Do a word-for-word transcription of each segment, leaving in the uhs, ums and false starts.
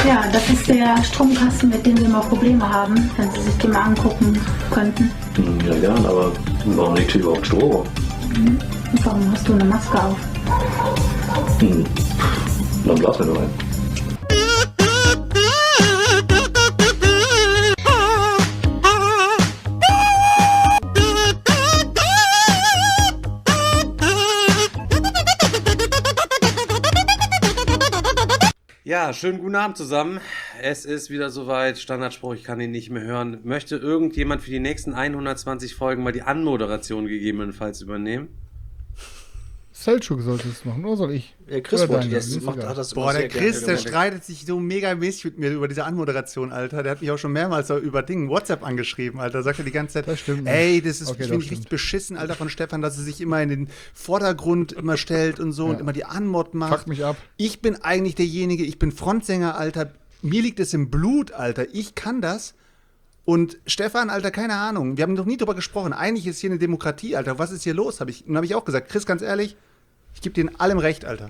Ja, das ist der Stromkasten, mit dem wir immer Probleme haben, wenn Sie sich den mal angucken könnten. Ja, gern, aber warum liegt hier überhaupt Strom? Mhm. Und warum hast du eine Maske auf? Hm. Dann blasen wir doch rein. Ja, schönen guten Abend zusammen. Es ist wieder soweit. Standardspruch, ich kann ihn nicht mehr hören. Möchte irgendjemand für die nächsten hundertzwanzig Folgen mal die Anmoderation gegebenenfalls übernehmen? Selçuk sollte es machen, oder soll ich? Ja, Chris oder wollte Daniel, das. Macht, hat das Boah, der Chris, der streitet sich so mega mäßig mit mir über diese Anmoderation, Alter. Der hat mich auch schon mehrmals so über Ding WhatsApp angeschrieben, Alter. Sagt er die ganze Zeit, das stimmt ey, das ist, okay, finde ich richtig beschissen, Alter, von Stefan, dass er sich immer in den Vordergrund immer stellt und so ja. und immer die Anmod macht. Fuck mich ab. Ich bin eigentlich derjenige, ich bin Frontsänger, Alter. Mir liegt es im Blut, Alter. Ich kann das. Und Stefan, Alter, keine Ahnung. Wir haben noch nie drüber gesprochen. Eigentlich ist hier eine Demokratie, Alter. Was ist hier los? Hab ich, und habe ich auch gesagt, Chris, ganz ehrlich, ich gebe dir in allem recht, Alter.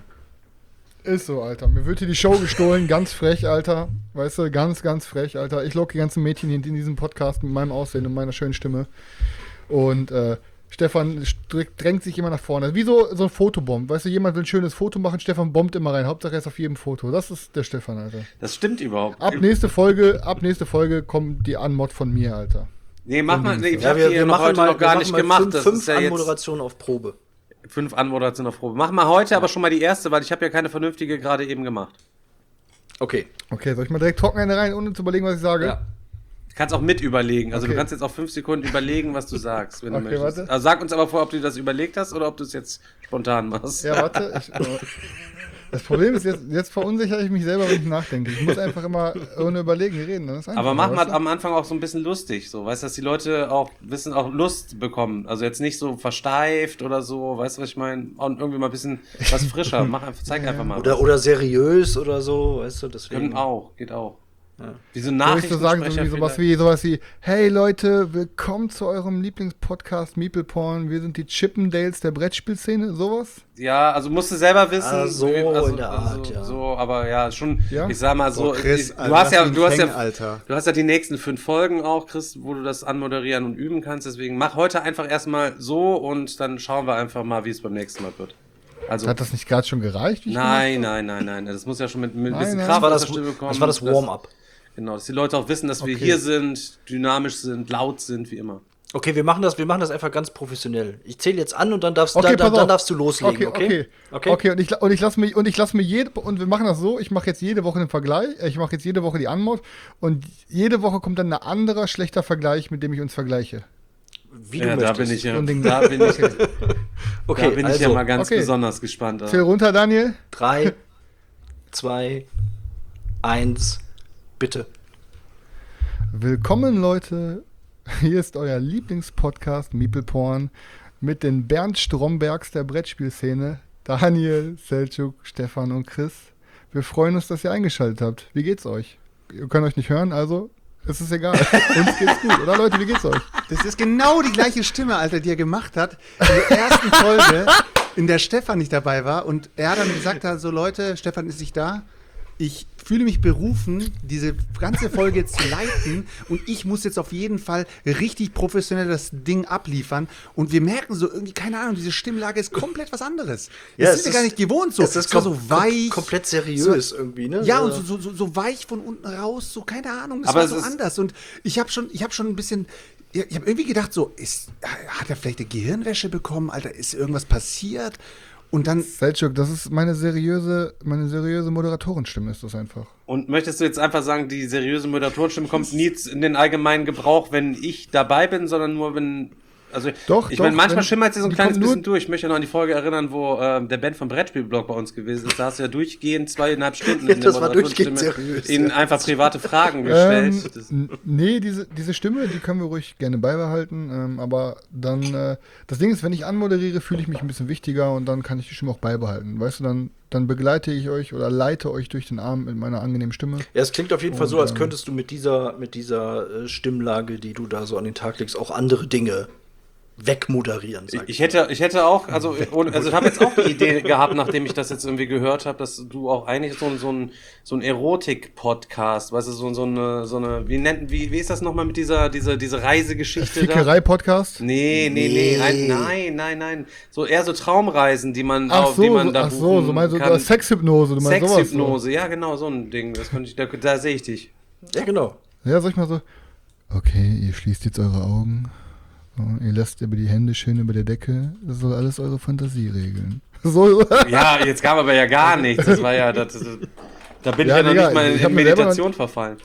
Ist so, Alter. Mir wird hier die Show gestohlen. Ganz frech, Alter. Weißt du, ganz, ganz frech, Alter. Ich locke die ganzen Mädchen hier in diesem Podcast mit meinem Aussehen und meiner schönen Stimme. Und äh, Stefan drängt sich immer nach vorne. Wie so, so ein Fotobomb. Weißt du, jemand will ein schönes Foto machen, Stefan bombt immer rein. Hauptsache er ist auf jedem Foto. Das ist der Stefan, Alter. Das stimmt überhaupt. Ab nächste Folge, ab nächste Folge kommt die Anmod von mir, Alter. Nee, mach mal. Nee, ich ja, hab wir, die wir noch machen heute mal, noch gar nicht gemacht. Fünf, das fünf ist ja Anmoderationen auf Probe. Fünf Anmoderationen auf Probe. Mach mal heute aber schon mal die erste, weil ich habe ja keine vernünftige gerade eben gemacht. Okay. Okay, soll ich mal direkt trocken eine rein, ohne zu überlegen, was ich sage? Ja. Du kannst auch mit überlegen. Also okay. Du kannst jetzt auch fünf Sekunden überlegen, was du sagst, wenn okay, du möchtest. Warte. Also sag uns aber vor, ob du das überlegt hast oder ob du es jetzt spontan machst. Ja, warte. Ich, das Problem ist, jetzt, jetzt verunsichere ich mich selber, wenn ich nachdenke. Ich muss einfach immer ohne Überlegen reden. Das ist aber mach mal am Anfang auch so ein bisschen lustig, so, weißt du, dass die Leute auch wissen, auch Lust bekommen. Also jetzt nicht so versteift oder so, weißt du, was ich meine? Und irgendwie mal ein bisschen was frischer. Mach einfach, zeig einfach mal. Oder, oder seriös oder so, weißt du, deswegen. Geht auch, geht auch. Ja. Wie so Soll ich Nachrichtensprecher. so sagen, so wie sowas, wie, sowas wie, hey Leute, willkommen zu eurem Lieblingspodcast Meeple Porn. Wir sind die Chippendales der Brettspielszene, sowas? Ja, also musst du selber wissen. Ah, so also, in der Art, also, ja. So, aber ja, schon, Ja? ich sag mal so, Boah, Chris, du Alter, hast ja, lass du hast mich hängen, ja, Alter. du hast ja die nächsten fünf Folgen auch, Chris, wo du das anmoderieren und üben kannst. Deswegen mach heute einfach erstmal so und dann schauen wir einfach mal, wie es beim nächsten Mal wird. Also, Hat das nicht gerade schon gereicht? wie ich nein, nein, nein, nein. Das muss ja schon mit, mit ein bisschen Nein, nein. Kraft Das war aus das, der Stimme kommen. das war das Warm-up. Genau, dass die Leute auch wissen, dass wir Okay. hier sind, dynamisch sind, laut sind, wie immer. Okay, wir machen das, wir machen das einfach ganz professionell. Ich zähle jetzt an und dann darfst, Okay, dann, dann, pass dann auf. darfst du loslegen, Okay, okay? okay. Okay, und ich, und ich lasse mir, und ich lasse mir jede, und wir machen das so, ich mache jetzt jede Woche einen Vergleich, äh, ich mache jetzt jede Woche die Anmod und jede Woche kommt dann ein anderer schlechter Vergleich, mit dem ich uns vergleiche. Wie du Ja, da möchtest. bin ich ja, So ein Ding. da bin ich, Okay, da bin ich also, ja mal ganz okay. besonders gespannt. Zähl runter, Daniel. drei, zwei, eins, bitte. Willkommen, Leute. Hier ist euer Lieblingspodcast Meeple Porn mit den Bernd Strombergs der Brettspielszene, Daniel, Selçuk, Stefan und Chris. Wir freuen uns, dass ihr eingeschaltet habt. Wie geht's euch? Ihr könnt euch nicht hören, also es ist egal. Uns geht's gut, oder Leute? Wie geht's euch? Das ist genau die gleiche Stimme, Alter, die er gemacht hat in der ersten Folge, in der Stefan nicht dabei war. Und er hat dann gesagt, so Leute, Stefan ist nicht da. Ich fühle mich berufen, diese ganze Folge jetzt zu leiten und ich muss jetzt auf jeden Fall richtig professionell das Ding abliefern und wir merken so irgendwie, keine Ahnung, diese Stimmlage ist komplett was anderes. Ja, das es sind wir ist- gar nicht gewohnt so. Es ist war kom- so weich. kom- komplett seriös irgendwie, ne? Ja, So- und so, so, so, so weich von unten raus, so keine Ahnung, es Aber war es so ist- anders und ich habe schon, ich habe schon ein bisschen, ich habe irgendwie gedacht so, ist, hat er vielleicht eine Gehirnwäsche bekommen, Alter, ist irgendwas passiert? Und dann, Selçuk, das ist meine seriöse, meine seriöse Moderatorenstimme, ist das einfach. Und möchtest du jetzt einfach sagen, die seriöse Moderatorenstimme kommt nie in den allgemeinen Gebrauch, wenn ich dabei bin, sondern nur wenn, also Doch, ich doch, meine, manchmal wenn- schimmert sie so ein die kleines kommt nur- bisschen durch. Ich möchte noch an die Folge erinnern, wo ähm, der Ben vom Brettspielblog bei uns gewesen ist. Da hast du ja durchgehend zweieinhalb Stunden in der Das war durchgehend Moderationsstimme seriös, ihnen ja. einfach private Fragen Ähm, gestellt. Das- n- nee, diese, diese Stimme, die können wir ruhig gerne beibehalten, ähm, aber dann, äh, das Ding ist, wenn ich anmoderiere, fühle ich mich ein bisschen wichtiger und dann kann ich die Stimme auch beibehalten. Weißt du, dann, dann begleite ich euch oder leite euch durch den Abend mit meiner angenehmen Stimme. Ja, es klingt auf jeden Fall so, Und, als ähm, könntest du mit dieser, mit dieser äh, Stimmlage, die du da so an den Tag legst, auch andere Dinge wegmoderieren. Sag Ich, ich hätte, ich hätte auch, also, ohne- also ich habe jetzt auch die Idee gehabt, nachdem ich das jetzt irgendwie gehört habe, dass du auch eigentlich so ein, so ein, so ein Erotik-Podcast, weißt du, so, so eine, so eine, wie nennt, wie, wie ist das nochmal mit dieser, dieser, diese Reisegeschichte da? Fickerei-Podcast? Nee, nee, nee, Nee. ein, nein, nein, nein. So eher so Traumreisen, die man, Ach auf, so, die man so, da ach so, buchen so meinst du, kann. Sexhypnose, du meinst sowas. Sexhypnose, ja genau, so ein Ding. Das könnte ich, da, da sehe ich dich. Ja, genau. So. Ja, sag ich mal so, okay, ihr schließt jetzt eure Augen, so, ihr lasst über die Hände schön über der Decke, das soll alles eure Fantasie regeln. So, Ja, jetzt kam aber ja gar nichts. Das war ja, das, das, da bin Ja, ich ja noch Digga, nicht mal in, ich hab in mir selber Meditation verfallen.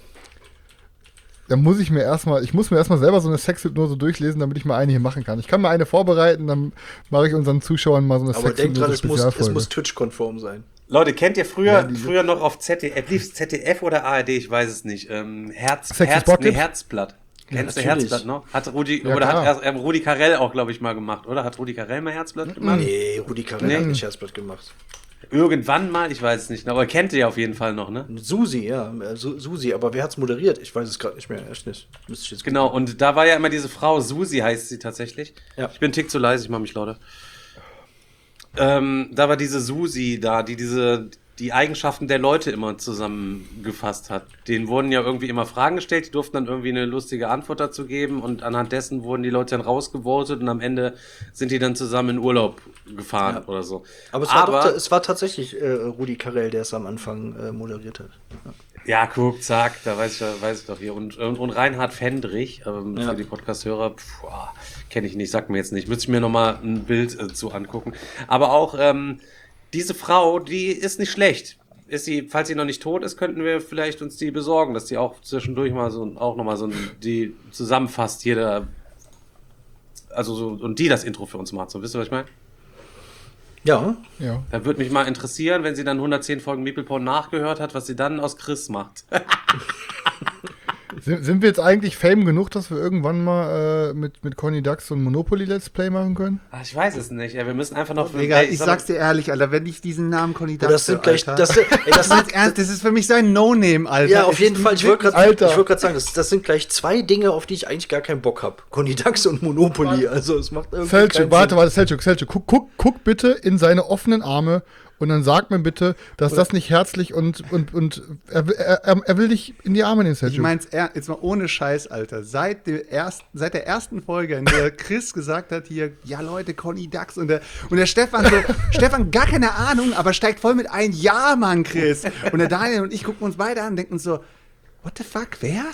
da muss ich mir erstmal, ich muss mir erstmal selber so eine Sexhypnose durchlesen, damit ich mal eine hier machen kann. Ich kann mir eine vorbereiten, dann mache ich unseren Zuschauern mal so eine Aber denk dran, es muss, es Sexhypnose-Spezialfolge. muss Twitch-konform sein. Leute, kennt ihr früher, Ja, die- früher noch auf Z D F, lief Z D F oder A R D, ich weiß es nicht, ähm, Herz, Sexy Herz, Sporttipps? nee, Herzblatt. Kennst du natürlich. Herzblatt noch? Hat Rudi, Ja, oder klar. hat erst, ähm, Rudi Carell auch, glaube ich, mal gemacht, oder? Hat Rudi Carell mal Herzblatt gemacht? Nee, Rudi Carell Nee. hat nicht Herzblatt gemacht. Irgendwann mal, ich weiß es nicht, aber kennt ihr auf jeden Fall noch, ne? Susi, ja, äh, Su Susi, aber wer hat's moderiert? Ich weiß es gerade nicht mehr, echt nicht. Müsste ich jetzt Genau, und da war ja immer diese Frau, Susi heißt sie tatsächlich. Ja. Ich bin einen Tick zu leise, ich mache mich lauter. Ähm, da war diese Susi da, die diese die Eigenschaften der Leute immer zusammengefasst hat. Denen wurden ja irgendwie immer Fragen gestellt, die durften dann irgendwie eine lustige Antwort dazu geben und anhand dessen wurden die Leute dann rausgevotet und am Ende sind die dann zusammen in Urlaub gefahren Ja. oder so. Aber es war, doch, es war tatsächlich äh, Rudi Carell, der es am Anfang äh, moderiert hat. Ja, guck, zack, da weiß ich, da weiß ich doch hier. Und, und, und Reinhard Fendrich, ähm, Ja. für die Podcast-Hörer, kenne ich nicht, sagt mir jetzt nicht. Müsste ich mir nochmal ein Bild äh, zu angucken. Aber auch ähm, diese Frau, die ist nicht schlecht. Ist sie, falls sie noch nicht tot ist, könnten wir vielleicht uns die besorgen, dass die auch zwischendurch mal so auch nochmal so ein- die zusammenfasst, jeder, also so, und die das Intro für uns macht. So, wisst ihr, was ich meine? Ja, Ja. Da würde mich mal interessieren, wenn sie dann hundertzehn Folgen Meeple Porn nachgehört hat, was sie dann aus Chris macht. Sind, sind wir jetzt eigentlich Fame genug, dass wir irgendwann mal äh, mit, mit Conny Dax so ein Monopoly-Let's Play machen können? Ach, ich weiß es nicht. Ja, wir müssen einfach noch. Egal, Ey, ich sag- sag's dir ehrlich, Alter, wenn ich diesen Namen Conny oh, das sind gleich, Alter, das, sind- ey, das das, sind, ist ernst, das ist für mich so ein No-Name, Alter. ja, auf Es jeden ist Fall. Ich wollte gerade Alter. ich wollt grad sagen, das, das sind gleich zwei Dinge, auf die ich eigentlich gar keinen Bock habe. Conny Dax und Monopoly. Also es macht irgendwie Selçuk, keinen warte, Sinn. warte, Selçuk, Selçuk, guck, guck, guck bitte in seine offenen Arme und dann sag mir bitte, dass das nicht herzlich und, und, und er, will- er, er, er will dich in die Arme nehmen, Selçuk. Ich mein's er, jetzt mal ohne Scheiß, Alter. Seit, der ersten, seit der ersten Folge, in der Chris gesagt hat hier, ja Leute, Conny Dax und der, und der Stefan so, Stefan gar keine Ahnung, aber steigt voll mit ein, ja Mann, Chris. Und der Daniel und ich gucken uns beide an und denken uns so, what the fuck, wer?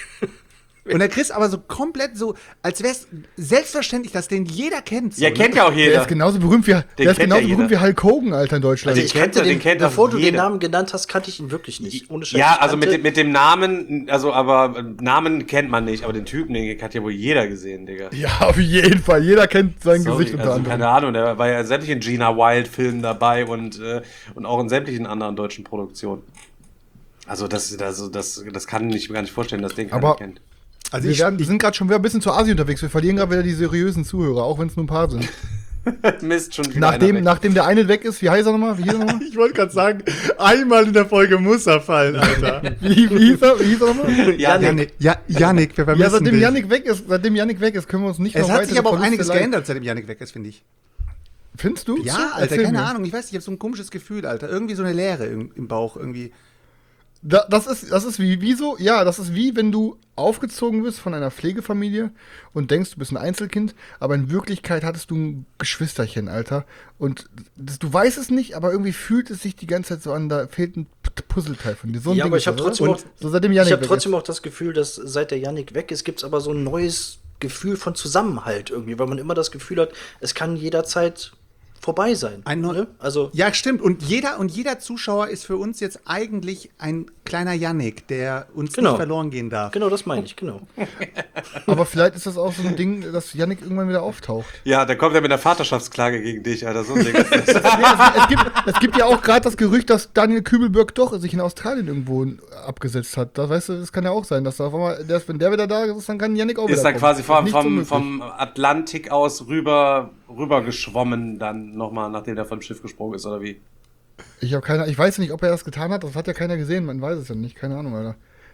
Und der Chris aber so komplett so, als wäre es selbstverständlich, dass den jeder kennt. So, Ja, kennt ja auch der jeder. ist genauso berühmt wie, der ist kennt genauso ja berühmt jeder. wie Hulk Hogan, Alter, in Deutschland. Also Ich Den kennt kannte er, den, den kennt bevor auch du den jeder. Namen genannt hast, kannte ich ihn wirklich nicht. Ohne Scheiß. Ja, Ich also mit, kannte- dem- mit dem Namen, also aber äh, Namen kennt man nicht, aber den Typen, den hat ja wohl jeder gesehen, Digga. Ja, auf jeden Fall. Jeder kennt sein Sorry, Gesicht unter also, anderem. keine Ahnung, der war ja in sämtlichen Gina Wild-Filmen dabei und, äh, und auch in sämtlichen anderen deutschen Produktionen. Also das, das, das, das kann ich mir gar nicht vorstellen, dass den keiner Aber- kennt. Also wir, ich, werden, wir sind gerade schon wieder ein bisschen zu Asi unterwegs. Wir verlieren gerade wieder die seriösen Zuhörer, auch wenn es nur ein paar sind. Mist, schon wieder Nachdem, einer weg. nachdem der eine weg ist, wie heißt er nochmal? Wie hieß er nochmal? ich wollte gerade sagen, einmal in der Folge muss er fallen, Alter. Wie, wie hieß er? Wie hieß er nochmal? Ja, Janik, ja, Janik, wir Ja, vermissen seitdem dich. Janik weg ist, seitdem Janik weg ist, können wir uns nicht Es noch hat sich weitere aber auch Verluste einiges leisten. geändert, seitdem Janik weg ist, finde ich. Findest du? Ja, Alter, Erzähl keine mir. Ahnung. Ich weiß nicht, ich habe so ein komisches Gefühl, Alter. Irgendwie so eine Leere im, im Bauch, irgendwie. Da, das ist, das ist wie, wie so, ja, das ist wie, wenn du aufgezogen wirst von einer Pflegefamilie und denkst, du bist ein Einzelkind, aber in Wirklichkeit hattest du ein Geschwisterchen, Alter. Und das, du weißt es nicht, aber irgendwie fühlt es sich die ganze Zeit so an, da fehlt ein P- Puzzleteil von dir. So ein Ja, Ding aber ist ich habe das, trotzdem oder? auch, Und so seitdem Janik ich hab weg trotzdem ist. auch das Gefühl, dass seit der Yannick weg ist, gibt es aber so ein neues Gefühl von Zusammenhalt irgendwie, weil man immer das Gefühl hat, es kann jederzeit vorbei sein. Ein neu- ne? Also Ja, stimmt. Und jeder, und jeder Zuschauer ist für uns jetzt eigentlich ein kleiner Janik, der uns Genau. nicht verloren gehen darf. genau, das meine ich, genau. Aber vielleicht ist das auch so ein Ding, dass Janik irgendwann wieder auftaucht. Ja, da kommt er mit einer Vaterschaftsklage gegen dich, Alter. So ein Ding ist das. Ja, es, es, gibt, es gibt ja auch gerade das Gerücht, dass Daniel Kübelberg doch sich in Australien irgendwo abgesetzt hat. Da weißt du, das kann ja auch sein, dass da auf einmal, der, wenn der wieder da ist, dann kann Janik auch Ist wieder dann quasi vom, Nicht vom, unmöglich. vom Atlantik aus rüber, rüber geschwommen, dann nochmal, nachdem der vom Schiff gesprungen ist, oder wie? Ich habe keine, ich weiß nicht, ob er das getan hat. Das hat ja keiner gesehen. Man weiß es ja nicht. Keine Ahnung, Alter.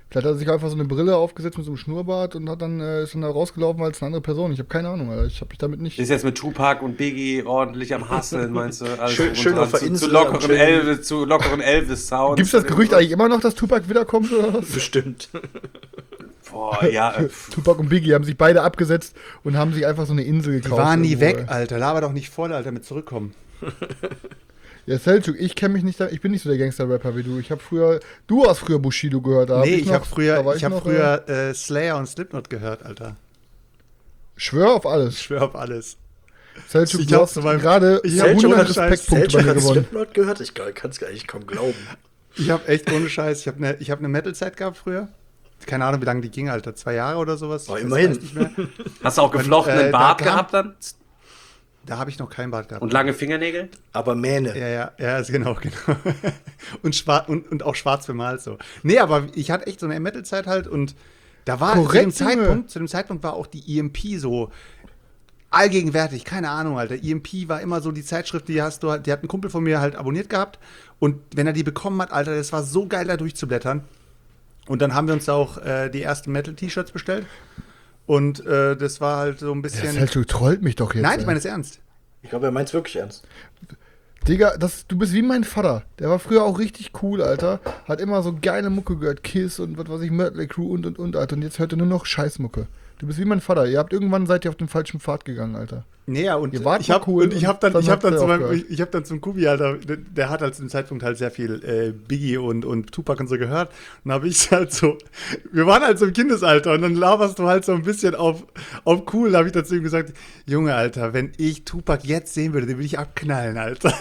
Vielleicht hat er sich einfach so eine Brille aufgesetzt mit so einem Schnurrbart und hat dann, äh, ist dann da rausgelaufen als eine andere Person. Ich habe keine Ahnung, Alter. Ich habe mich damit nicht... Ist jetzt mit Tupac und Biggie ordentlich am Hasseln, meinst du? Alles Schön- drum und schön dran. auf der zu, Insel zu lockeren am Chillen. Elvis, zu lockeren Elvis-Sounds. Gibt es das Gerücht eigentlich immer noch, dass Tupac wiederkommt oder was? Bestimmt. Boah, ja. äh, Tupac und Biggie haben sich beide abgesetzt und haben sich einfach so eine Insel Die gekauft. waren nie irgendwo, weg, ey. Alter. Laber doch nicht voll, Alter, mit zurückkommen. Ja, Selçuk, ich kenne mich nicht, da, ich bin nicht so der Gangster-Rapper wie du. Ich habe früher, du hast früher Bushido gehört. Da hab Nee, ich ich noch- habe früher, da war ich hab noch, früher äh, Slayer und Slipknot gehört, Alter. Äh, schwör auf Ich alles. schwör auf alles. Selçuk, Ich du hab hast zu meinem- gerade ich hab hundert ohne Scheiß- Respektpunkte bei mir hat gewonnen. Slipknot gehört? Ich kann es gar nicht kaum glauben. Ich habe echt ohne Scheiß, ich habe eine hab ne Metal-Zeit gehabt früher. Keine Ahnung, wie lange die ging, Alter. Zwei Jahre oder sowas. Oh, Ich weiß immerhin. nicht mehr. Hast du auch geflochtenen äh, da Bart kam- gehabt dann? Da habe ich noch kein Bart gehabt. Und lange Fingernägel? Aber Mähne. Ja, ja, ja, ist genau, genau. und, schwar und, und auch schwarz bemalt so. Nee, aber ich hatte echt so eine Metal-Zeit halt und da war Korrekt, zu dem Junge. Zeitpunkt, zu dem Zeitpunkt war auch die E M P so allgegenwärtig, keine Ahnung, Alter. E M P war immer so die Zeitschrift, die hast du, die hat ein Kumpel von mir halt abonniert gehabt und wenn er die bekommen hat, Alter, das war so geil da durchzublättern. Und dann haben wir uns auch äh, die ersten Metal-T-Shirts bestellt und äh, das war halt so ein Ja, bisschen... Selçuk trollt mich doch jetzt. Nein, ich ey. meine es ernst. Ich glaube, er meint es wirklich ernst. Digga, das, du bist wie mein Vater. Der war früher auch richtig cool, Alter. Hat immer so geile Mucke gehört. Kiss und was weiß ich, Mötley Crew und und und, Alter. Und jetzt hört er nur noch Scheißmucke. Du bist wie mein Vater. Ihr habt irgendwann seid ihr auf den falschen Pfad gegangen, Alter. Nee, ja, und Ihr wart ich mal habe cool und ich habe dann, und ich dann habe dann, habt zu ihr meinem, aufgehört. ich, ich habe dann zum Kubi, Alter, der, der hat halt zu dem Zeitpunkt halt sehr viel äh, Biggie und, und Tupac und so gehört. Und dann habe ich halt so, wir waren halt so im Kindesalter und dann laberst du halt so ein bisschen auf, auf cool. Da habe ich dazu ihm gesagt, Junge, Alter, wenn ich Tupac jetzt sehen würde, den würde ich abknallen, Alter.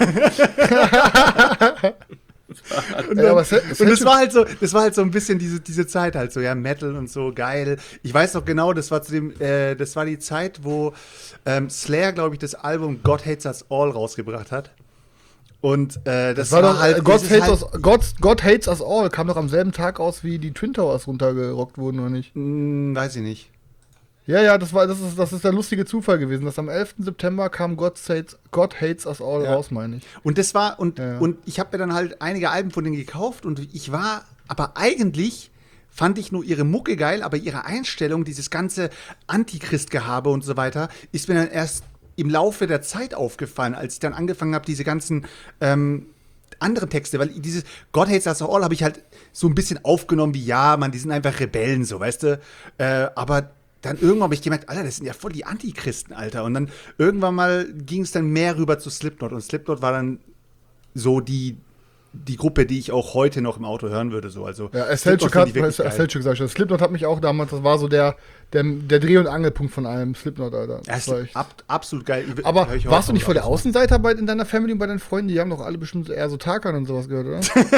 Und, Ey, dann, aber Sel- und das Selçuk- war halt so, das war halt so ein bisschen diese, diese Zeit halt so, ja, Metal und so, geil. Ich weiß noch genau, das war zu dem, äh, das war die Zeit, wo ähm, Slayer, glaube ich, das Album God Hates Us All rausgebracht hat. Und äh, das, Das war doch, halt, äh, God, das ist hates halt, us, God, God Hates Us All kam doch am selben Tag aus, wie die Twin Towers runtergerockt wurden, oder nicht? Mh, weiß ich nicht. Ja, ja, das war, das ist, das ist der lustige Zufall gewesen, dass am elften September kam God Hates, God Hates Us All Ja. raus, meine ich. Und das war, und, Ja, ja. und ich habe mir dann halt einige Alben von denen gekauft und ich war, aber eigentlich fand ich nur ihre Mucke geil, aber ihre Einstellung, dieses ganze Antichrist-Gehabe und so weiter, ist mir dann erst im Laufe der Zeit aufgefallen, als ich dann angefangen habe, diese ganzen ähm, anderen Texte, weil dieses God Hates Us All habe ich halt so ein bisschen aufgenommen wie, ja, man, die sind einfach Rebellen, so, weißt du, äh, aber dann irgendwann habe ich gemerkt, Alter, das sind ja voll die Antichristen, Alter. Und dann irgendwann mal ging es dann mehr rüber zu Slipknot. Und Slipknot war dann so die, die Gruppe, die ich auch heute noch im Auto hören würde. So. Also, Ja, Slipknot Selçuk hat, finde ich wirklich geil. Selçuk sag ich schon. Slipknot hat mich auch damals, das war so der, der, der Dreh- und Angelpunkt von allem Slipknot, Alter. Ja, Das war ist echt. ab, absolut geil. Ich- Aber hör ich warst heute du nicht noch voll der alles. Außenseiter bei, in deiner Family und bei deinen Freunden? Die haben doch alle bestimmt eher so Tarkan und sowas gehört, oder?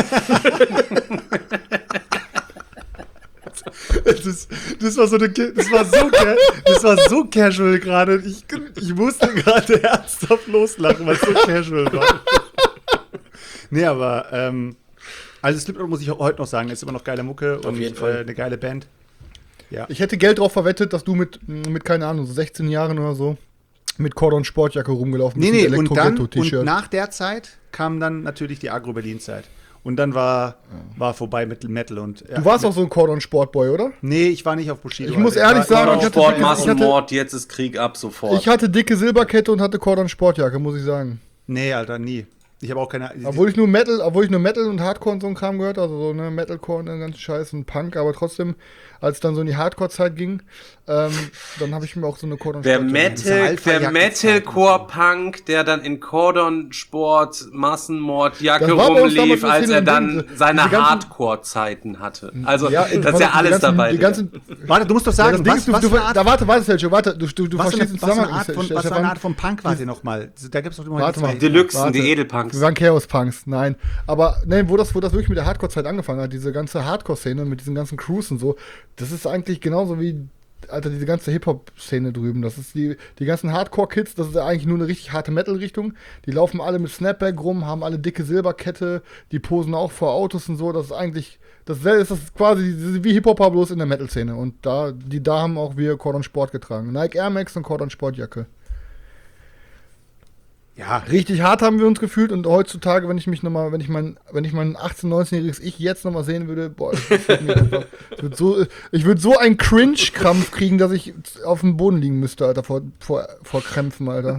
Das, ist, das war so eine, das war so, ca- das war so casual gerade. Ich, ich musste gerade ernsthaft loslachen, weil es so casual war. Nee, aber ähm, also Slipknot muss ich heute noch sagen, ist immer noch geile Mucke und jeden Fall. Äh, eine geile Band. Ja. Ich hätte Geld drauf verwettet, dass du mit, mit keine Ahnung, so sechzehn Jahren oder so, mit Cordon Sportjacke rumgelaufen Nee, bist. nee, mit und dann und Elektro-Ghetto-T-Shirt. nach der Zeit kam dann natürlich die Agro-Berlin-Zeit. Und dann war, war vorbei mit Metal und ja, Du warst mit, auch so ein Cordon Sportboy, oder? Nee, ich war nicht auf Bushido. Ich muss Alter. ehrlich war, sagen, war ich hatte- Sport, ich hatte- Massenmord, jetzt ist Krieg ab sofort. Ich hatte dicke Silberkette und hatte Cordon Sportjacke, muss ich sagen. Nee, Alter, nie. Ich habe auch keine. Obwohl ich nur Metal, obwohl ich nur Metal und Hardcore und so ein Kram gehört, also so ne Metalcore und den ganzen Scheiß und Punk, aber trotzdem, als es dann so in die Hardcore-Zeit ging, ähm, dann habe ich mir auch so eine Cordon Der Sportjacke Metal, Diese Alpha-Jacke der Metalcore-Punk, der dann in Cordon-Sport, Massenmord-Jacke Das war bei uns damals rumlief, eine als Szene er im dann Ding. seine Diese ganzen- Hardcore-Zeiten hatte. Also, Ja, das ist warte, ja die alles ganzen, dabei. Die ganzen, Warte, du musst doch ja, sagen, das Ding was, ist, du, was du, für eine Art, da warte, warte, Sergio, warte, du, du, du was für verstehst eine, den was für eine Zusammenhang. Art von, was für Stefan. eine Art von Punk wart ihr nochmal? Da gibt's doch immer Warte die mal. zwei- Deluxen, Warte. die Edelpunks. Wir waren Chaos-Punks, nein. Aber ne, wo das, wo das wirklich mit der Hardcore-Zeit angefangen hat, diese ganze Hardcore-Szene mit diesen ganzen Crews und so, das ist eigentlich genauso wie, Alter, diese ganze Hip-Hop-Szene drüben. Das ist die, die ganzen Hardcore-Kids, das ist eigentlich nur eine richtig harte Metal-Richtung. Die laufen alle mit Snapback rum, haben alle dicke Silberkette, die posen auch vor Autos und so. Das ist eigentlich, das ist das quasi wie Hip-Hop bloß in der Metal-Szene. Und da, die, da haben auch wir Cordon Sport getragen. Nike Air Max und Cordon Sportjacke. Ja, Richtig hart haben wir uns gefühlt und heutzutage, wenn ich mich nochmal, wenn ich mein, wenn ich mein achtzehn-, neunzehnjähriges Ich jetzt nochmal sehen würde, boah, ich würde mir einfach, ich würde so, ich würde so einen Cringe-Krampf kriegen, dass ich auf dem Boden liegen müsste, Alter, vor, vor, vor Krämpfen, Alter.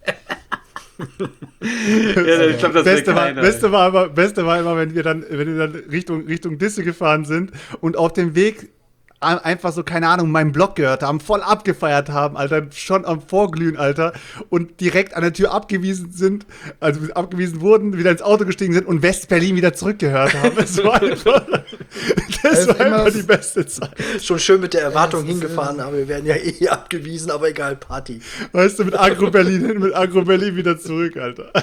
Ja, ich glaube, das Beste will war, keiner. Beste war immer, Beste war immer, wenn wir dann, wenn wir dann Richtung, Richtung Disse gefahren sind und auf dem Weg a- einfach so, keine Ahnung, meinen Blog gehört haben, voll abgefeiert haben, Alter, schon am Vorglühen, Alter, und direkt an der Tür abgewiesen sind, also abgewiesen wurden, wieder ins Auto gestiegen sind und West-Berlin wieder zurückgehört haben. Das war einfach, das ist war immer einfach das- die beste Zeit. Schon schön mit der Erwartung das ist, hingefahren, aber wir werden ja eh abgewiesen, aber egal, Party. Weißt du, mit Agro-Berlin hin, mit Agro-Berlin wieder zurück, Alter.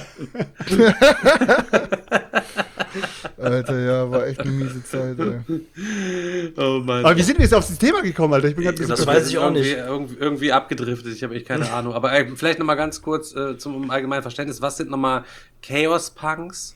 Alter, ja, war echt eine miese Zeit, ey. Oh Mann. Aber wie sind wir jetzt auf das Thema gekommen, Alter? Ich bin gerade Das weiß ich auch irgendwie, nicht. Irgendwie, irgendwie abgedriftet, ich habe echt keine Ahnung. Aber äh, vielleicht nochmal ganz kurz äh, zum allgemeinen Verständnis. Was sind nochmal Chaos-Punks?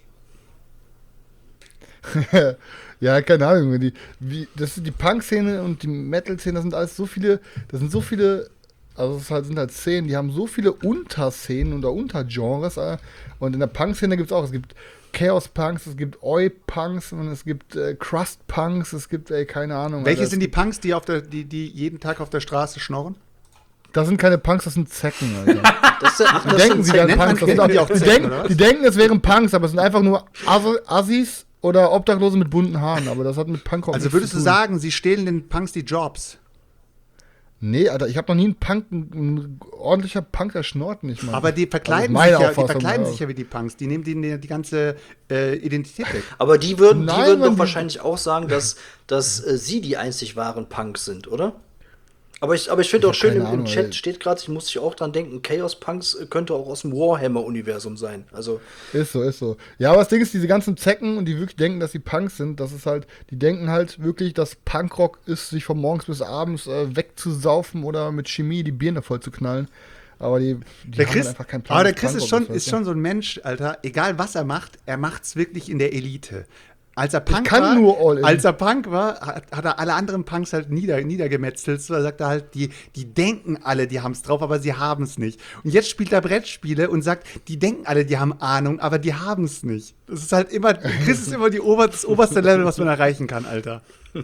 Ja, keine Ahnung. Die, wie, das ist die Punk-Szene und die Metal-Szene, das sind alles so viele, das sind so viele, also es halt, sind halt Szenen, die haben so viele Unterszenen oder Untergenres. Äh, und in der Punk-Szene gibt es auch, es gibt Chaos-Punks, es gibt Oi-Punks und es gibt äh, Crust-Punks, es gibt, ey, keine Ahnung. Welche Alter, sind es die Punks, die, auf der, die, die jeden Tag auf der Straße schnorren? gibt- Das sind keine Punks, das sind Zecken, Alter. Das, sind- ach, Die das denken, sind sie wären nennt man- Punks. Das nennt sind auch, man die auch die, Zecken, denken, oder was? die denken, es wären Punks, aber es sind einfach nur Assi- Assis oder Obdachlose mit bunten Haaren. Aber das hat mit Punkrock Also nichts würdest zu du tun. sagen, sie stehlen den Punks die Jobs? Nee, Alter, ich habe noch nie einen Punk, ein, ein ordentlicher Punk, der schnort nicht, Mann. Aber die verkleiden, Also sich, meine ja, die Auffassung, verkleiden ja. sich ja wie die Punks. Die nehmen denen die ganze äh, Identität weg. Aber die würden, Nein, die würden Mann, doch die- wahrscheinlich auch sagen, dass, dass äh, sie die einzig wahren Punks sind, oder? Aber ich, aber ich finde Ich auch hab schön, keine im, im Ahnung, Chat ey. steht gerade, ich muss sich auch dran denken, Chaos Punks äh, könnte auch aus dem Warhammer-Universum sein. Also, Ist so, ist so. Ja, aber das Ding ist, diese ganzen Zecken und die wirklich denken, dass sie Punks sind, das ist halt, die denken halt wirklich, dass Punkrock ist, sich von morgens bis abends äh, wegzusaufen oder mit Chemie die Birne voll zu knallen. Aber die, die Der haben Chris, halt einfach keinen Plan. aber der was Chris ist Punkrock schon, ist weißt du? schon so ein Mensch, Alter, egal was er macht, er macht's wirklich in der Elite. Als er Punk kann war, nur all in. als er Punk war, hat, hat er alle anderen Punks halt nieder, niedergemetzelt. So, er sagt er halt, die, die denken alle, die haben's drauf, aber sie haben's nicht. Und jetzt spielt er Brettspiele und sagt, die denken alle, die haben Ahnung, aber die haben's nicht. Das ist halt immer, Chris ist immer die Ober, das oberste Level, was man erreichen kann, Alter.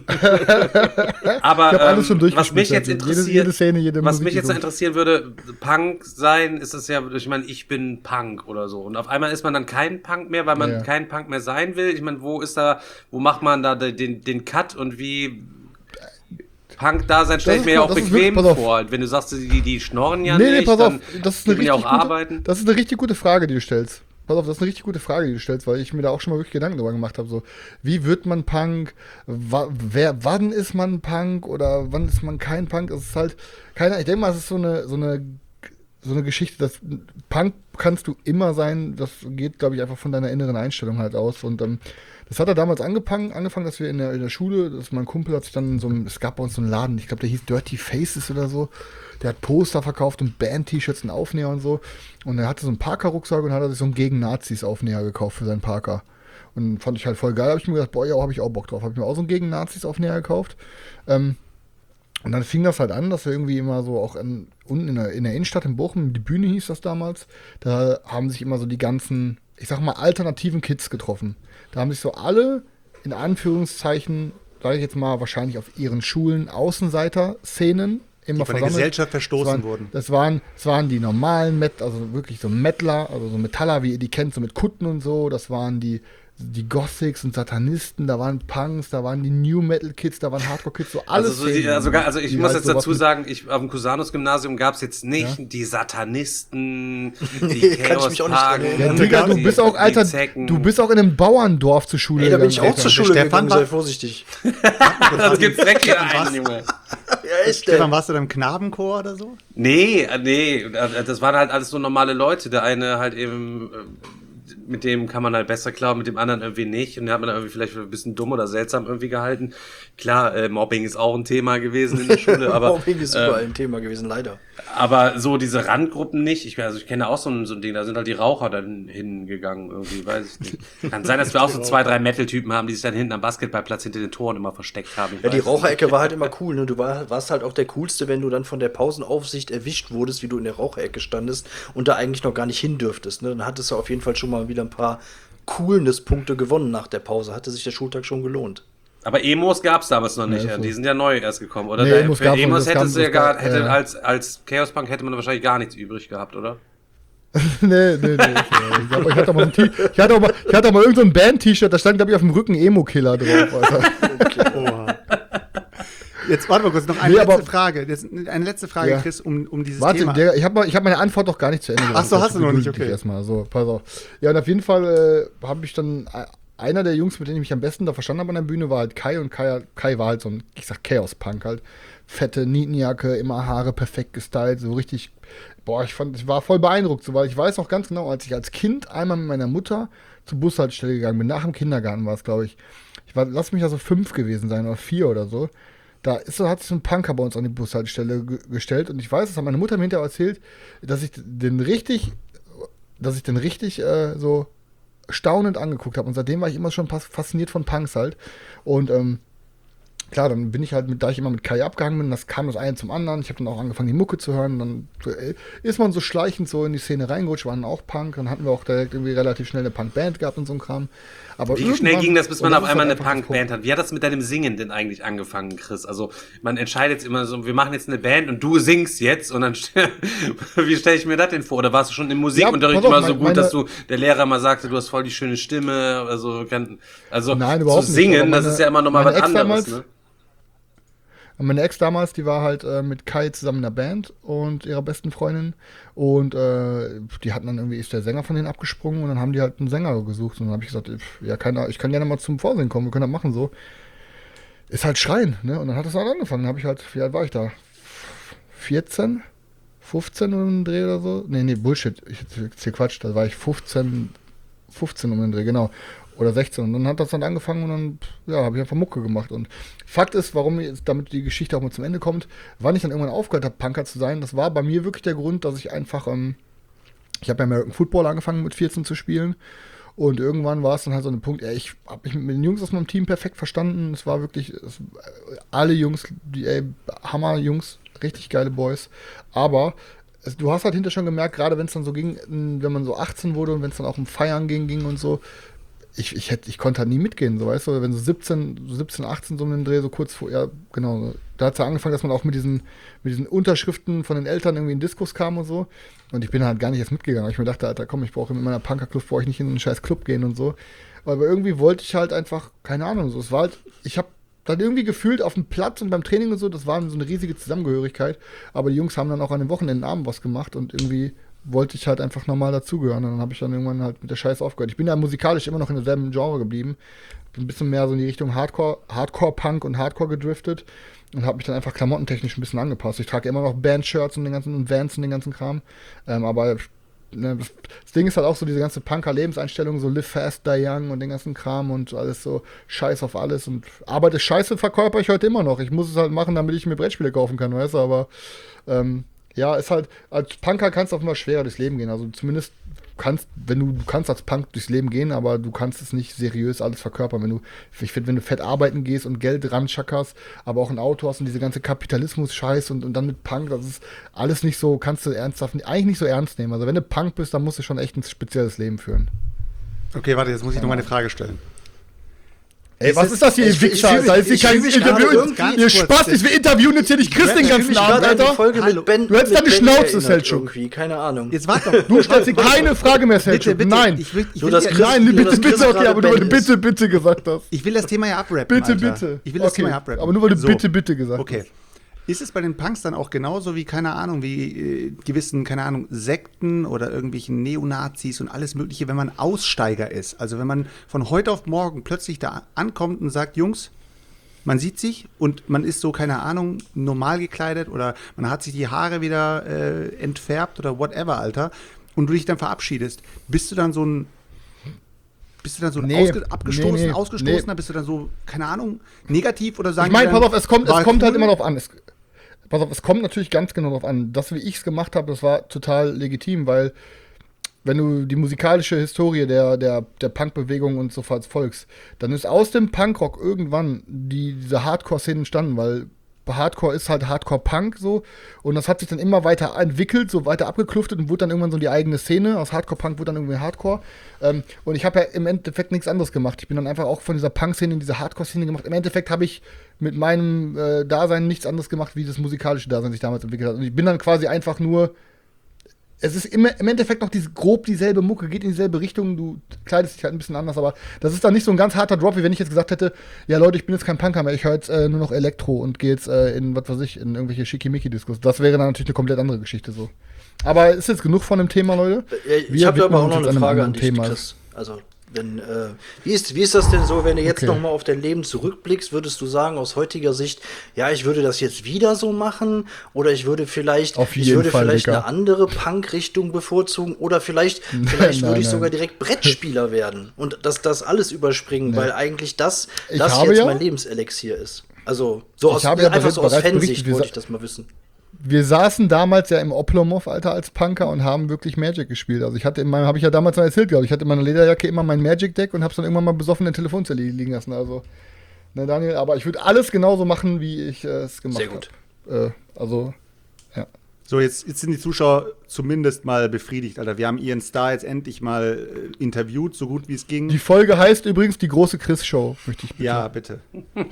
Aber Ich hab alles ähm, schon was mich jetzt durchgespielt, jede- interessiert, jede Szene, jede was Musik, mich jetzt die interessieren würde, Punk sein, ist es ja, ich meine, ich bin Punk oder so. Und auf einmal ist man dann kein Punk mehr, weil man Ja. kein Punk mehr sein will. Ich meine, wo ist da, wo macht man da den, den Cut und wie Punk da sein, stelle ich ist mir ja mal- auch das ist bequem wirklich- pass auf. vor. Wenn du sagst, die, die schnorren ja nee, nee, nicht, pass auf, dann das ist eine geht man ja richtig auch gute, arbeiten. das ist eine richtig gute Frage, die du stellst. Pass auf, das ist eine richtig gute Frage, die du stellst, weil ich mir da auch schon mal wirklich Gedanken darüber gemacht habe. So, wie wird man Punk? Wa wer, wann ist man Punk oder wann ist man kein Punk? Es ist halt, keine Ich denke mal, es ist so eine, so eine, so eine Geschichte, dass Punk kannst du immer sein. Das geht, glaube ich, einfach von deiner inneren Einstellung halt aus. Und ähm, das hat er damals angefangen, angefangen, dass wir in der, in der Schule, dass mein Kumpel hat sich dann in so einem, es gab bei uns so einen Laden, ich glaube, der hieß Dirty Faces oder so. Der hat Poster verkauft und Band-T-Shirts und Aufnäher und so. Und er hatte so einen Parker-Rucksack und hat sich so einen Gegen-Nazis-Aufnäher gekauft für seinen Parker. Und fand ich halt voll geil. Habe ich mir gedacht, boah, ja, habe ich auch Bock drauf. Habe ich mir auch so einen Gegen-Nazis-Aufnäher gekauft. Ähm, und dann fing das halt an, dass wir irgendwie immer so auch in, unten in der, in der Innenstadt in Bochum, die Bühne hieß das damals, da haben sich immer so die ganzen, ich sag mal, alternativen Kids getroffen. Da haben sich so alle, in Anführungszeichen, sage ich jetzt mal, wahrscheinlich auf ihren Schulen Außenseiter-Szenen immer Die von der versammelt. Gesellschaft verstoßen das waren, wurden. Das waren, das waren die normalen Met, also wirklich so Mettler, also so Metaller, wie ihr die kennt, so mit Kutten und so. Das waren die, die Gothics und Satanisten, da waren Punks, da waren die New Metal Kids, da waren Hardcore Kids, so alles. Also, so die, also, gar- also ich die muss halt jetzt sowas dazu mit- sagen, ich, auf dem Cusanus-Gymnasium gab es jetzt nicht die Satanisten, die Nee, kann ich mich auch nicht dran Chaos-Pagen, erinnern. Ja, Ja, Digga, du die- bist auch, die Alter, Zecken. du bist auch in einem Bauerndorf zur Schule ey, da bin ich auch gegangen, zur Alter. Schule Stefan gegangen, war- sei vorsichtig. Das gibt's direkt wieder ein, Junge. Ja, echt, ey. Stefan, warst du da im Knabenchor oder so? Nee, äh, nee, äh, das waren halt alles so normale Leute. Der eine halt eben äh, mit dem kann man halt besser klar, mit dem anderen irgendwie nicht. Und den hat man dann irgendwie vielleicht ein bisschen dumm oder seltsam irgendwie gehalten. Klar, äh, Mobbing ist auch ein Thema gewesen in der Schule, aber Mobbing ist überall äh, ein Thema gewesen, leider. aber so diese Randgruppen nicht. Ich, also ich kenne auch so ein, so ein Ding, da sind halt die Raucher dann hingegangen irgendwie, weiß ich nicht. Kann sein, dass wir auch so zwei, drei Metal-Typen haben, die sich dann hinten am Basketballplatz hinter den Toren immer versteckt haben. Ich Ja, die weiß Raucherecke war halt immer cool. Ne? Du war, warst halt auch der Coolste, wenn du dann von der Pausenaufsicht erwischt wurdest, wie du in der Raucherecke standest und da eigentlich noch gar nicht hin dürftest. Ne? Dann hattest du auf jeden Fall schon mal wieder ein paar Coolness-Punkte gewonnen nach der Pause. Hatte sich der Schultag schon gelohnt. Aber Emos gab's damals noch nicht, Ja, ja, so. die sind ja neu erst gekommen, oder? Nee, Da- Emos für gab's noch, Emos das hättest du ja gab- gar, das hätte gab- als, als Chaos Punk hätte man wahrscheinlich gar nichts übrig gehabt, oder? nee, nee, nee. Ich, hab, ich hatte auch mal, so ein T- ich hatte auch mal, ich hatte auch mal irgendein so ein Band-T-Shirt, da stand, glaube ich, auf dem Rücken Emo-Killer drauf, Alter. Oha. Jetzt warte mal kurz, noch eine Nee, letzte aber- Frage. Jetzt eine letzte Frage, Ja. Chris, um, um dieses Warte, Thema. der, ich habe ich hab meine Antwort noch gar nicht zu Ende gebracht. Ach so, hast du noch nicht, Geduld dich okay. Erstmal. So, pass auf. Ja, und auf jeden Fall äh, habe ich dann, äh, einer der Jungs, mit denen ich mich am besten da verstanden habe an der Bühne, war halt Kai. Und Kai, Kai war halt so ein, ich sag Chaos-Punk halt. Fette Nietenjacke, immer Haare perfekt gestylt, so richtig, boah, ich fand, ich war voll beeindruckt, so, weil ich weiß noch ganz genau, als ich als Kind einmal mit meiner Mutter zur Bushaltestelle gegangen bin, nach dem Kindergarten war es, glaube ich. Ich war, lass mich also fünf gewesen sein oder vier oder so. Da ist, so- hat sich so ein Punker bei uns an die Bushaltestelle ge gestellt und ich weiß, das hat meine Mutter mir hinterher erzählt, dass ich den richtig, dass ich den richtig äh, so staunend angeguckt habe und seitdem war ich immer schon fas- fasziniert von Punks halt und ähm, klar, dann bin ich halt, mit, da ich immer mit Kai abgehangen bin, das kam das eine zum anderen. Ich habe dann auch angefangen, die Mucke zu hören. Dann äh, ist man so schleichend so in die Szene reingerutscht, waren auch Punk. Dann hatten wir auch direkt irgendwie relativ schnell eine Punk-Band gehabt und so ein Kram. Aber Wie schnell irgendwann- ging das, bis man und auf ist einmal eine halt einfach das Punk-Band hat? Wie hat das mit deinem Singen denn eigentlich angefangen, Chris? Also man entscheidet immer so, wir machen jetzt eine Band und du singst jetzt und dann wie stelle ich mir das denn vor? Oder warst du schon im Musikunterricht pass auf, immer so mein- gut, dass meine- du, der Lehrer mal sagte, du hast voll die schöne Stimme, also, kann, also Nein, überhaupt zu nicht, singen, aber das meine- ist ja immer nochmal meine was Ex anderes, damals- ne? Und meine Ex damals, die war halt äh, mit Kai zusammen in der Band und ihrer besten Freundin. Und äh, die hatten dann irgendwie, ist der Sänger von denen abgesprungen und dann haben die halt einen Sänger gesucht. Und dann habe ich gesagt, pf, ja, keine, ich kann gerne mal zum Vorsingen kommen, wir können das machen so. Ist halt schreien, ne? Und dann hat das halt angefangen. Dann habe ich halt, wie alt war ich da? vierzehn? fünfzehn um den Dreh oder so? Nee, nee, Bullshit. Ich erzähl Quatsch, da war ich fünfzehn, fünfzehn um den Dreh, genau. Oder sechzehn. Und dann hat das dann angefangen und dann, ja, habe ich einfach Mucke gemacht. Und Fakt ist, warum jetzt, damit die Geschichte auch mal zum Ende kommt, wann ich dann irgendwann aufgehört habe, Punker zu sein, das war bei mir wirklich der Grund, dass ich einfach, ähm, ich habe ja American Football angefangen mit vierzehn zu spielen. Und irgendwann war es dann halt so ein Punkt, ey, ich habe mich mit den Jungs aus meinem Team perfekt verstanden. Es war wirklich, es, alle Jungs, die, ey, Hammer-Jungs, richtig geile Boys. Aber es, du hast halt hinterher schon gemerkt, gerade wenn es dann so ging, wenn man so achtzehn wurde und wenn es dann auch um Feiern ging, ging und so, ich, ich, hätte, ich konnte halt nie mitgehen, so weißt du, wenn so siebzehn, so siebzehn, achtzehn so um den Dreh, so kurz vor, ja, genau, da hat es ja angefangen, dass man auch mit diesen, mit diesen Unterschriften von den Eltern irgendwie in Diskos kam und so. Und ich bin halt gar nicht erst mitgegangen. Aber ich mir dachte, Alter, komm, ich brauche mit meiner Punkerclub, brauche ich nicht in einen scheiß Club gehen und so. Aber irgendwie wollte ich halt einfach, keine Ahnung, so, es war halt, ich habe dann irgendwie gefühlt auf dem Platz und beim Training und so, das war so eine riesige Zusammengehörigkeit. Aber die Jungs haben dann auch an den Wochenenden Abend was gemacht und irgendwie wollte ich halt einfach normal dazugehören. Und dann habe ich dann irgendwann halt mit der Scheiße aufgehört. Ich bin ja musikalisch immer noch in derselben Genre geblieben. Bin ein bisschen mehr so in die Richtung Hardcore, Hardcore-Punk und Hardcore gedriftet und habe mich dann einfach klamottentechnisch ein bisschen angepasst. Ich trage immer noch Band-Shirts und den ganzen und Vans und den ganzen Kram. Ähm, aber ne, das, das Ding ist halt auch so diese ganze Punker-Lebenseinstellung, so live fast, die young und den ganzen Kram und alles so Scheiß auf alles. Und Arbeit ist scheiße, verkörper ich heute immer noch. Ich muss es halt machen, damit ich mir Brettspiele kaufen kann, weißt du, aber ähm, ja, ist halt, als Punker kannst du auch immer schwerer durchs Leben gehen. Also zumindest kannst, wenn du, du kannst als Punk durchs Leben gehen, aber du kannst es nicht seriös alles verkörpern. Wenn du, ich finde, wenn du fett arbeiten gehst und Geld ranschackerst, aber auch ein Auto hast und diese ganze Kapitalismus-Scheiß und, und dann mit Punk, das ist alles nicht so, kannst du ernsthaft, eigentlich nicht so ernst nehmen. Also wenn du Punk bist, dann musst du schon echt ein spezielles Leben führen. Okay, warte, jetzt muss ich noch mal eine Frage stellen. Ey, was ist das hier, ihr ich- ich Wichser? fühl mich- Alter? Ist hier ich kein fühl mich gerade Interview, irgendwie- ihr Spaß, ist, wir interviewen jetzt hier nicht Chris den Ich fühl ganzen mich Abend, gerade an die Alter. Folge Hallo. mit Ben, Du hättest mit deine Ben Schnauze, erinnert Selchuk. irgendwie, keine Ahnung. Jetzt warte doch. Du stellst dir keine Frage mehr, Bitte, Selchuk. bitte. Nein. Ich will, ich Nur will, das ja- Chris- Nein, nur, bitte, dass bitte, Chris okay, gerade aber nur weil du Ben ist. bitte, bitte gesagt hast. ich will das Thema ja abrappen. Bitte, Alter. bitte. Ich will das Okay, Thema ja abrappen. aber nur weil du So. bitte, bitte gesagt Okay. hast. Ist es bei den Punks dann auch genauso wie, keine Ahnung, wie äh, gewissen, keine Ahnung, Sekten oder irgendwelchen Neonazis und alles Mögliche, wenn man Aussteiger ist? Also wenn man von heute auf morgen plötzlich da ankommt und sagt, Jungs, man sieht sich und man ist so, keine Ahnung, normal gekleidet oder man hat sich die Haare wieder äh, entfärbt oder whatever, Alter, und du dich dann verabschiedest. Bist du dann so ein du dann so Nee, ausge abgestoßen, nee, nee, ausgestoßen, nee. bist du dann so, keine Ahnung, negativ oder sagen Ich meine, die dann, pass auf, es kommt, war es kommt halt cool? immer darauf an. Es, pass auf, es kommt natürlich ganz genau darauf an. Das, wie ich es gemacht habe, das war total legitim, weil wenn du die musikalische Historie der, der, der Punk-Bewegung und so folgst, dann ist aus dem Punkrock irgendwann die, diese Hardcore-Szene entstanden, weil Hardcore ist halt Hardcore-Punk so und das hat sich dann immer weiter entwickelt, so weiter abgekluftet und wurde dann irgendwann so die eigene Szene. Aus Hardcore-Punk wurde dann irgendwie Hardcore. Ähm, und ich habe ja im Endeffekt nichts anderes gemacht. Ich bin dann einfach auch von dieser Punk-Szene in diese Hardcore-Szene gemacht. Im Endeffekt habe ich mit meinem äh, Dasein nichts anderes gemacht, wie das musikalische Dasein sich damals entwickelt hat. Und ich bin dann quasi einfach nur es ist immer, im Endeffekt noch diese, grob dieselbe Mucke, geht in dieselbe Richtung, du kleidest dich halt ein bisschen anders, aber das ist dann nicht so ein ganz harter Drop, wie wenn ich jetzt gesagt hätte, ja Leute, ich bin jetzt kein Punker mehr, ich höre jetzt äh, nur noch Elektro und gehe jetzt äh, in, was weiß ich, in irgendwelche Schickimicki-Diskus. Das wäre dann natürlich eine komplett andere Geschichte so. Aber ist jetzt genug von dem Thema, Leute? Äh, Ich Wir habe aber auch widmen noch uns eine jetzt einem Frage an anderen dich, Thema. Chris. Also, wenn, äh, wie, ist, wie ist das denn so, wenn du jetzt Okay. noch mal auf dein Leben zurückblickst, würdest du sagen, aus heutiger Sicht, ja, ich würde das jetzt wieder so machen oder ich würde vielleicht, Auf ich jeden würde Fall, vielleicht Digga. eine andere Punk-Richtung bevorzugen oder vielleicht, vielleicht Nein, würde ich nein. sogar direkt Brettspieler werden und das, das alles überspringen, weil eigentlich das, Ich das habe jetzt ja- mein Lebenselixier ist. Also, so Ich aus, habe ja einfach so aus bereits berichtet, Fansicht wir wollte sa- ich das mal wissen. Wir saßen damals ja im Oplomov, Alter, als Punker und haben wirklich Magic gespielt. Also ich hatte in meinem, habe ich ja damals mal erzählt, glaube ich, ich hatte in meiner Lederjacke immer mein Magic-Deck und hab's dann irgendwann mal besoffen in der Telefonzelle liegen lassen. Also, ne, Daniel, aber ich würde alles genauso machen, wie ich äh, es gemacht Sehr habe. gut. Äh, also, ja. So, jetzt, jetzt sind die Zuschauer zumindest mal befriedigt, Alter. Wir haben Ian Starr jetzt endlich mal äh, interviewt, so gut wie es ging. Die Folge heißt übrigens die große Chris-Show, möchte ich bitte. Ja, bitte.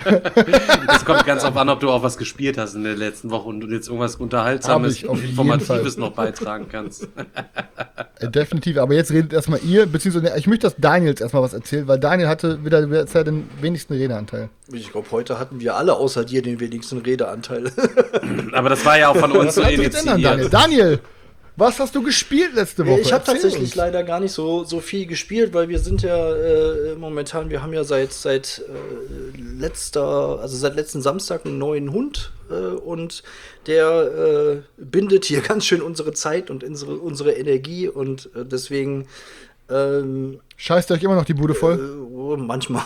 Das kommt ganz auf an, ob du auch was gespielt hast in der letzten Woche und du jetzt irgendwas Unterhaltsames, Hab ich auf jeden Informatives Fall. noch beitragen kannst. Äh, definitiv, aber jetzt redet erstmal ihr, beziehungsweise ich möchte, dass Daniel jetzt erstmal was erzählt, weil Daniel hatte wieder, wieder jetzt den wenigsten Redeanteil. Ich glaube, heute hatten wir alle außer dir den wenigsten Redeanteil. Aber das war ja auch von uns so Was kannst du jetzt ändern, Daniel? initiiert. Daniel, was hast du gespielt letzte Woche? Ich habe Erzähl tatsächlich uns. leider gar nicht so, so viel gespielt, weil wir sind ja äh, momentan, wir haben ja seit seit äh, letzter, also seit letzten Samstag einen neuen Hund äh, und der äh, bindet hier ganz schön unsere Zeit und unsere, unsere Energie und äh, deswegen ähm, Scheißt euch immer noch die Bude voll? äh, manchmal.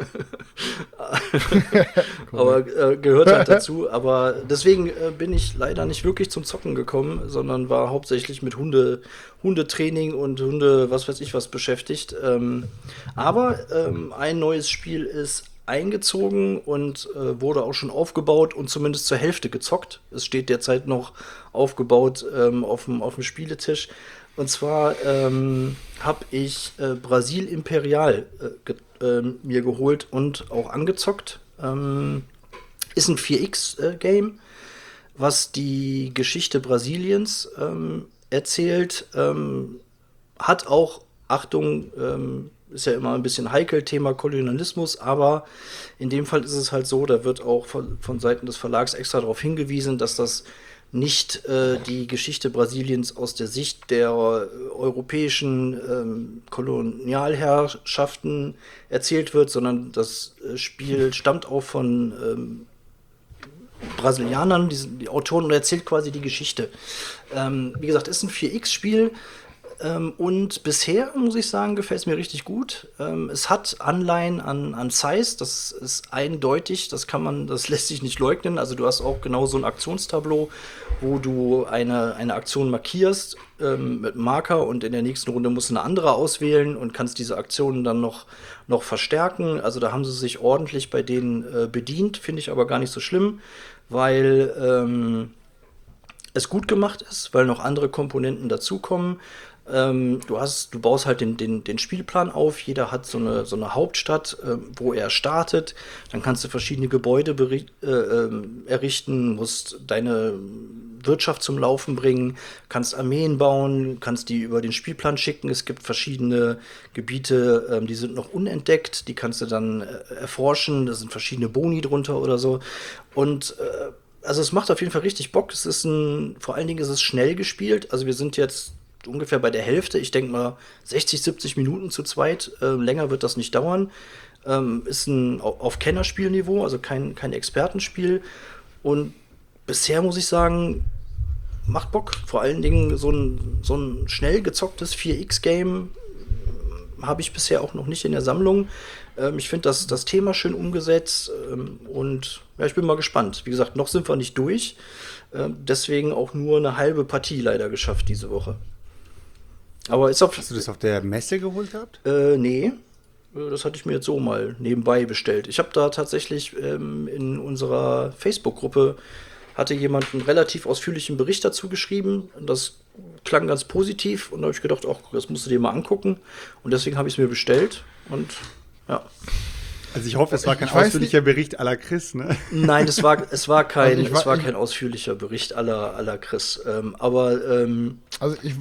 aber äh, gehört halt dazu. Aber deswegen äh, bin ich leider nicht wirklich zum Zocken gekommen, sondern war hauptsächlich mit Hunde, Hundetraining und Hunde, was weiß ich was beschäftigt. Ähm, aber ähm, ein neues Spiel ist eingezogen und äh, wurde auch schon aufgebaut und zumindest zur Hälfte gezockt. Es steht derzeit noch aufgebaut ähm, auf dem auf dem Spieletisch. Und zwar ähm, habe ich äh, Brasil Imperial äh, ge ähm, mir geholt und auch angezockt. Ähm, ist ein vier X-Game, was die Geschichte Brasiliens ähm, erzählt. Ähm, hat auch, Achtung, ähm, ist ja immer ein bisschen heikel, Thema Kolonialismus, aber in dem Fall ist es halt so, da wird auch von, von Seiten des Verlags extra darauf hingewiesen, dass das nicht äh, die Geschichte Brasiliens aus der Sicht der äh, europäischen ähm, Kolonialherrschaften erzählt wird, sondern das äh, Spiel stammt auch von ähm, Brasilianern, die, sind die Autoren, und erzählt quasi die Geschichte. Ähm, wie gesagt, ist ein vier X-Spiel. Ähm, und bisher, muss ich sagen, gefällt es mir richtig gut. Ähm, es hat Anleihen an, an Size, das ist eindeutig, das kann man, das lässt sich nicht leugnen. Also du hast auch genau so ein Aktionstableau, wo du eine, eine Aktion markierst ähm, mit Marker und in der nächsten Runde musst du eine andere auswählen und kannst diese Aktionen dann noch, noch verstärken. Also da haben sie sich ordentlich bei denen äh, bedient, finde ich aber gar nicht so schlimm, weil ähm, es gut gemacht ist, weil noch andere Komponenten dazukommen. Ähm, du hast, du baust halt den, den, den Spielplan auf. Jeder hat so eine, so eine Hauptstadt, ähm, wo er startet. Dann kannst du verschiedene Gebäude beri- äh, ähm, errichten, musst deine Wirtschaft zum Laufen bringen, kannst Armeen bauen, kannst die über den Spielplan schicken. Es gibt verschiedene Gebiete, ähm, die sind noch unentdeckt. Die kannst du dann äh, erforschen. Da sind verschiedene Boni drunter oder so. Und äh, also es macht auf jeden Fall richtig Bock. Es ist ein, vor allen Dingen ist es schnell gespielt. Also wir sind jetzt ungefähr bei der Hälfte. Ich denke mal sechzig, siebzig Minuten zu zweit. Ähm, länger wird das nicht dauern. Ähm, ist ein au- auf Kennerspielniveau, also kein, kein Expertenspiel. Und bisher muss ich sagen, macht Bock. Vor allen Dingen so ein, so ein schnell gezocktes vier X-Game habe ich bisher auch noch nicht in der Sammlung. Ähm, ich finde das, das Thema schön umgesetzt ähm, und ja, ich bin mal gespannt. Wie gesagt, noch sind wir nicht durch. Ähm, deswegen auch nur eine halbe Partie leider geschafft diese Woche. Aber ist auf. Hast du das auf der Messe geholt gehabt? Äh, nee. Äh, Das hatte ich mir jetzt so mal nebenbei bestellt. Ich habe da tatsächlich ähm, in unserer Facebook-Gruppe hatte jemand einen relativ ausführlichen Bericht dazu geschrieben. Das klang ganz positiv und da habe ich gedacht, ach, das musst du dir mal angucken. Und deswegen habe ich es mir bestellt und ja. Also ich hoffe, es war kein Ich weiß ausführlicher Bericht à la Chris, ne? Nein, es war, es war kein, Also ich war- es war kein ausführlicher Bericht aller aller Chris. Ähm, aber ähm, Also ich,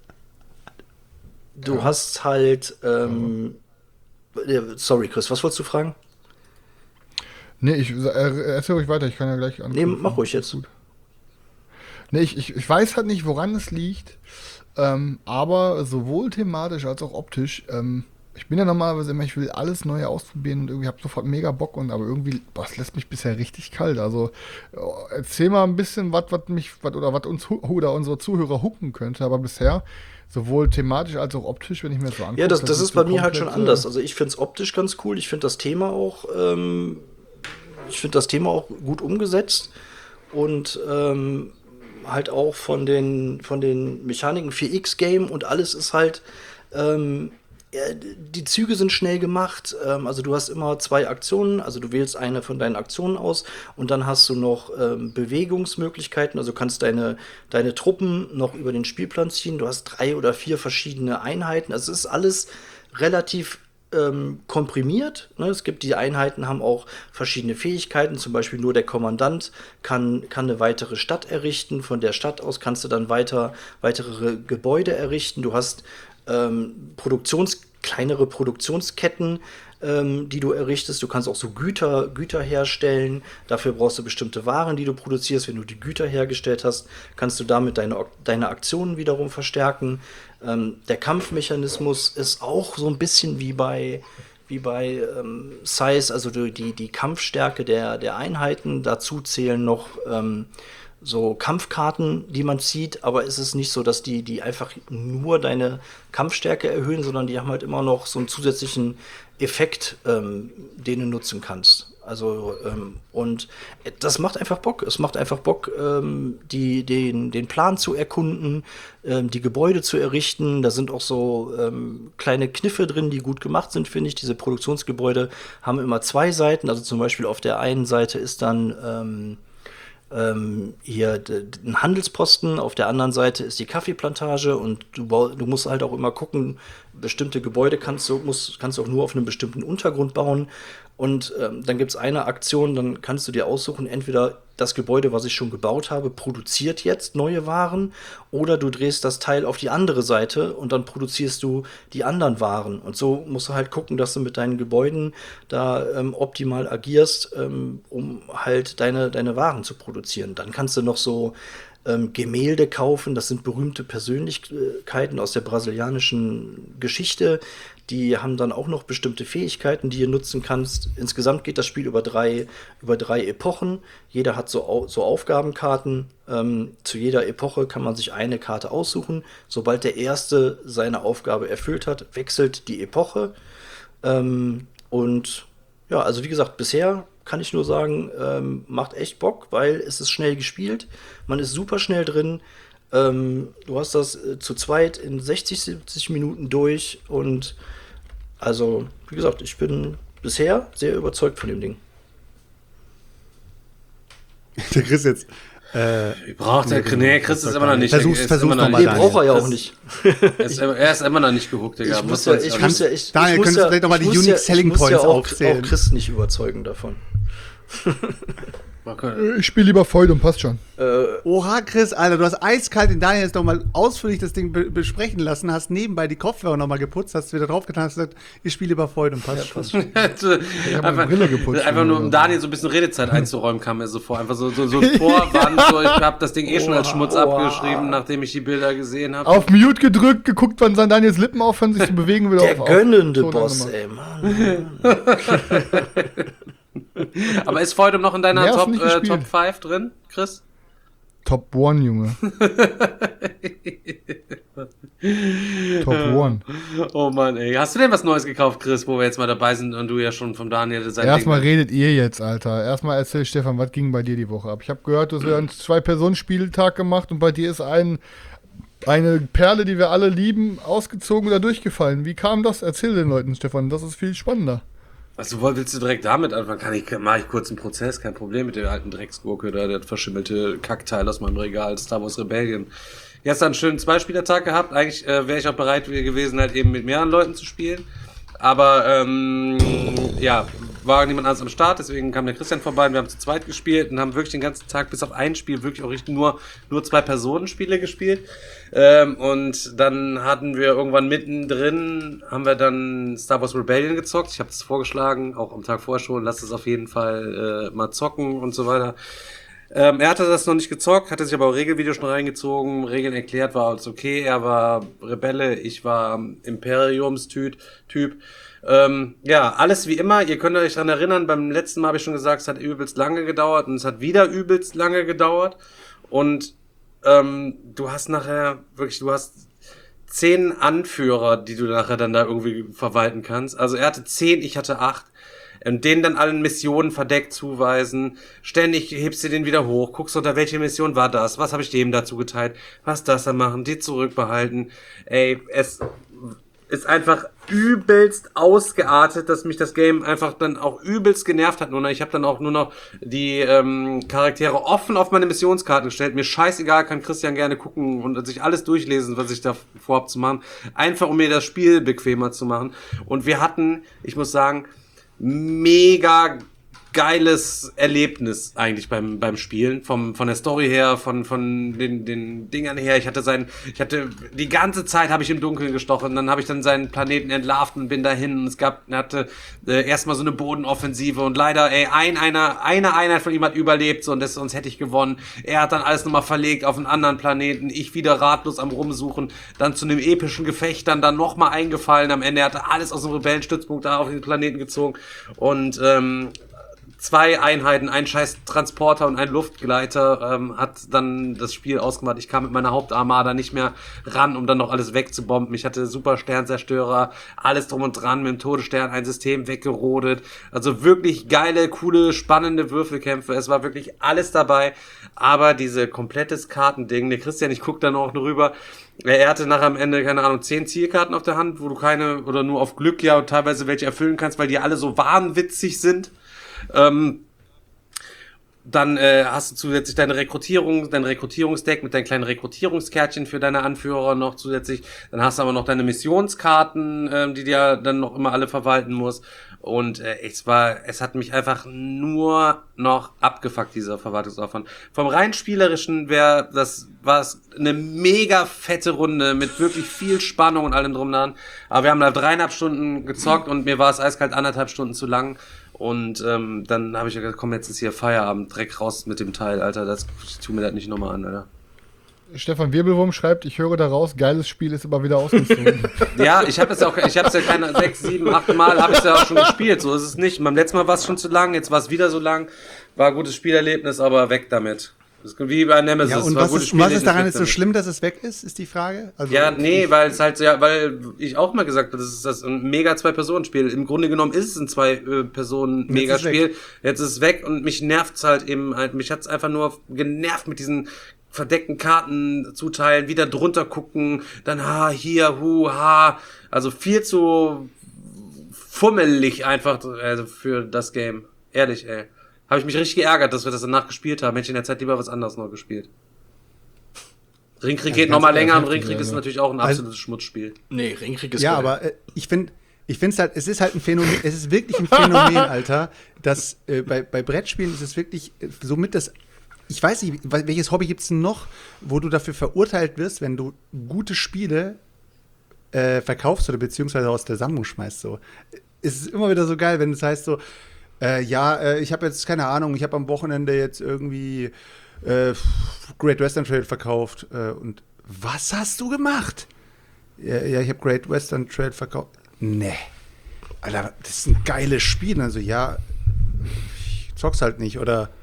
du hast halt ähm, äh, sorry, Chris, was wolltest du fragen? nee, ich äh, erzähl ruhig weiter, ich kann ja gleich Nee, anknüpfen. mach ruhig jetzt. Gut. Nee, ich, ich, ich weiß halt nicht, woran es liegt, ähm, aber sowohl thematisch als auch optisch, ähm, ich bin ja normalerweise immer, ich will alles Neue ausprobieren und irgendwie habe sofort mega Bock und aber irgendwie, boah, es lässt mich bisher richtig kalt. Also äh, erzähl mal ein bisschen, was was mich wat, oder was uns hu- oder unsere Zuhörer hucken könnte, aber bisher sowohl thematisch als auch optisch, wenn ich mir das so angucke. Ja, das, das sieht ist bei so mir halt schon komplett, anders. äh, Also ich finde es optisch ganz cool. Ich finde das Thema auch, ähm, ich finde das Thema auch gut umgesetzt und ähm, halt auch von den von den Mechaniken vier X Game und alles ist halt ähm, ja, die Züge sind schnell gemacht. Ähm, also du hast immer zwei Aktionen. Also du wählst eine von deinen Aktionen aus und dann hast du noch ähm, Bewegungsmöglichkeiten. Also kannst deine, deine Truppen noch über den Spielplan ziehen. Du hast drei oder vier verschiedene Einheiten. Also es ist alles relativ ähm, komprimiert. Ne? Es gibt die Einheiten, haben auch verschiedene Fähigkeiten. Zum Beispiel nur der Kommandant kann, kann eine weitere Stadt errichten. Von der Stadt aus kannst du dann weiter weitere Gebäude errichten. Du hast ähm, Produktions, kleinere Produktionsketten, ähm, die du errichtest. Du kannst auch so Güter, Güter herstellen. Dafür brauchst du bestimmte Waren, die du produzierst. Wenn du die Güter hergestellt hast, kannst du damit deine, deine Aktionen wiederum verstärken. Ähm, der Kampfmechanismus ist auch so ein bisschen wie bei wie bei ähm, Size, also die, die Kampfstärke der, der Einheiten. Dazu zählen noch ähm, so Kampfkarten, die man zieht, aber es ist nicht so, dass die, die einfach nur deine Kampfstärke erhöhen, sondern die haben halt immer noch so einen zusätzlichen Effekt, ähm, den du nutzen kannst. Also, ähm, und das macht einfach Bock. Es macht einfach Bock, ähm, die, den, den Plan zu erkunden, ähm, die Gebäude zu errichten. Da sind auch so ähm, kleine Kniffe drin, die gut gemacht sind, finde ich. Diese Produktionsgebäude haben immer zwei Seiten. Also zum Beispiel auf der einen Seite ist dann ähm, ähm, hier d- d- ein Handelsposten, auf der anderen Seite ist die Kaffeeplantage und du, bau, du musst halt auch immer gucken, bestimmte Gebäude kannst du musst, kannst du auch nur auf einem bestimmten Untergrund bauen. Und ähm, dann gibt es eine Aktion, dann kannst du dir aussuchen, entweder das Gebäude, was ich schon gebaut habe, produziert jetzt neue Waren oder du drehst das Teil auf die andere Seite und dann produzierst du die anderen Waren. Und so musst du halt gucken, dass du mit deinen Gebäuden da ähm, optimal agierst, ähm, um halt deine, deine Waren zu produzieren. Dann kannst du noch so ähm, Gemälde kaufen, das sind berühmte Persönlichkeiten aus der brasilianischen Geschichte. Die haben dann auch noch bestimmte Fähigkeiten, die ihr nutzen kannst. Insgesamt geht das Spiel über drei, über drei Epochen. Jeder hat so, au- so Aufgabenkarten. Ähm, zu jeder Epoche kann man sich eine Karte aussuchen. Sobald der Erste seine Aufgabe erfüllt hat, wechselt die Epoche. Ähm, und ja, also wie gesagt, bisher kann ich nur sagen, ähm, macht echt Bock, weil es ist schnell gespielt. Man ist super schnell drin. Ähm, du hast das äh, zu zweit in sechzig, siebzig Minuten durch und also, wie gesagt, ich bin bisher sehr überzeugt von dem Ding. Der Chris jetzt. Äh, Braucht der nee, Chris ist immer noch nicht. Versuch's- ist versuch's immer noch noch mal, nicht- Nee, Daniel. braucht er ja auch Chris- nicht. Er ist, immer- er ist immer noch nicht gehuckt, Digga. Ich muss Muss ja, man ich sich muss ja, auch- ich, Daniel, ich muss könntest du ja, vielleicht noch mal ich die muss Unique ja, Selling ich muss Points ja auch, aufzählen? auch Chris nicht überzeugen davon. Man kann- Ich spiele lieber Feud und passt schon. Äh, Oha, Chris, Alter, du hast eiskalt den Daniel jetzt nochmal ausführlich das Ding be besprechen lassen, hast nebenbei die Kopfhörer nochmal geputzt, hast wieder draufgetan, hast gesagt, ich spiele über Freud und passt schon. hab meine einfach, Brille geputzt einfach nur, oder um so. Daniel so ein bisschen Redezeit einzuräumen, kam mir so vor. Einfach so, so, so ein Vorwand, so, ich habe das Ding eh schon als Schmutz abgeschrieben, nachdem ich die Bilder gesehen habe. Auf Mute gedrückt, geguckt, wann sein Daniels Lippen aufhören, sich zu bewegen, wieder der auf. gönnende auf- Boss, Ton ey, Mann. Aber ist Freudum noch in deiner Mehr hast Top, du nicht äh, gespielt. Top fünf drin, Chris? Top One, Junge. Top One. Oh Mann, ey. Hast du denn was Neues gekauft, Chris, wo wir jetzt mal dabei sind und du ja schon vom Daniel sein Erstmal Ding- redet ihr jetzt, Alter. Erstmal erzähl, Stefan, was ging bei dir die Woche ab? Ich habe gehört, du hast ja einen Zwei-Personen-Spieltag gemacht und bei dir ist ein, eine Perle, die wir alle lieben, ausgezogen oder durchgefallen. Wie kam das? Erzähl den Leuten, Stefan. Das ist viel spannender. Also willst du direkt damit anfangen? Kann ich, mach ich kurz einen Prozess, kein Problem mit der alten Drecksgurke da, der verschimmelte Kackteil aus meinem Regal, Star Wars Rebellion. Gestern einen schönen Zweispielertag gehabt. Eigentlich äh, wäre ich auch bereit gewesen, halt eben mit mehreren Leuten zu spielen. Aber ähm, ja, war niemand anderes am Start, deswegen kam der Christian vorbei und wir haben zu zweit gespielt und haben wirklich den ganzen Tag bis auf ein Spiel wirklich auch richtig nur, nur zwei Personenspiele gespielt. Ähm, und dann hatten wir irgendwann mittendrin, haben wir dann Star Wars Rebellion gezockt. Ich habe es vorgeschlagen, auch am Tag vorher schon, lasst es auf jeden Fall äh, mal zocken und so weiter. Ähm, er hatte das noch nicht gezockt, hatte sich aber auch Regelvideo schon reingezogen, Regeln erklärt, war alles okay. Er war Rebelle, ich war Imperiumstyp. Typ. Ähm, ja, alles wie immer. Ihr könnt euch daran erinnern, beim letzten Mal habe ich schon gesagt, es hat übelst lange gedauert und es hat wieder übelst lange gedauert. Und ähm, du hast nachher wirklich, du hast zehn Anführer, die du nachher dann da irgendwie verwalten kannst. Also er hatte zehn, ich hatte acht. Und denen dann allen Missionen verdeckt zuweisen. Ständig hebst du den wieder hoch, guckst unter welche Mission war das, was habe ich dem dazu geteilt, was das da machen, die zurückbehalten. Ey, es ist einfach übelst ausgeartet, dass mich das Game einfach dann auch übelst genervt hat. Nur ich habe dann auch nur noch die ähm, Charaktere offen auf meine Missionskarten gestellt. Mir scheißegal, kann Christian gerne gucken und sich alles durchlesen, was ich da vorhab zu machen. Einfach, um mir das Spiel bequemer zu machen. Und wir hatten, ich muss sagen, mega geiles Erlebnis eigentlich beim beim Spielen, vom von der Story her, von von den den Dingern her. Ich hatte sein ich hatte die ganze Zeit habe ich im Dunkeln gestochen, dann habe ich dann seinen Planeten entlarvt und bin dahin und es gab er hatte äh, erstmal so eine Bodenoffensive und leider ey ein einer eine Einheit von ihm hat überlebt, so und das, sonst hätte ich gewonnen. Er hat dann alles nochmal verlegt auf einen anderen Planeten, ich wieder ratlos am rumsuchen, dann zu einem epischen Gefecht dann dann nochmal eingefallen. Am Ende hat er alles aus dem Rebellenstützpunkt da auf den Planeten gezogen und ähm, zwei Einheiten, ein scheiß Transporter und ein Luftgleiter ähm, hat dann das Spiel ausgemacht. Ich kam mit meiner Hauptarmada nicht mehr ran, um dann noch alles wegzubomben. Ich hatte super Sternzerstörer, alles drum und dran, mit dem Todesstern ein System weggerodet. Also wirklich geile, coole, spannende Würfelkämpfe. Es war wirklich alles dabei. Aber diese komplettes Kartending, der Christian, ich guck dann auch nur rüber, er hatte nachher am Ende, keine Ahnung, zehn Zielkarten auf der Hand, wo du keine, oder nur auf Glück ja und teilweise welche erfüllen kannst, weil die alle so wahnwitzig sind. Ähm, dann äh, hast du zusätzlich deine Rekrutierung, dein Rekrutierungsdeck mit deinen kleinen Rekrutierungskärtchen für deine Anführer noch zusätzlich. Dann hast du aber noch deine Missionskarten, ähm, die dir dann noch immer alle verwalten musst. Und äh, es war, es hat mich einfach nur noch abgefuckt, dieser Verwaltungsaufwand. Vom rein spielerischen wäre das, war es eine mega fette Runde mit wirklich viel Spannung und allem drum und dran. Aber wir haben da dreieinhalb Stunden gezockt und mir war es eiskalt anderthalb Stunden zu lang. Und ähm, dann habe ich gesagt, komm, jetzt ist hier Feierabend, Dreck raus mit dem Teil, Alter, das, ich tu mir das nicht nochmal an, Alter. Stefan Wirbelwurm schreibt, ich höre daraus, geiles Spiel ist aber wieder ausgezogen. Ja, ich habe das auch, ich habe es ja keine sechs, sieben, acht Mal, habe ich es ja auch schon gespielt, so ist es nicht. Beim letzten Mal war es schon zu lang, jetzt war es wieder so lang, war ein gutes Spielerlebnis, aber weg damit. Das ist wie bei Nemesis. Ja, und war was gutes ist, was ist daran Spielerlebnis, jetzt so weg damit. schlimm, dass es weg ist, ist die Frage? Also, Ja, nee, weil es halt, ja, weil ich auch mal gesagt habe, das ist das ein mega Zwei-Personen-Spiel. Im Grunde genommen ist es ein Zwei-Personen-Megaspiel. Jetzt ist es weg und mich nervt's halt eben, halt, mich hat's einfach nur genervt mit diesen verdeckten Karten zuteilen, wieder drunter gucken, dann ha, hier, hu, ha. Also viel zu fummelig einfach, also für das Game. Ehrlich, ey. Habe ich mich richtig geärgert, dass wir das danach gespielt haben. Hätte ich in der Zeit lieber was anderes noch gespielt. Ringkrieg Ja, geht nochmal ganz länger und heftig, Ringkrieg ist also. natürlich auch ein Also- absolutes Schmutzspiel. Nee, Ringkrieg ist ja, geil. aber äh, ich finde, ich finde es halt, es ist halt ein Phänomen, es ist wirklich ein Phänomen, Alter, dass äh, bei, bei Brettspielen ist es wirklich äh, somit das, ich weiß nicht, wel- welches Hobby gibt es denn noch, wo du dafür verurteilt wirst, wenn du gute Spiele äh, verkaufst oder beziehungsweise aus der Sammlung schmeißt, so. Es ist immer wieder so geil, wenn es heißt so, äh, ja, äh, ich habe jetzt, keine Ahnung, ich habe am Wochenende jetzt irgendwie äh, Great Western Trail verkauft äh, und was hast du gemacht? Ja, ja ich habe Great Western Trail verkauft. Nee. Alter, das ist ein geiles Spiel. Also ja, ich zock's halt nicht. Oder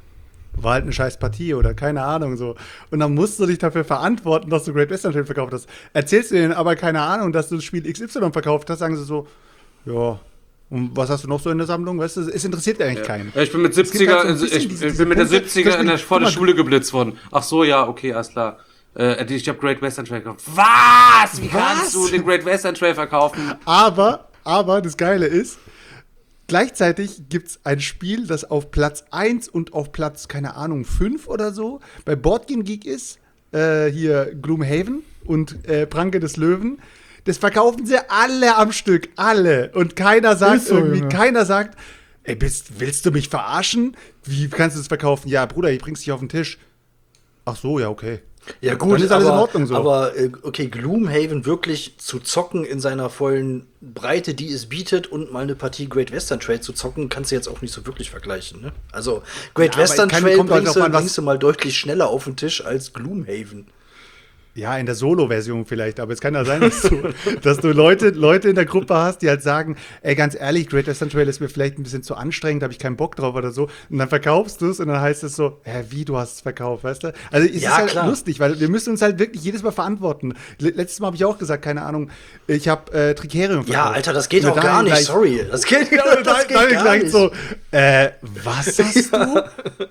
war halt eine scheiß Partie oder keine Ahnung so. Und dann musst du dich dafür verantworten, dass du Great Western Trail verkauft hast. Erzählst du denen aber keine Ahnung, dass du das Spiel X Y verkauft hast, sagen sie so, ja, und was hast du noch so in der Sammlung? Weißt du, es interessiert eigentlich keinen. Ja, ich bin mit Es gibt siebziger, halt so ein bisschen ich, diese- ich diese bin mit der Punkte. siebziger in der, Zum vor der Beispiel- Schule geblitzt worden. Ach so, ja, okay, alles klar. Äh, ich habe Great Western Trail gekauft. Was? Wie kannst du den Great Western Trail verkaufen? Aber, aber das Geile ist, gleichzeitig gibt es ein Spiel, das auf Platz eins und auf Platz, keine Ahnung, fünf oder so bei Boardgame Geek ist. Äh, hier Gloomhaven und äh, Pranke des Löwen. Das verkaufen sie alle am Stück, alle. Und keiner sagt Ist so, irgendwie, Junge. keiner sagt, ey, bist, willst du mich verarschen? Wie kannst du das verkaufen? Ja, Bruder, ich bring's dich auf den Tisch. Ach so, ja, okay. Ja gut, Dann ist alles aber, in Ordnung so. aber äh, okay, Gloomhaven wirklich zu zocken in seiner vollen Breite, die es bietet, und mal eine Partie Great Western Trail zu zocken, kannst du jetzt auch nicht so wirklich vergleichen. Ne? Also Great Ja, aber Western kann- Trail kommt halt bringst, drauf du, an, was- bringst du mal deutlich schneller auf den Tisch als Gloomhaven. Ja, in der Solo-Version vielleicht, aber es kann ja sein, dass du, dass du Leute, Leute in der Gruppe hast, die halt sagen, ey, ganz ehrlich, Great Western Trail ist mir vielleicht ein bisschen zu anstrengend, da habe ich keinen Bock drauf oder so. Und dann verkaufst du es und dann heißt es so, hä, wie, du hast es verkauft, weißt du? Also es Ja, ist halt klar. lustig, weil wir müssen uns halt wirklich jedes Mal verantworten. L- Letztes Mal habe ich auch gesagt, keine Ahnung, ich habe äh, Tricerium verkauft. Ja, Alter, das geht Und auch dann gar nicht, gleich- sorry. Das geht, Ja, und das dann, geht dann gar gleich nicht. so, äh, was hast du?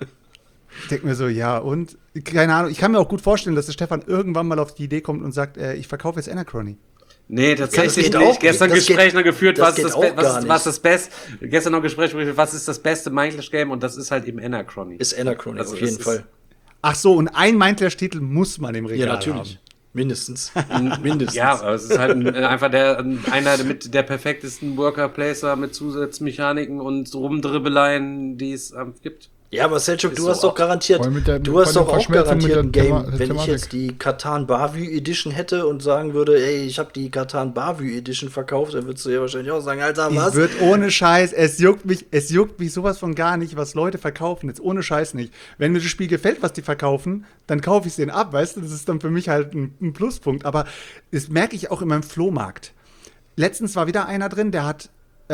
Ich denke mir so, ja, und keine Ahnung, ich kann mir auch gut vorstellen, dass der Stefan irgendwann mal auf die Idee kommt und sagt, äh, ich verkaufe jetzt Anachrony. Nee, tatsächlich geht nicht. auch Gestern nicht. Das Gespräch geht- noch geführt, das was, ist geht das, auch Be- was, gar ist, nicht. was ist das Beste. Gestern noch Gespräch geführt, was ist das beste Mindlash-Game, und das ist halt eben Anachrony. Ist Anachrony, Also auf das jeden ist- Fall. Ach so, und ein Mindlash-Titel muss man im Regal Ja, natürlich. haben. Mindestens. Mindestens. Ja, aber es ist halt ein, äh, einfach der, ein- einer mit der perfektesten Worker-Placer mit Zusatzmechaniken und Rumdribbeleien, die es ähm, gibt. Ja, aber Selchuk, Ist du so hast doch auch. garantiert, Vor allem mit der- du vor hast allem doch auch Verschmelzung mit garantiert ein der Game, Thema- wenn ich Thematik. jetzt die Katan Bavü Edition hätte und sagen würde, ey, ich habe die Katan Bavü Edition verkauft, dann würdest du ja wahrscheinlich auch sagen, Alter, Ich was? würde ohne Scheiß, es juckt mich, es juckt mich sowas von gar nicht, was Leute verkaufen, jetzt ohne Scheiß nicht. Wenn mir das Spiel gefällt, was die verkaufen, dann kaufe ich es denen ab, weißt du, das ist dann für mich halt ein, ein Pluspunkt. Aber das merke ich auch in meinem Flohmarkt. Letztens war wieder einer drin, der hat,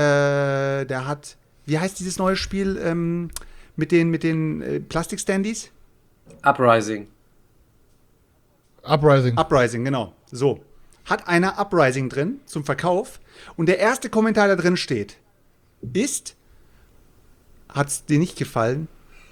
äh, der hat, wie heißt dieses neue Spiel, ähm, mit den, mit den äh, Plastikstandies? Uprising. Uprising. Uprising, genau. So. Hat einer Uprising drin zum Verkauf und der erste Kommentar, der drin steht, ist, hat's dir nicht gefallen?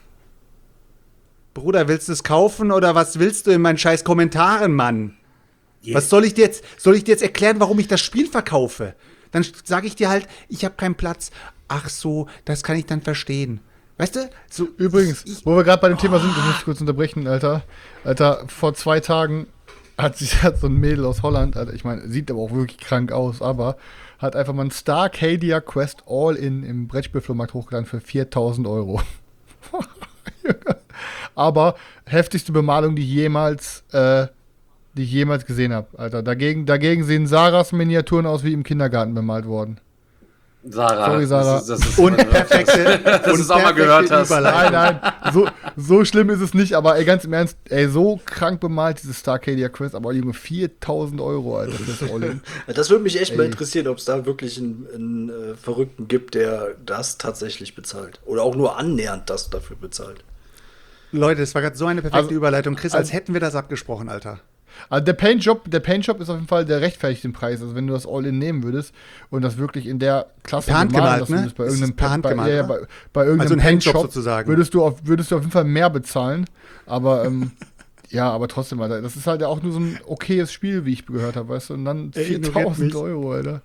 Bruder, willst du es kaufen oder was willst du in meinen scheiß Kommentaren, Mann? Was soll ich dir jetzt, soll ich dir jetzt erklären, warum ich das Spiel verkaufe? Dann sage ich dir halt, ich habe keinen Platz. Ach so, das kann ich dann verstehen. Weißt du? So, Übrigens, ich, wo wir gerade bei dem Thema sind, ich muss kurz unterbrechen, Alter. Alter, vor zwei Tagen hat sich hat so ein Mädel aus Holland, Alter, ich meine, sieht aber auch wirklich krank aus, aber hat einfach mal ein Starcadia Quest All-In im Brettspielflohmarkt hochgeladen für viertausend Euro. Aber heftigste Bemalung, die ich jemals, äh, die ich jemals gesehen habe, Alter. Dagegen, dagegen sehen Sarahs Miniaturen aus wie im Kindergarten bemalt worden. Sarah. Sorry, Sarah. Das ist, das ist, und perfekte, dass und du's auch mal perfekte gehört hast. Überleitung. Nein, nein, so, so schlimm ist es nicht, aber ey, ganz im Ernst, ey, so krank bemalt dieses Starcadia Quest, aber Junge, viertausend Euro, Alter, für das All-In. Das würde mich echt mal Ey. interessieren, ob es da wirklich einen, einen äh, Verrückten gibt, der das tatsächlich bezahlt. Oder auch nur annähernd das dafür bezahlt. Leute, das war gerade so eine perfekte Also- Überleitung. Chris, als also- hätten wir das abgesprochen, Alter. Also der Paint-Job, der Paint-Job ist auf jeden Fall, der rechtfertigt den Preis. Also wenn du das All-In nehmen würdest und das wirklich in der Klasse Per Hand bemalen gemalt, lassen ne? würdest, bei Ist irgendeinem es per Hand bei, gemalt, ja, ja, oder? bei, bei irgendeinem Also ein Handjob Paint-Shop sozusagen. Würdest du, auf, würdest du auf jeden Fall mehr bezahlen. Aber ähm, ja, aber trotzdem, Alter, das ist halt ja auch nur so ein okayes Spiel, wie ich gehört habe, weißt du? Und dann Ey, ignoriert viertausend mich. Euro, Alter.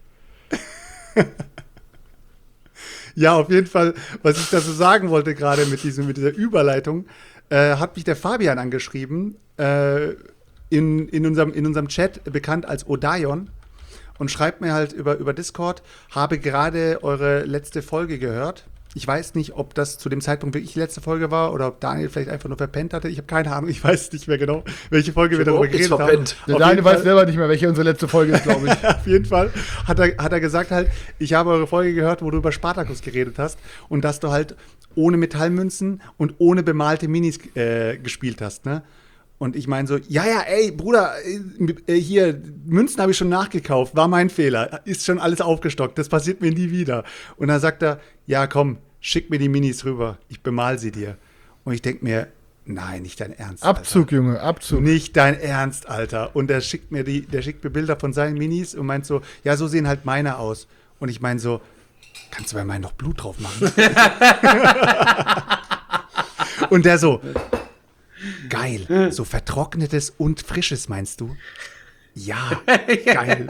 Ja, auf jeden Fall, was ich dazu sagen wollte gerade mit, diesem, mit dieser Überleitung, äh, hat mich der Fabian angeschrieben, äh, in, in, unserem, in unserem Chat bekannt als Odaion, und schreibt mir halt über, über Discord, habe gerade eure letzte Folge gehört. Ich weiß nicht, ob das zu dem Zeitpunkt wirklich die letzte Folge war oder ob Daniel vielleicht einfach nur verpennt hatte. Ich habe keine Ahnung, ich weiß nicht mehr genau, welche Folge wir darüber überhaupt nichts geredet haben. verpennt. Der Auf Daniel jeden weiß Fall- selber nicht mehr, welche unsere letzte Folge ist, glaube ich. Auf jeden Fall hat er, hat er gesagt halt, ich habe eure Folge gehört, wo du über Spartacus geredet hast und dass du halt ohne Metallmünzen und ohne bemalte Minis äh, gespielt hast, ne? Und ich meine so, ja, ja, ey, Bruder, äh, hier, Münzen habe ich schon nachgekauft, war mein Fehler, ist schon alles aufgestockt, das passiert mir nie wieder. Und dann sagt er, ja, komm, schick mir die Minis rüber, ich bemal sie dir. Und ich denke mir, nein, nicht dein Ernst, Abzug, Alter. Junge, Abzug. Nicht dein Ernst, Alter. Und der schickt mir die, der schickt mir Bilder von seinen Minis und meint so, ja, so sehen halt meine aus. Und ich meine so, kannst du bei meinen noch Blut drauf machen? Und der so, geil, so vertrocknetes und frisches, meinst du? Ja, geil.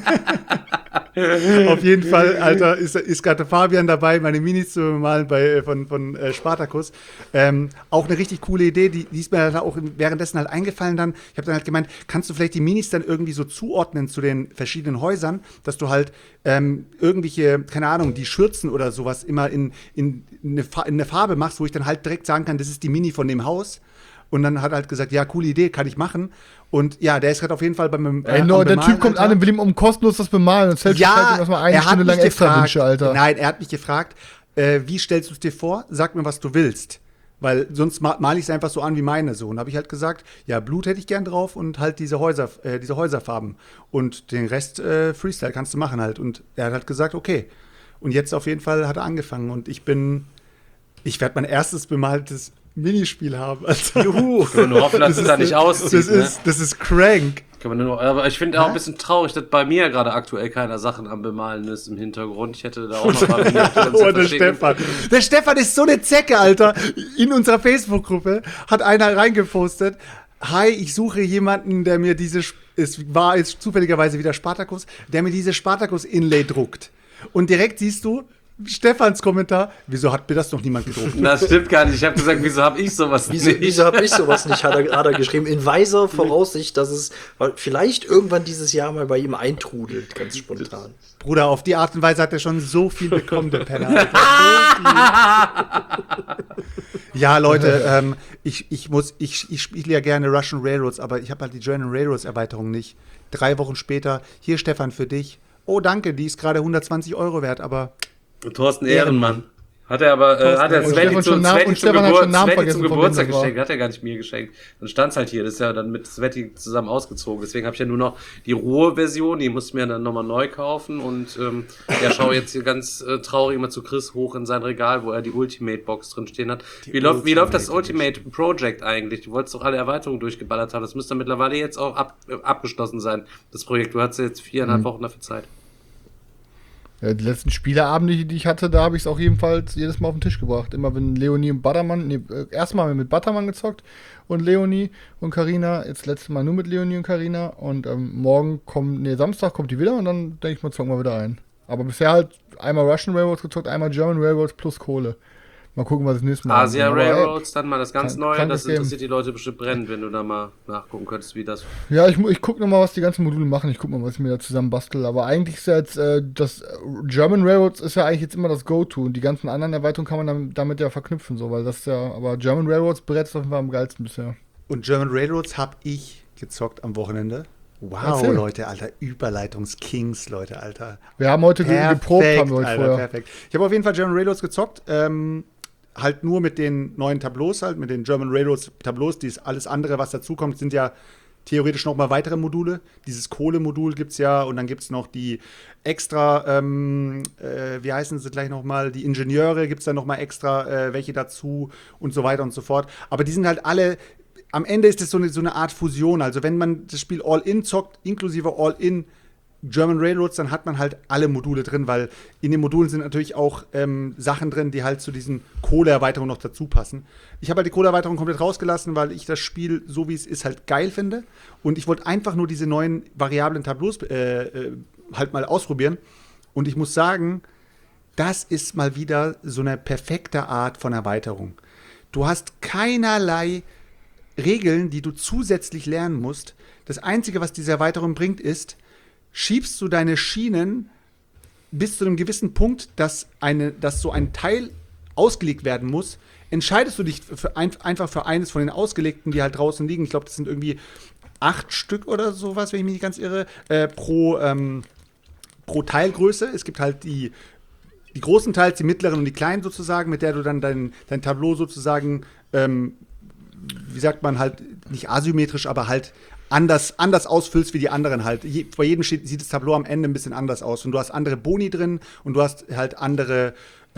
Auf jeden Fall, Alter, ist, ist gerade Fabian dabei, meine Minis zu malen bei, von, von äh, Spartacus. Ähm, auch eine richtig coole Idee, die, die ist mir halt auch währenddessen halt eingefallen dann. Ich habe dann halt gemeint, kannst du vielleicht die Minis dann irgendwie so zuordnen zu den verschiedenen Häusern, dass du halt ähm, irgendwelche, keine Ahnung, die Schürzen oder sowas immer in, in, eine, Fa- in eine Farbe machst, wo ich dann halt direkt sagen kann, das ist die Mini von dem Haus. Und dann hat er halt gesagt, ja, coole Idee, kann ich machen. Und ja, der ist gerade auf jeden Fall beim äh, Ey, no, am der Bemalen, Typ kommt Alter. an und will ihm um kostenlos das bemalen und zählt Ja, erstmal eine er hat Stunde lang mich extra gefragt, Wünsche, Alter. Nein, er hat mich gefragt, äh, wie stellst du es dir vor? Sag mir, was du willst. Weil sonst ma- male ich es einfach so an wie meine. So. Und habe ich halt gesagt, ja, Blut hätte ich gern drauf und halt diese Häuser, äh, diese Häuserfarben. Und den Rest äh, Freestyle kannst du machen halt. Und er hat halt gesagt, okay. Und jetzt auf jeden Fall hat er angefangen. Und ich bin, ich werde mein erstes bemaltes Minispiel haben. Also, Juhu. Können wir nur hoffen, dass es da nicht auszieht. Das ne? ist, das ist crank. Kann man nur, aber ich finde auch ein bisschen traurig, dass bei mir gerade aktuell keiner Sachen am Bemalen ist im Hintergrund. Ich hätte da auch noch mal Miniaturen zu Oh, der verschicken. Stefan. Der Stefan ist so eine Zecke, Alter. In unserer Facebook-Gruppe hat einer reingepostet, hi, ich suche jemanden, der mir diese, es war jetzt zufälligerweise wieder Spartacus, der mir diese Spartacus-Inlay druckt. Und direkt siehst du Stefans Kommentar, wieso hat mir das noch niemand gedruckt? Das stimmt gar nicht. Ich habe gesagt, wieso habe ich sowas Wieso, nicht? wieso habe ich sowas nicht, hat er, hat er geschrieben. In weiser Voraussicht, dass es vielleicht irgendwann dieses Jahr mal bei ihm eintrudelt, ganz spontan. Bruder, auf die Art und Weise hat er schon so viel bekommen, der Penner. Alter. So viel. Ja, Leute, ähm, ich, ich, muss, ich, ich spiele ja gerne Russian Railroads, aber ich habe halt die German Railroads Erweiterung nicht. Drei Wochen später, hier Stefan für dich. Oh, danke, die ist gerade hundertzwanzig Euro wert, aber Thorsten Ehrenmann. Hat er aber, äh, hat er Und Sveti Stefan zum, schon Namen- Sveti und zum, Stefan hat Gebur schon Namen Sveti vergessen, zum von wem Geburtstag das war. geschenkt. Hat er gar nicht mir geschenkt. Dann stand es halt hier. Das ist ja dann mit Sveti zusammen ausgezogen. Deswegen habe ich ja nur noch die rohe Version. Die musste mir dann nochmal neu kaufen. Und ähm, ja, schaue jetzt hier ganz äh, traurig immer zu Chris hoch in sein Regal, wo er die Ultimate-Box drin stehen hat. Wie läuft, wie läuft das Ultimate Project eigentlich? Du wolltest doch alle Erweiterungen durchgeballert haben. Das müsste mittlerweile jetzt auch ab, äh, abgeschlossen sein, das Projekt. Du hattest jetzt viereinhalb Mhm. Wochen dafür Zeit. Ja, die letzten Spieleabende, die die ich hatte, da habe ich es auch jedenfalls jedes Mal auf den Tisch gebracht. Immer wenn Leonie und Buttermann, nee, äh, erstmal haben wir mit Buttermann gezockt und Leonie und Carina, jetzt letztes Mal nur mit Leonie und Carina und ähm, morgen kommt, nee, Samstag kommt die wieder und dann denke ich mal, zocken wir wieder ein. Aber bisher halt einmal Russian Railroads gezockt, einmal German Railroads plus Kohle. Mal gucken, was das nächste Mal Asia anbringt. Aber, ey, Railroads, dann mal das ganz krank- Neue. krankes Das Game. interessiert die Leute bestimmt brennend, wenn du da mal nachgucken könntest, wie das. Ja, ich, mu- ich gucke nochmal, was die ganzen Module machen. Ich gucke mal, was ich mir da zusammen bastel. Aber eigentlich ist ja jetzt, äh, das äh, German Railroads ist ja eigentlich jetzt immer das Go-To. Und die ganzen anderen Erweiterungen kann man dann, damit ja verknüpfen, so, weil das ist ja, aber German Railroads Brett ist auf jeden Fall am geilsten bisher. Und German Railroads habe ich gezockt am Wochenende. Wow, Erzähl. Leute, Alter, Überleitungs-Kings, Leute, Alter. Wir haben heute ge geprobt, haben wir heute Alter, vorher. perfekt. Ich habe auf jeden Fall German Railroads gezockt, ähm, halt nur mit den neuen Tableaus halt, mit den German Railroads Tableaus, dies, alles andere, was dazukommt, sind ja theoretisch noch mal weitere Module. Dieses Kohlemodul gibt es ja und dann gibt es noch die extra, ähm, äh, wie heißen sie gleich noch mal, die Ingenieure gibt es dann noch mal extra äh, welche dazu und so weiter und so fort. Aber die sind halt alle, am Ende ist es so eine, so eine Art Fusion. Also wenn man das Spiel All-In zockt, inklusive All-In German Railroads, dann hat man halt alle Module drin, weil in den Modulen sind natürlich auch ähm, Sachen drin, die halt zu diesen Kohle-Erweiterungen noch dazu passen. Ich habe halt die Kohle-Erweiterung komplett rausgelassen, weil ich das Spiel, so wie es ist, halt geil finde. Und ich wollte einfach nur diese neuen variablen Tableaus äh, äh, halt mal ausprobieren. Und ich muss sagen, das ist mal wieder so eine perfekte Art von Erweiterung. Du hast keinerlei Regeln, die du zusätzlich lernen musst. Das Einzige, was diese Erweiterung bringt, ist, schiebst du deine Schienen bis zu einem gewissen Punkt, dass, eine, dass so ein Teil ausgelegt werden muss, entscheidest du dich für ein, einfach für eines von den ausgelegten, die halt draußen liegen. Ich glaube, das sind irgendwie acht Stück oder sowas, wenn ich mich nicht ganz irre, äh, pro, ähm, pro Teilgröße. Es gibt halt die, die großen Teils, die mittleren und die kleinen sozusagen, mit der du dann dein, dein Tableau sozusagen, ähm, wie sagt man halt, nicht asymmetrisch, aber halt anders, anders ausfüllst wie die anderen halt. Je, bei jedem steht, sieht das Tableau am Ende ein bisschen anders aus. Und du hast andere Boni drin und du hast halt andere,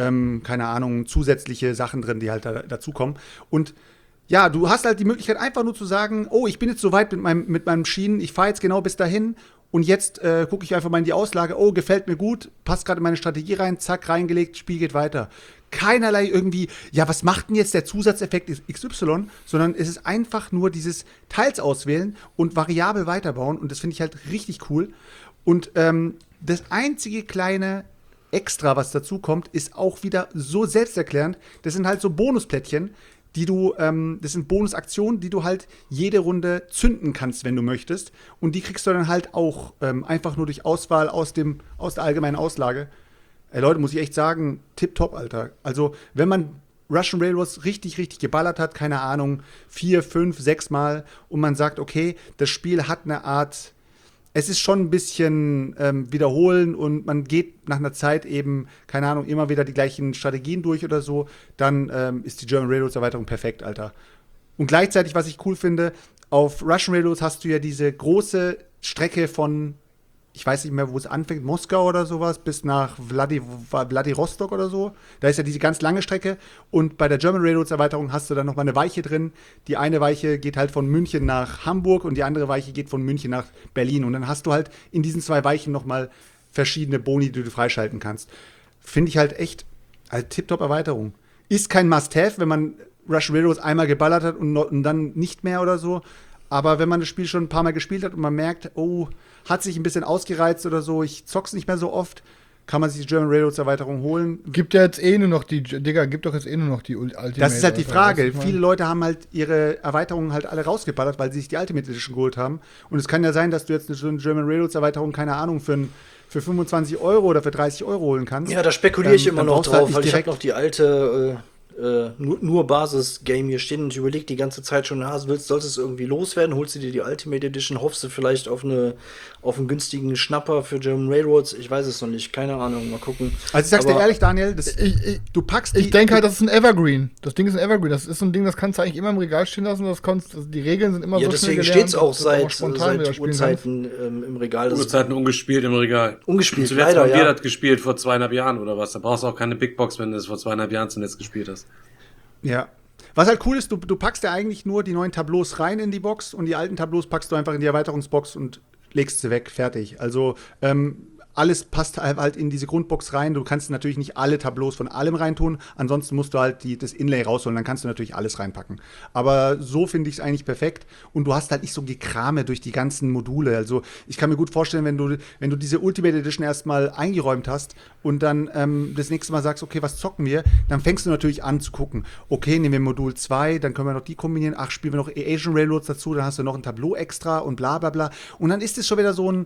ähm, keine Ahnung, zusätzliche Sachen drin, die halt da, dazukommen. Und ja, du hast halt die Möglichkeit, einfach nur zu sagen, oh, ich bin jetzt so weit mit meinem, mit meinem Schienen, ich fahre jetzt genau bis dahin und jetzt äh, gucke ich einfach mal in die Auslage, oh, gefällt mir gut, passt gerade in meine Strategie rein, zack, reingelegt, Spiel geht weiter. Keinerlei irgendwie, ja, was macht denn jetzt der Zusatzeffekt X Y, sondern es ist einfach nur dieses Teils auswählen und variabel weiterbauen und das finde ich halt richtig cool. Und ähm, das einzige kleine Extra, was dazu kommt, ist auch wieder so selbsterklärend. Das sind halt so Bonusplättchen, die du, ähm, das sind Bonusaktionen, die du halt jede Runde zünden kannst, wenn du möchtest. Und die kriegst du dann halt auch ähm, einfach nur durch Auswahl aus, dem, aus der allgemeinen Auslage. Ey, Leute, muss ich echt sagen, tipptopp, Alter. Also, wenn man Russian Railroads richtig, richtig geballert hat, keine Ahnung, vier, fünf, sechs Mal, und man sagt, okay, das Spiel hat eine Art, es ist schon ein bisschen ähm, wiederholen und man geht nach einer Zeit eben, keine Ahnung, immer wieder die gleichen Strategien durch oder so, dann ähm, ist die German Railroads Erweiterung perfekt, Alter. Und gleichzeitig, was ich cool finde, auf Russian Railroads hast du ja diese große Strecke von, ich weiß nicht mehr, wo es anfängt, Moskau oder sowas, bis nach Vladi, Vladivostok oder so. Da ist ja diese ganz lange Strecke. Und bei der German Railroads Erweiterung hast du dann noch mal eine Weiche drin. Die eine Weiche geht halt von München nach Hamburg und die andere Weiche geht von München nach Berlin. Und dann hast du halt in diesen zwei Weichen noch mal verschiedene Boni, die du freischalten kannst. Finde ich halt echt als Tip-Top-Erweiterung. Ist kein Must-Have, wenn man Russian Railroads einmal geballert hat und, und dann nicht mehr oder so. Aber wenn man das Spiel schon ein paar Mal gespielt hat und man merkt, oh, hat sich ein bisschen ausgereizt oder so, ich zock's nicht mehr so oft, kann man sich die German Railroads Erweiterung holen. Gibt ja jetzt eh nur noch die, Digga, gibt doch jetzt eh nur noch die Ultimate. Das ist halt die Frage. Alter, Viele Leute haben halt ihre Erweiterungen halt alle rausgeballert, weil sie sich die Ultimate Edition geholt haben. Und es kann ja sein, dass du jetzt eine German Railroads Erweiterung, keine Ahnung, für, ein, für fünfundzwanzig Euro oder für dreißig Euro holen kannst. Ja, da spekuliere ich Ähm, immer dann noch brauchst du halt drauf, nicht weil ich habe direkt- noch die alte äh, äh, nur, nur Basis-Game hier stehen und ich überlege die ganze Zeit schon, na, willst, solltest du irgendwie loswerden, holst du dir die Ultimate Edition, hoffst du vielleicht auf, eine, auf einen günstigen Schnapper für German Railroads, ich weiß es noch nicht, keine Ahnung, mal gucken. Also ich sag's dir Aber- ehrlich, Daniel, das, Ich, ich, du packst die, ich denke halt, das ist ein Evergreen. Das Ding ist ein Evergreen. Das ist so ein Ding, das kannst du eigentlich immer im Regal stehen lassen. Das kannst, das, die Regeln sind immer Ja, so schnell deswegen gelernt, steht es auch dass du mal seit, spontan wieder seit spielen Urzeiten ähm, im Regal. Das Uhrzeiten ungespielt im Regal. Ungespielt, Zuletzt leider, haben wir ja. das gespielt vor zweieinhalb Jahren oder was. Da brauchst du auch keine Big Box, wenn du das vor zweieinhalb Jahren zuletzt gespielt hast. Ja. Was halt cool ist, du, du packst ja eigentlich nur die neuen Tableaus rein in die Box und die alten Tableaus packst du einfach in die Erweiterungsbox und legst sie weg, fertig. Also ähm, alles passt halt in diese Grundbox rein. Du kannst natürlich nicht alle Tableaus von allem reintun, ansonsten musst du halt die, das Inlay rausholen, dann kannst du natürlich alles reinpacken. Aber so finde ich es eigentlich perfekt und du hast halt nicht so Gekrame durch die ganzen Module. Also ich kann mir gut vorstellen, wenn du, wenn du diese Ultimate Edition erstmal eingeräumt hast und dann ähm, das nächste Mal sagst, okay, was zocken wir, dann fängst du natürlich an zu gucken, okay, nehmen wir Modul zwei, dann können wir noch die kombinieren, ach, spielen wir noch Asian Railroads dazu, dann hast du noch ein Tableau extra und bla bla bla. Und dann ist es schon wieder so ein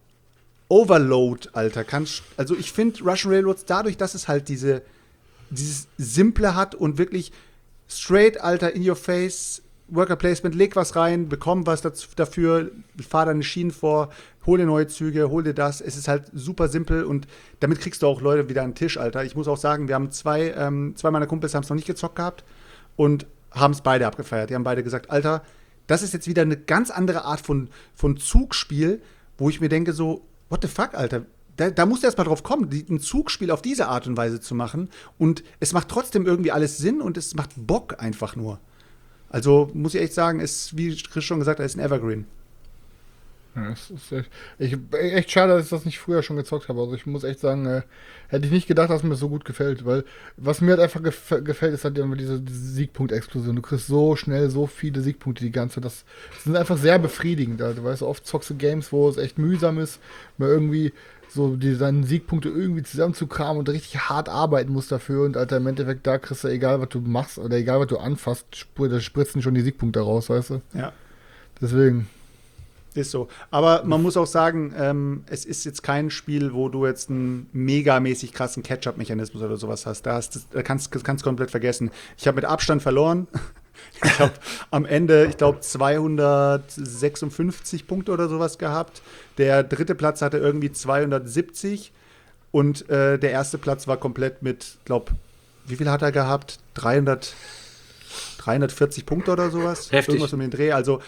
Overload, Alter. Kannst, also ich finde Russian Railroads dadurch, dass es halt diese, dieses Simple hat und wirklich straight, Alter, in your face, Worker Placement, leg was rein, bekomm was dazu, dafür, fahr deine Schienen vor, hol dir neue Züge, hol dir das. Es ist halt super simpel und damit kriegst du auch Leute wieder an den Tisch, Alter. Ich muss auch sagen, wir haben zwei, ähm, zwei meiner Kumpels haben es noch nicht gezockt gehabt und haben es beide abgefeiert. Die haben beide gesagt, Alter, das ist jetzt wieder eine ganz andere Art von, von Zugspiel, wo ich mir denke so, what the fuck, Alter? Da, da musst du erst mal drauf kommen, die, ein Zugspiel auf diese Art und Weise zu machen. Und es macht trotzdem irgendwie alles Sinn und es macht Bock einfach nur. Also muss ich echt sagen, ist, wie Chris schon gesagt hat, ist ein Evergreen. Ja, das ist echt, ich, echt schade, dass ich das nicht früher schon gezockt habe. Also ich muss echt sagen, äh, hätte ich nicht gedacht, dass mir das so gut gefällt. Weil was mir halt einfach gef- gefällt, ist halt immer diese, diese Siegpunktexplosion. Du kriegst so schnell so viele Siegpunkte die ganze Zeit. Das, das sind einfach sehr befriedigend. Also, weißt du, oft zockst du Games, wo es echt mühsam ist, mal irgendwie so die, deine Siegpunkte irgendwie zusammenzukramen und richtig hart arbeiten musst dafür. Und Alter, im Endeffekt, da kriegst du, egal was du machst oder egal was du anfasst, spr- da spritzen schon die Siegpunkte raus, weißt du? Ja. Deswegen. Ist so. Aber man muss auch sagen, ähm, es ist jetzt kein Spiel, wo du jetzt einen megamäßig krassen Catch-up-Mechanismus oder sowas hast. Da, hast du, da kannst du kannst komplett vergessen. Ich habe mit Abstand verloren. Ich habe am Ende, ich glaube, zweihundertsechsundfünfzig Punkte oder sowas gehabt. Der dritte Platz hatte irgendwie zweihundertsiebzig. Und äh, der erste Platz war komplett mit, glaube, wie viel hat er gehabt? dreihundert, dreihundertvierzig Punkte oder sowas. Heftig. Irgendwas um den Dreh. Also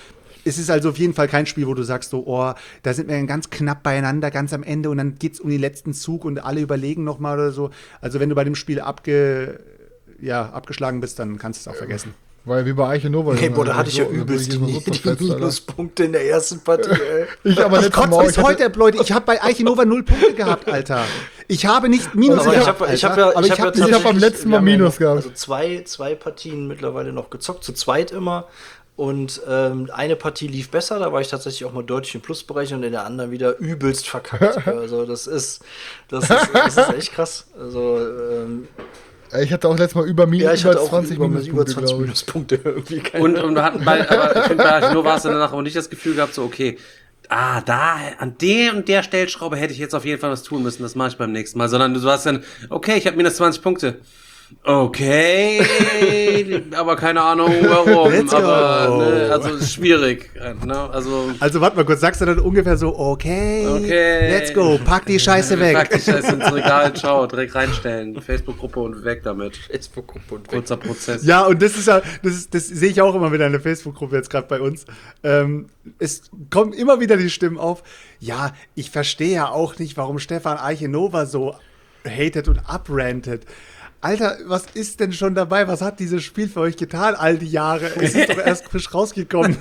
es ist also auf jeden Fall kein Spiel, wo du sagst so, oh, da sind wir ganz knapp beieinander, ganz am Ende und dann geht's um den letzten Zug und alle überlegen nochmal oder so. Also wenn du bei dem Spiel abge, ja, abgeschlagen bist, dann kannst du es auch vergessen. Weil wie bei Eich Nova. Hey, boah, da hatte ich ja so- übelst die, so super die fest, Alter. Minuspunkte in der ersten Partie, ey. Ich aber Ich letztes Mal, kotze ich bis hatte- heute, Leute. Ich habe bei Eichenova null Punkte gehabt, Alter. Ich habe nicht Minus Aber ich gehabt, habe ich hab Alter. ja, aber ich ich hab hab ja ich hab beim tatsächlich- letzten Mal wir haben ja Minus noch, gehabt. Also zwei, zwei Partien mittlerweile noch gezockt, zu zweit immer. Und ähm, eine Partie lief besser, da war ich tatsächlich auch mal deutlich im Plusbereich und in der anderen wieder übelst verkackt. Also das ist, das ist, das ist echt krass. Also ähm, Ich hatte auch letztes Mal über, Min ja, ich über hatte auch zwanzig über, über Minuspunkte, zwanzig glaube ich. Minuspunkte irgendwie. Keine Und, und wir hatten bei, aber ich finde, bei Archinova hast du danach aber nicht das Gefühl gehabt, so, okay, ah, da, an der und der Stellschraube hätte ich jetzt auf jeden Fall was tun müssen, das mache ich beim nächsten Mal, sondern du hast dann, okay, ich habe minus zwanzig Punkte. Okay, aber keine Ahnung warum, Let's go. aber, ne, also ist schwierig, ne, also, Also warte mal kurz, sagst du dann ungefähr so, okay, Okay. let's go, pack die Scheiße weg. Pack die Scheiße ins Regal, ciao, direkt reinstellen, Facebook-Gruppe und weg damit. Facebook-Gruppe und weg. Kurzer Prozess. Ja, und das ist ja, das, ist, das sehe ich auch immer wieder in der Facebook-Gruppe jetzt gerade bei uns. Ähm, es kommen immer wieder die Stimmen auf. Ja, ich verstehe ja auch nicht, warum Stefan Eichenova so hatet und abrantet. Alter, was ist denn schon dabei? Was hat dieses Spiel für euch getan, all die Jahre? Es ist doch erst frisch rausgekommen.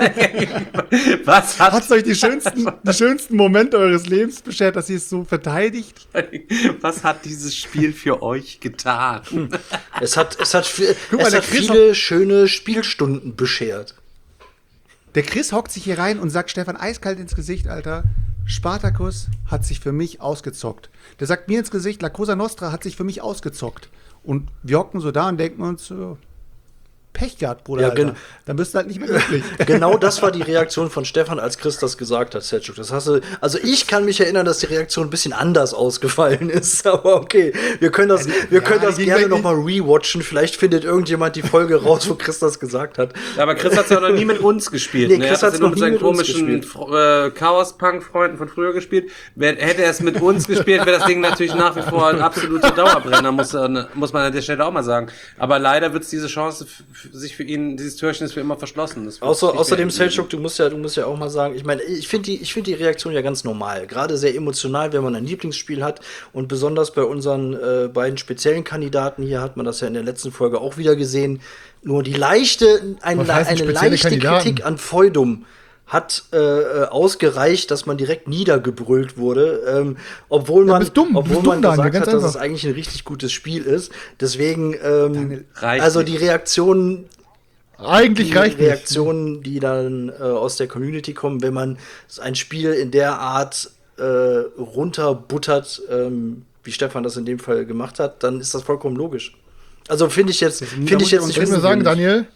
Was hat, Hat es euch die schönsten, die schönsten Momente eures Lebens beschert, dass ihr es so verteidigt? was hat dieses Spiel für euch getan? Es hat, es hat, viel, Guck mal, es der hat Chris viele schöne Spielstunden beschert. Der Chris hockt sich hier rein und sagt Stefan eiskalt ins Gesicht, Alter, Spartacus hat sich für mich ausgezockt. Der sagt mir ins Gesicht, La Cosa Nostra hat sich für mich ausgezockt. Und wir hocken so da und denken uns, so, Pech gehabt, Bruder, Ja, Alter. gen- Dann bist du halt nicht mehr glücklich. Genau das war die Reaktion von Stefan, als Chris das gesagt hat, Selçuk. Das hast du, also ich kann mich erinnern, dass die Reaktion ein bisschen anders ausgefallen ist, aber okay, wir können das, wir können ja, das die- gerne die- noch mal rewatchen. Vielleicht findet irgendjemand die Folge raus, wo Chris das gesagt hat. Ja, aber Chris hat ja noch nie mit uns gespielt. Nee, ne? Chris er hat hat's ja nur noch mit nie seinen mit uns komischen gespielt. Fr- äh, Chaos-Punk-Freunden von früher gespielt. Wär, hätte er es mit uns gespielt, wäre das Ding natürlich nach wie vor ein absoluter Dauerbrenner, muss, äh, muss man an der Stelle auch mal sagen. Aber leider wird diese Chance f- f- sich für ihn, dieses Türchen ist für immer verschlossen. Das wird Außer, nicht außerdem, mehr- Selçuk, du musst ja, du musst ja auch mal sagen, ich meine, ich finde die, ich finde die Reaktion ja ganz normal. Gerade sehr emotional, wenn man ein Lieblingsspiel hat. Und besonders bei unseren äh, beiden speziellen Kandidaten hier hat man das ja in der letzten Folge auch wieder gesehen. Nur die leichte, eine, Was heißt denn eine spezielle leichte Kandidaten? Kritik an Feudum hat äh, äh, ausgereicht, dass man direkt niedergebrüllt wurde, ähm, obwohl Ja, man, bist dumm, du obwohl bist man dumm, Daniel, gesagt ganz hat, dass einfach. es eigentlich ein richtig gutes Spiel ist. Deswegen, ähm, reicht also nicht. die Reaktionen Eigentlich die reicht nicht. Reaktionen, die dann äh, aus der Community kommen, wenn man ein Spiel in der Art äh, runterbuttert, ähm, wie Stefan das in dem Fall gemacht hat, dann ist das vollkommen logisch. Also finde ich jetzt, finde ich jetzt Ich würde mir sagen, Daniel,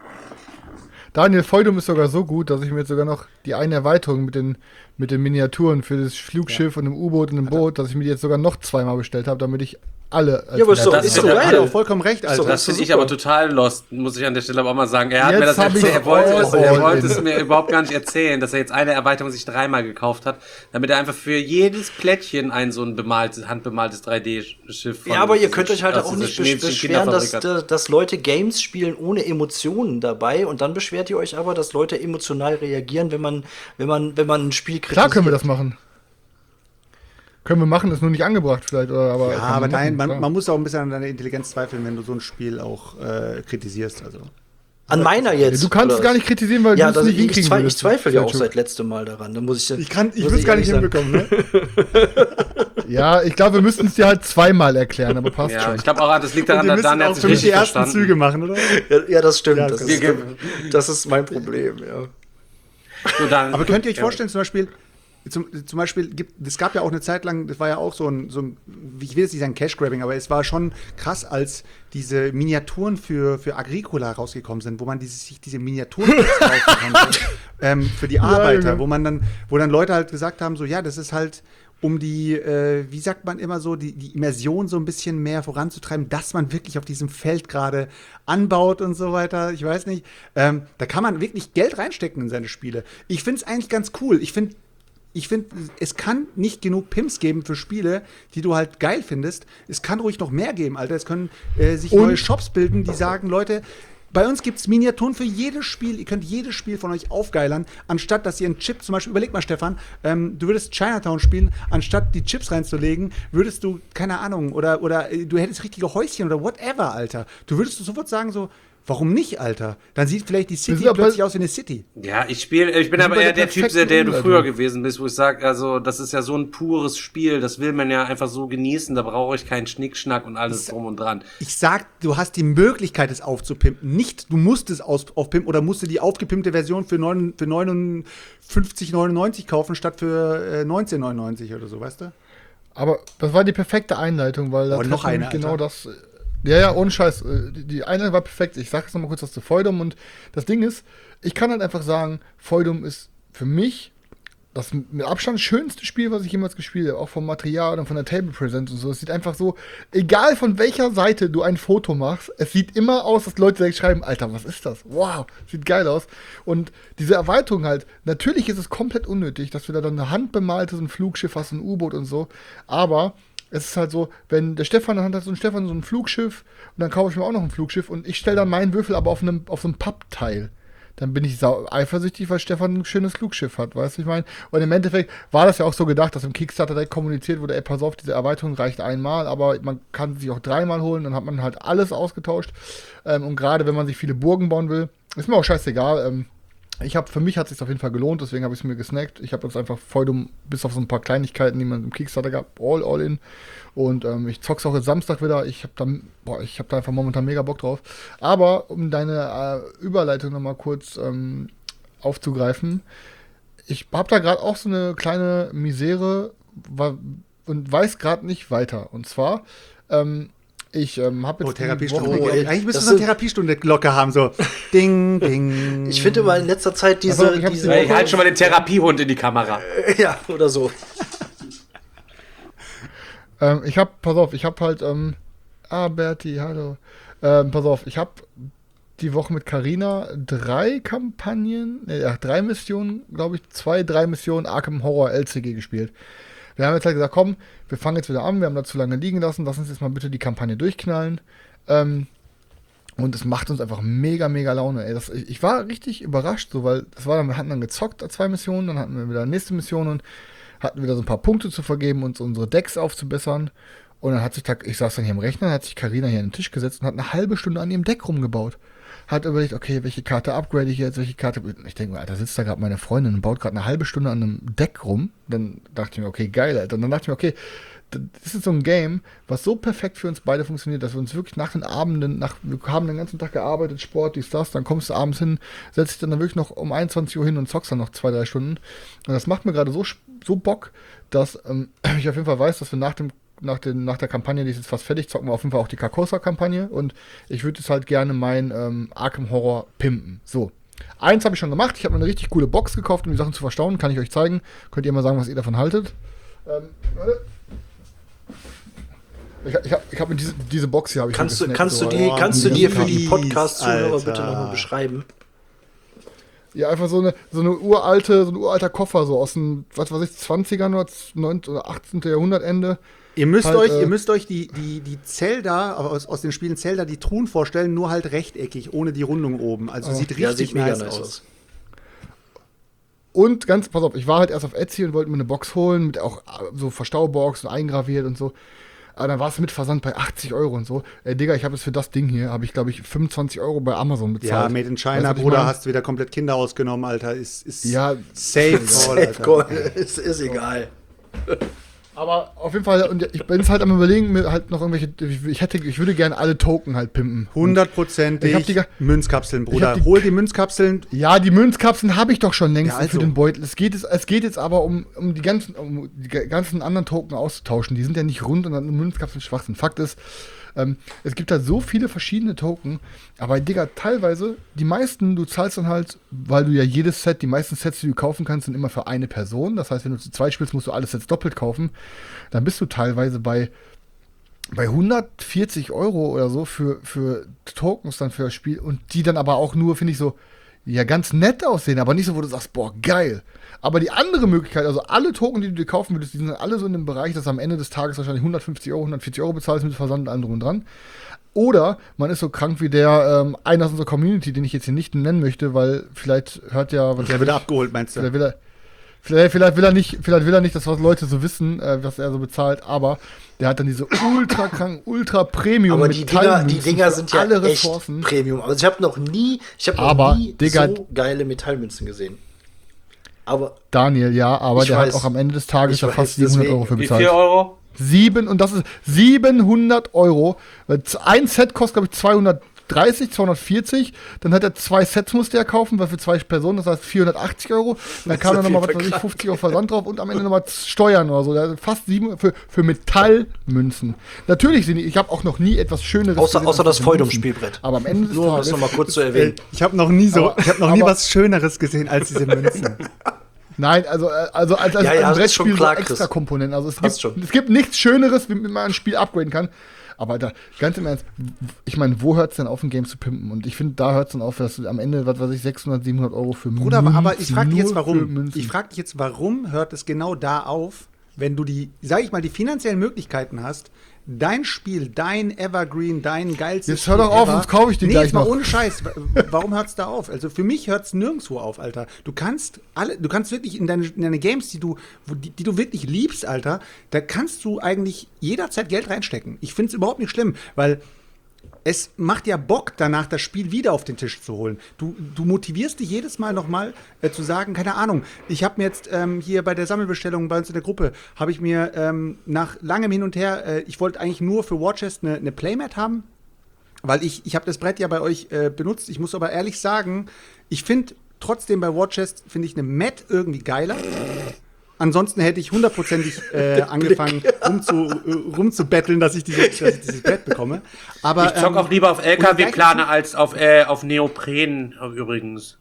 Daniel, Feudum ist sogar so gut, dass ich mir jetzt sogar noch die eine Erweiterung mit den, mit den Miniaturen für das Flugschiff und dem U-Boot und dem Boot, dass ich mir die jetzt sogar noch zweimal bestellt habe, damit ich alle als Ja, aber ist doch, Das ist ist doch ja- Hat geil. er auch vollkommen recht, Alter. So, Das finde ich aber total lost, muss ich an der Stelle aber auch mal sagen. Er hat Jetzt mir das hab erzählt, ich's er wollte, es, all er in. wollte es mir überhaupt gar nicht erzählen, dass er jetzt eine Erweiterung sich dreimal gekauft hat, damit er einfach für jedes Plättchen ein so ein bemaltes, handbemaltes drei D-Schiff von Ja, aber ihr könnt euch halt aus auch dieser nicht besch- chinesischen beschweren, dass, Kinderfabrik hat. dass Leute Games spielen ohne Emotionen dabei und dann beschwert ihr euch aber, dass Leute emotional reagieren, wenn man, wenn man, wenn man ein Spiel kritisiert. Klar können wir das machen. Können wir machen, ist nur nicht angebracht vielleicht. Oder, aber Ja, kann aber man dein, machen, man, klar. man muss auch ein bisschen an deiner Intelligenz zweifeln, wenn du so ein Spiel auch äh, kritisierst. Also. An meiner jetzt. Du kannst oder es gar was? nicht kritisieren, weil Ja, du es das, nicht ich, hinkriegen zwe ich würdest. zweifle ja auch Selçuk. seit letztem Mal daran. Da muss ich, Ich kann, ich muss würde es gar nicht ehrlich sagen. hinbekommen, ne? Ja, ich glaube, wir müssten es dir halt zweimal erklären, aber passt Ja, schon. ich glaube auch, das liegt daran, wir dass müssen Dan hat auch sich für mich die richtig ersten verstanden. Züge machen, oder? Ja, ja, das stimmt. Ja, das, das ist, ist- das ist mein Problem, ja. So, Dan- Aber könnt ihr euch Ja. vorstellen, zum Beispiel, zum, zum Beispiel, gibt, es gab ja auch eine Zeit lang, das war ja auch so ein, so ein ich will jetzt nicht sagen Cash-Grabbing, aber es war schon krass, als diese Miniaturen für, für Agricola rausgekommen sind, wo man diese, sich diese Miniaturen kaufen konnte, ähm, für die Arbeiter, genau. wo man dann, wo dann Leute halt gesagt haben, so, ja, das ist halt, um die, äh, wie sagt man immer so, die, die Immersion so ein bisschen mehr voranzutreiben, dass man wirklich auf diesem Feld gerade anbaut und so weiter. Ich weiß nicht. Ähm, da kann man wirklich Geld reinstecken in seine Spiele. Ich finde es eigentlich ganz cool. Ich finde, ich finde, es kann nicht genug Pimps geben für Spiele, die du halt geil findest. Es kann ruhig noch mehr geben, Alter. Es können äh, sich Und- neue Shops bilden, die sagen, Leute, Bei uns gibt es Miniaturen für jedes Spiel. Ihr könnt jedes Spiel von euch aufgeilern, anstatt dass ihr einen Chip, zum Beispiel, überleg mal, Stefan, ähm, du würdest Chinatown spielen, anstatt die Chips reinzulegen, würdest du, keine Ahnung, oder, oder äh, du hättest richtige Häuschen oder whatever, Alter. Du würdest sofort sagen so, warum nicht, Alter? Dann sieht vielleicht die City aber- plötzlich aus wie eine City. Ja, ich spiele, ich bin Wir sind aber bei eher der der Typ, perfekten der, der du Umleitung. früher gewesen bist, wo ich sage, also das ist ja so ein pures Spiel, das will man ja einfach so genießen, da brauche ich keinen Schnickschnack und alles drum und dran. Ich sag, du hast die Möglichkeit, es aufzupimpen. Nicht, du musst es aus, aufpimpen oder musst du die aufgepimpte Version für, neun, für neunundfünfzig neunundneunzig kaufen, statt für äh, neunzehn neunundneunzig oder so, weißt du? Aber das war die perfekte Einleitung, weil da Oh, trifft noch eine, nämlich genau Alter. das. Ja, ja, ohne Scheiß. äh, Die die Einleitung war perfekt. Ich sag jetzt noch mal kurz was zu Feudum. Und das Ding ist, ich kann halt einfach sagen, Feudum ist für mich das mit Abstand schönste Spiel, was ich jemals gespielt habe. Auch vom Material und von der Table Presence und so. Es sieht einfach so, egal von welcher Seite du ein Foto machst, es sieht immer aus, dass Leute direkt schreiben, Alter, was ist das? Wow, sieht geil aus. Und diese Erweiterung halt, natürlich ist es komplett unnötig, dass du da dann eine handbemalte, so ein Flugsschiff hast, ein U-Boot und so. Aber es ist halt so, wenn der Stefan dann hat so ein Stefan so ein Flugschiff und dann kaufe ich mir auch noch ein Flugschiff und ich stelle dann meinen Würfel aber auf einem auf so einem Pappteil. Dann bin ich sau eifersüchtig, weil Stefan ein schönes Flugschiff hat, weißt du, ich meine? Und im Endeffekt war das ja auch so gedacht, dass im Kickstarter direkt kommuniziert wurde, ey, pass auf, diese Erweiterung reicht einmal, aber man kann sie auch dreimal holen, dann hat man halt alles ausgetauscht. Ähm, und gerade wenn man sich viele Burgen bauen will, ist mir auch scheißegal. Ähm, ich habe, für mich hat es sich auf jeden Fall gelohnt, deswegen habe ich es mir gesnackt. Ich habe jetzt einfach voll dumm, bis auf so ein paar Kleinigkeiten, die man im Kickstarter gab, all, all in. Und ähm, ich zock's auch jetzt Samstag wieder. Ich habe da, boah, ich habe da einfach momentan mega Bock drauf. Aber um deine äh, Überleitung nochmal kurz ähm, aufzugreifen, ich habe da gerade auch so eine kleine Misere wa- und weiß gerade nicht weiter. Und zwar, ähm, ich ähm, habe jetzt Oh, die Therapiestunde. Woche- Oh, ey, Eigentlich müsste das so eine sind- Therapiestunde Glocke haben, so Ding, Ding. Ich finde mal in letzter Zeit diese. Also, ich hab diese die Ey, halt schon mal den Therapiehund in die Kamera. ja, oder so. Ähm, ich hab, pass auf, ich hab halt, ähm, ah, Berti, hallo. Ähm, pass auf, ich hab die Woche mit Carina drei Kampagnen, nee, ach, drei Missionen, glaube ich, zwei, drei Missionen Arkham Horror L C G gespielt. Wir haben jetzt halt gesagt, komm, wir fangen jetzt wieder an, wir haben da zu lange liegen lassen, lass uns jetzt mal bitte die Kampagne durchknallen. Ähm, und es macht uns einfach mega, mega Laune, ey. Das, ich, ich war richtig überrascht, so, weil das war dann, wir hatten dann gezockt, zwei Missionen, dann hatten wir wieder nächste Mission und hatten wieder so ein paar Punkte zu vergeben und unsere Decks aufzubessern. Und dann hat sich da, ich saß dann hier am Rechner, hat sich Carina hier an den Tisch gesetzt und hat eine halbe Stunde an ihrem Deck rumgebaut. Hat überlegt, okay, welche Karte upgrade ich jetzt, welche Karte. Ich denke mir, Alter, sitzt da gerade meine Freundin und baut gerade eine halbe Stunde an einem Deck rum. Dann dachte ich mir, okay, geil, Alter. Und dann dachte ich mir, okay, das ist so ein Game, was so perfekt für uns beide funktioniert, dass wir uns wirklich nach den Abenden, nach, wir haben den ganzen Tag gearbeitet, Sport, dies, das, dann kommst du abends hin, setzt dich dann, dann wirklich noch um einundzwanzig Uhr hin und zockst dann noch zwei, drei Stunden. Und das macht mir gerade so, so Bock, dass ähm, ich auf jeden Fall weiß, dass wir nach dem Nach, den, nach der Kampagne, die ist jetzt fast fertig, zocken wir auf jeden Fall auch die Carcosa-Kampagne und ich würde jetzt halt gerne mein ähm, Arkham Horror pimpen. So. Eins habe ich schon gemacht, ich habe mir eine richtig coole Box gekauft, um die Sachen zu verstauen, kann ich euch zeigen. Könnt ihr mal sagen, was ihr davon haltet. Ähm, warte. Ich, ich habe ich hab mir diese, diese Box hier habe ich Kannst du, mir gesnackt, kannst du so, die, Oh, kannst du dir für die mies, Podcast-Zuhörer Alter. bitte nochmal beschreiben? Ja, einfach so eine, so eine uralte, so ein uralter Koffer, so aus den, was weiß ich, zwanzigern oder neunzehnten oder achtzehnten Jahrhundertende. Ihr müsst Halt, euch, äh, ihr müsst euch die, die, die Zelda, aus, aus den Spielen Zelda, die Truhen vorstellen, nur halt rechteckig, ohne die Rundung oben. Also Oh. sieht richtig Ja, sieht mega nice, nice aus. aus. Und ganz, pass auf, ich war halt erst auf Etsy und wollte mir eine Box holen, mit auch äh, so Verstaubox und eingraviert und so. Aber dann war es mit Versand bei achtzig Euro und so. Ey, Digga, ich habe jetzt für das Ding hier, habe ich, glaube ich, fünfundzwanzig Euro bei Amazon bezahlt. Ja, Made in Weißt China, du, was ich Bruder, meine? hast du wieder komplett Kinder ausgenommen, Alter. Ist, ist Ja, safe call, Safe Alter. Call. ist, ist egal. aber auf jeden Fall, und ich bin jetzt halt am Überlegen, mir halt noch irgendwelche, ich hätte, ich würde gerne alle Token halt pimpen. Hundertprozentig Ich hab die ga- Münzkapseln, Ich Bruder. hab die- Hol die Münzkapseln. Ja, die Münzkapseln habe ich doch schon längst Ja, also. für den Beutel. Es geht, jetzt, es geht jetzt aber um, um, die ganzen, um die ga- ganzen anderen Token auszutauschen. Die sind ja nicht rund und dann Münzkapseln Schwachsinn. Fakt ist, ähm, es gibt halt so viele verschiedene Token, aber Digga, teilweise, die meisten, du zahlst dann halt, weil du ja jedes Set, die meisten Sets, die du kaufen kannst, sind immer für eine Person. Das heißt, wenn du zu zweit spielst, musst du alle Sets doppelt kaufen. Dann bist du teilweise bei bei hundertvierzig Euro oder so für, für Tokens dann für das Spiel und die dann aber auch nur, finde ich so, ja ganz nett aussehen, aber nicht so, wo du sagst, boah, geil. Aber die andere Möglichkeit, also alle Token, die du dir kaufen würdest, die sind alle so in dem Bereich, dass du am Ende des Tages wahrscheinlich hundertfünfzig Euro, hundertvierzig Euro bezahlst mit Versand und allem drum und dran. Oder man ist so krank wie der, ähm, einer aus unserer Community, den ich jetzt hier nicht nennen möchte, weil vielleicht hört ja... Was Der wird abgeholt, meinst du? Vielleicht will er, vielleicht, vielleicht will er nicht, vielleicht will er nicht, dass was Leute so wissen, äh, was er so bezahlt, aber der hat dann diese ultra krank, ultra Premium Aber die Dinger, die Metallmünzen Dinger für sind ja alle echt Ressourcen. Premium. Also ich habe noch nie, ich habe Aber, noch nie Digga, so geile Metallmünzen gesehen. Aber Daniel, ja, aber Ich der weiß. hat auch am Ende des Tages Ich da weiß, fast siebenhundert Euro für Wie bezahlt. viel Euro? Sieben, und das ist siebenhundert Euro. Weil ein Set kostet, glaube ich, zweihundertdreißig, zweihundertvierzig. Dann hat er zwei Sets, musste er kaufen, weil für zwei Personen, das heißt vierhundertachtzig Euro. Dann kam ist dann auf nochmal, was jeden weiß ich, Fall fünfzig Euro Versand drauf und am Ende nochmal Steuern oder so. Der hat fast sieben für, für Metallmünzen. Natürlich sind die, ich habe auch noch nie etwas Schöneres außer, gesehen außer als das diese Feudum-Spielbrett. Münzen. Aber am Ende des Nur um das Tages, nochmal kurz zu Ey, erwähnen. ich habe noch nie so, Aber- ich habe noch nie aber- was Schöneres gesehen als diese Münzen. nein, also, äh, also als, als Ja, ja, ein das ist schon Brettspiel klar, so Chris. extra Komponenten. Also es Passt gibt, schon. es gibt nichts Schöneres, wie man ein Spiel upgraden kann. Aber da, ganz im Ernst, ich meine, wo hört es denn auf, ein Game zu pimpen? Und ich finde, da hört es dann auf, dass du am Ende, was weiß ich, sechshundert, siebenhundert Euro für Bruder, Münzen, aber ich frage dich jetzt nur für warum. Münzen. Ich frage dich jetzt, warum hört es genau da auf, wenn du die, sag ich mal, die finanziellen Möglichkeiten hast, dein Spiel, dein Evergreen, dein geilstes Jetzt hör doch Spiel auf, ever- sonst kaufe ich die nee, gleich jetzt mal noch. ohne Scheiß. W- Warum hört es da auf? Also für mich hört es nirgendwo auf, Alter. Du kannst alle, du kannst wirklich in deine, in deine Games, die du, wo, die, die du wirklich liebst, Alter, da kannst du eigentlich jederzeit Geld reinstecken. Ich finde es überhaupt nicht schlimm, weil es macht ja Bock, danach das Spiel wieder auf den Tisch zu holen. Du, du motivierst dich jedes Mal nochmal äh, zu sagen, keine Ahnung, ich habe mir jetzt ähm, hier bei der Sammelbestellung bei uns in der Gruppe, habe ich mir ähm, nach langem Hin und Her, äh, ich wollte eigentlich nur für Warchest eine, eine Playmat haben, weil ich, ich habe das Brett ja bei euch äh, benutzt. Ich muss aber ehrlich sagen, ich finde trotzdem bei Warchest, finde ich eine Mat irgendwie geiler. Ansonsten hätte ich hundertprozentig äh, angefangen, rumzu, äh, rumzubetteln, dass ich, diese, dass ich dieses Brett bekomme. Aber, Ich zock ähm, auch lieber auf und L K gleich W-Plane dazu- als auf, äh, auf Neopren äh, übrigens.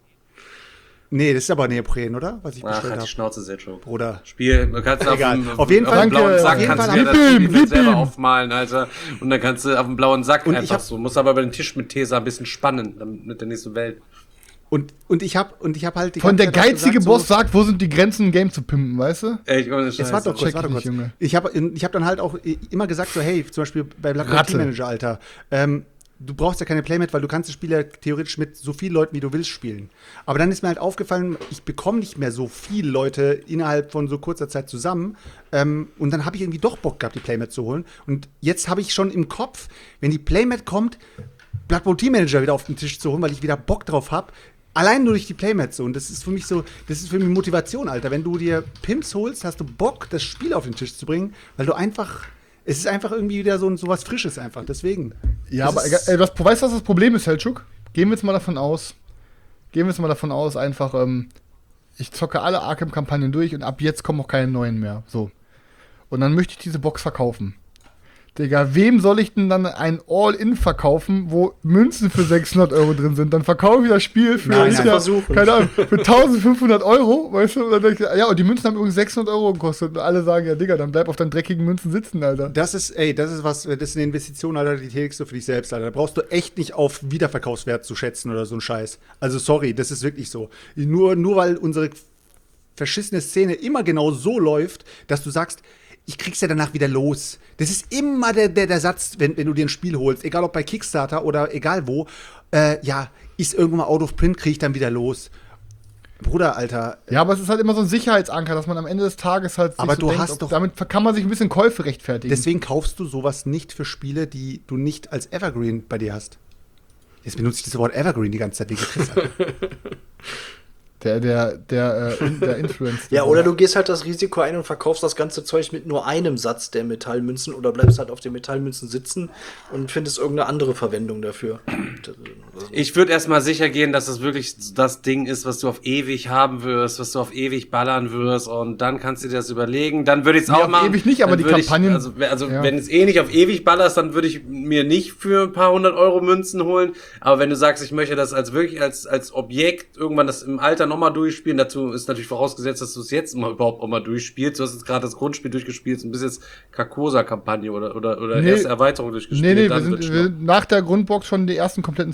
Nee, das ist aber Neopren, oder? Was ich Ach, bestellt hat die habe. Schnauze sehr schon. Bruder. Spiel, du kannst auf Egal. dem, Auf jeden auf Fall- dem blauen Danke. Sack Auf jeden kannst Fall du dir hab das ich- Spielfeld Gib ihm, selber gib ihm. aufmalen, Alter. Und dann kannst du auf dem blauen Sack Und ich einfach hab- so. Musst aber über den Tisch mit Tesa ein bisschen spannen, damit mit der nächsten Welt. Und, und ich habe und ich hab halt die Von ganze der Zeit auch geizige gesagt, Boss so, sagt, wo sind die Grenzen, ein Game zu pimpen, weißt du? Ey, ohne Jetzt Scheiße. warte doch kurz, check warte ich kurz. nicht, Junge. Ich habe ich hab dann halt auch immer gesagt, so, hey, zum Beispiel bei Black Ratte. Team Manager, Alter, ähm, du brauchst ja keine Playmat, weil du kannst das Spiel ja theoretisch mit so vielen Leuten, wie du willst, spielen. Aber dann ist mir halt aufgefallen, ich bekomme nicht mehr so viele Leute innerhalb von so kurzer Zeit zusammen. Ähm, und dann habe ich irgendwie doch Bock gehabt, die Playmat zu holen. Und jetzt habe ich schon im Kopf, wenn die Playmat kommt, Blood Bowl Team Manager wieder auf den Tisch zu holen, weil ich wieder Bock drauf habe. Allein nur durch die Playmats so. Und das ist für mich so, das ist für mich Motivation, Alter. Wenn du dir Pimps holst, hast du Bock, das Spiel auf den Tisch zu bringen, weil du einfach, es ist einfach irgendwie wieder so, so was Frisches einfach. Deswegen. Ja, Das aber ist- äh, was, weißt du, was das Problem ist, Selçuk? Gehen wir jetzt mal davon aus, gehen wir jetzt mal davon aus, einfach, ähm, ich zocke alle Arkham-Kampagnen durch und ab jetzt kommen auch keine neuen mehr. So. Und dann möchte ich diese Box verkaufen. Digga, wem soll ich denn dann ein All-In verkaufen, wo Münzen für sechshundert Euro drin sind? Dann verkaufe ich das Spiel für, Nein, ich nein. ja, Versuchen. keine Ahnung, für eintausendfünfhundert Euro, weißt du? Und dann denk ich, ja, und die Münzen haben übrigens sechshundert Euro gekostet. Und alle sagen, ja, Digga, dann bleib auf deinen dreckigen Münzen sitzen, Alter. Das ist, ey, das ist was, das ist eine Investition, Alter, die tätigst du für dich selbst, Alter. Da brauchst du echt nicht auf Wiederverkaufswert zu schätzen oder so ein Scheiß. Also sorry, das ist wirklich so. Nur, nur weil unsere verschissene Szene immer genau so läuft, dass du sagst, ich krieg's ja danach wieder los. Das ist immer der, der, der Satz, wenn, wenn du dir ein Spiel holst, egal ob bei Kickstarter oder egal wo, äh, ja, ist irgendwann mal out of print, krieg ich dann wieder los. Bruder, Alter, Ja, aber es ist halt immer so ein Sicherheitsanker, dass man am Ende des Tages halt sich Aber so du denkt, hast ob- doch- damit kann man sich ein bisschen Käufe rechtfertigen. deswegen kaufst du sowas nicht für Spiele, die du nicht als Evergreen bei dir hast. Jetzt benutze ich das Wort Evergreen die ganze Zeit wegen Chris. Alter. Der, der, der, äh, der Influencer. Ja, oder du gehst halt das Risiko ein und verkaufst das ganze Zeug mit nur einem Satz der Metallmünzen oder bleibst halt auf den Metallmünzen sitzen und findest irgendeine andere Verwendung dafür. Ich würde erstmal sicher gehen, dass es wirklich das Ding ist, was du auf ewig haben wirst, was du auf ewig ballern wirst und dann kannst du dir das überlegen. Dann würde ich es Nee, auch auf machen. ewig nicht, aber Dann die würd Kampagnen- Ich, also also ja. wenn es eh nicht auf ewig ballerst, dann würde ich mir nicht für ein paar hundert Euro Münzen holen. Aber wenn du sagst, ich möchte das als wirklich als, als Objekt irgendwann das im Alter nochmal durchspielen, dazu ist natürlich vorausgesetzt, dass du es jetzt mal überhaupt auch mal durchspielst. Du hast jetzt gerade das Grundspiel durchgespielt und bist jetzt Carcosa-Kampagne oder, oder, oder Nee. erste Erweiterung durchgespielt. Nee, nee, wir dann sind, wird's wir noch- sind nach der Grundbox schon die ersten kompletten Zyklus Ja.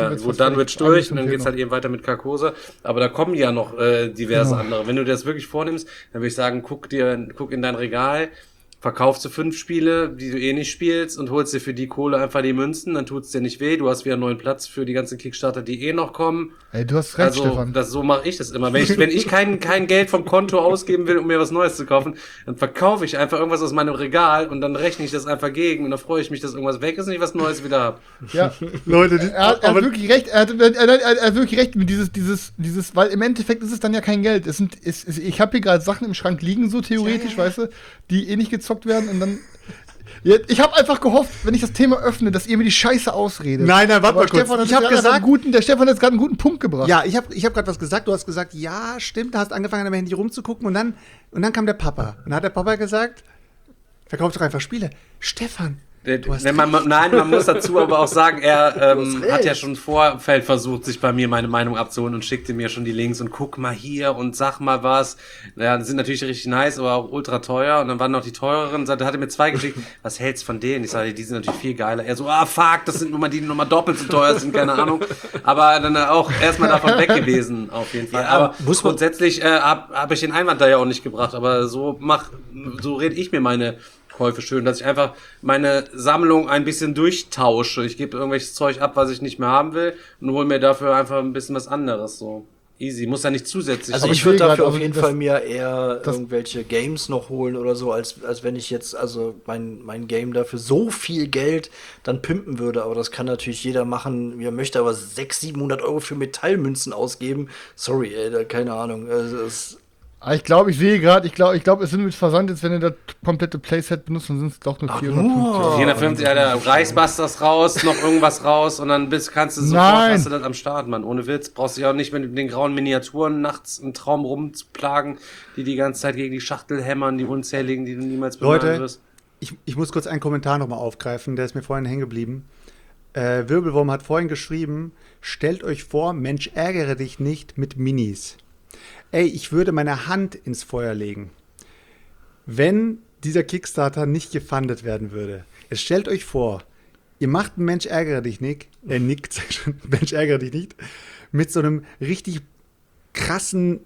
wird's gut, was dann für wird's dich. durch Eigentlich und dann zum geht's Thema. halt eben weiter mit Carcosa. Aber da kommen ja noch äh, diverse Genau. andere. Wenn du dir das wirklich vornimmst, dann würde ich sagen, guck dir, guck in dein Regal, verkaufst du fünf Spiele, die du eh nicht spielst und holst dir für die Kohle einfach die Münzen, dann tut's dir nicht weh. Du hast wieder einen neuen Platz für die ganzen Kickstarter, die eh noch kommen. Ey, du hast recht, Also, Stefan. das, so mache ich das immer. Wenn ich, wenn ich kein, kein Geld vom Konto ausgeben will, um mir was Neues zu kaufen, dann verkaufe ich einfach irgendwas aus meinem Regal und dann rechne ich das einfach gegen und dann freue ich mich, dass irgendwas weg ist und ich was Neues wieder habe. Ja, Leute, die, er, hat, er aber hat wirklich recht, er hat, er, er, er hat wirklich recht mit dieses, dieses, dieses, weil im Endeffekt ist es dann ja kein Geld. Es sind, es, es, ich habe hier gerade Sachen im Schrank liegen, so theoretisch, weißt du, die eh nicht gezockt werden und dann. Ja, ich habe einfach gehofft, wenn ich das Thema öffne, dass ihr mir die Scheiße ausredet. Nein, nein, warte Aber mal kurz. Stefan hat Ich hab jetzt gerade gesagt- einen guten, der Stefan hat jetzt gerade einen guten Punkt gebracht. ja, ich habe ich hab gerade was gesagt. Du hast gesagt, ja, stimmt, da hast angefangen, an deinem Handy rumzugucken und dann, und dann kam der Papa. Und dann hat der Papa gesagt, verkauf doch einfach Spiele. Stefan, du hast Wenn man, nein, man muss dazu aber auch sagen, er ähm, recht. hat ja schon im Vorfeld versucht, sich bei mir meine Meinung abzuholen und schickte mir schon die Links und guck mal hier und sag mal was. Ja, die sind natürlich richtig nice, aber auch ultra teuer. Und dann waren noch die teureren. Da hat er mir zwei geschickt. Was hältst du von denen? Ich sage, die sind natürlich viel geiler. Er so, ah fuck, das sind nur mal die, die nochmal doppelt so teuer sind, keine Ahnung. Aber dann auch erstmal davon weg gewesen, auf jeden Fall. Ja, aber muss man- grundsätzlich äh, habe hab ich den Einwand da ja auch nicht gebracht. Aber so mach, so rede ich mir meine Käufe schön, dass ich einfach meine Sammlung ein bisschen durchtausche. Ich gebe irgendwelches Zeug ab, was ich nicht mehr haben will und hole mir dafür einfach ein bisschen was anderes. So easy, muss ja nicht zusätzlich Also sein. ich ich will würde dafür grad, auf also jeden das- Fall mir eher das- irgendwelche Games noch holen oder so, als, als wenn ich jetzt also mein, mein Game dafür so viel Geld dann pimpen würde. Aber das kann natürlich jeder machen, wie er möchte. Aber sechshundert, siebenhundert Euro für Metallmünzen ausgeben, sorry, ey, da, keine Ahnung. Also, es, Aber ich glaube, ich sehe gerade, ich glaube, ich glaube, es sind mit Versand jetzt, wenn ihr das komplette Playset benutzt, dann sind es doch nur vierhundertfünfzig. vierhundertfünfzig, Alter, Reichsbusters raus, noch irgendwas raus und dann bist, kannst du sofort, Nein. hast du das am Start, Mann. Ohne Witz, brauchst du ja auch nicht mit den grauen Miniaturen nachts im Traum rumzuplagen, die die ganze Zeit gegen die Schachtel hämmern, die unzähligen, die du niemals bemerken Leute, wirst. ich, ich muss kurz einen Kommentar nochmal aufgreifen, der ist mir vorhin hängen geblieben. Äh, Wirbelwurm hat vorhin geschrieben, stellt euch vor, Mensch, ärgere dich nicht mit Minis. Ey, ich würde meine Hand ins Feuer legen, wenn dieser Kickstarter nicht gefundet werden würde. Jetzt stellt euch vor, ihr macht einen Mensch, ärgere dich nicht, äh, nickt, sag ich schon, Mensch, ärgere dich nicht, mit so einem richtig krassen,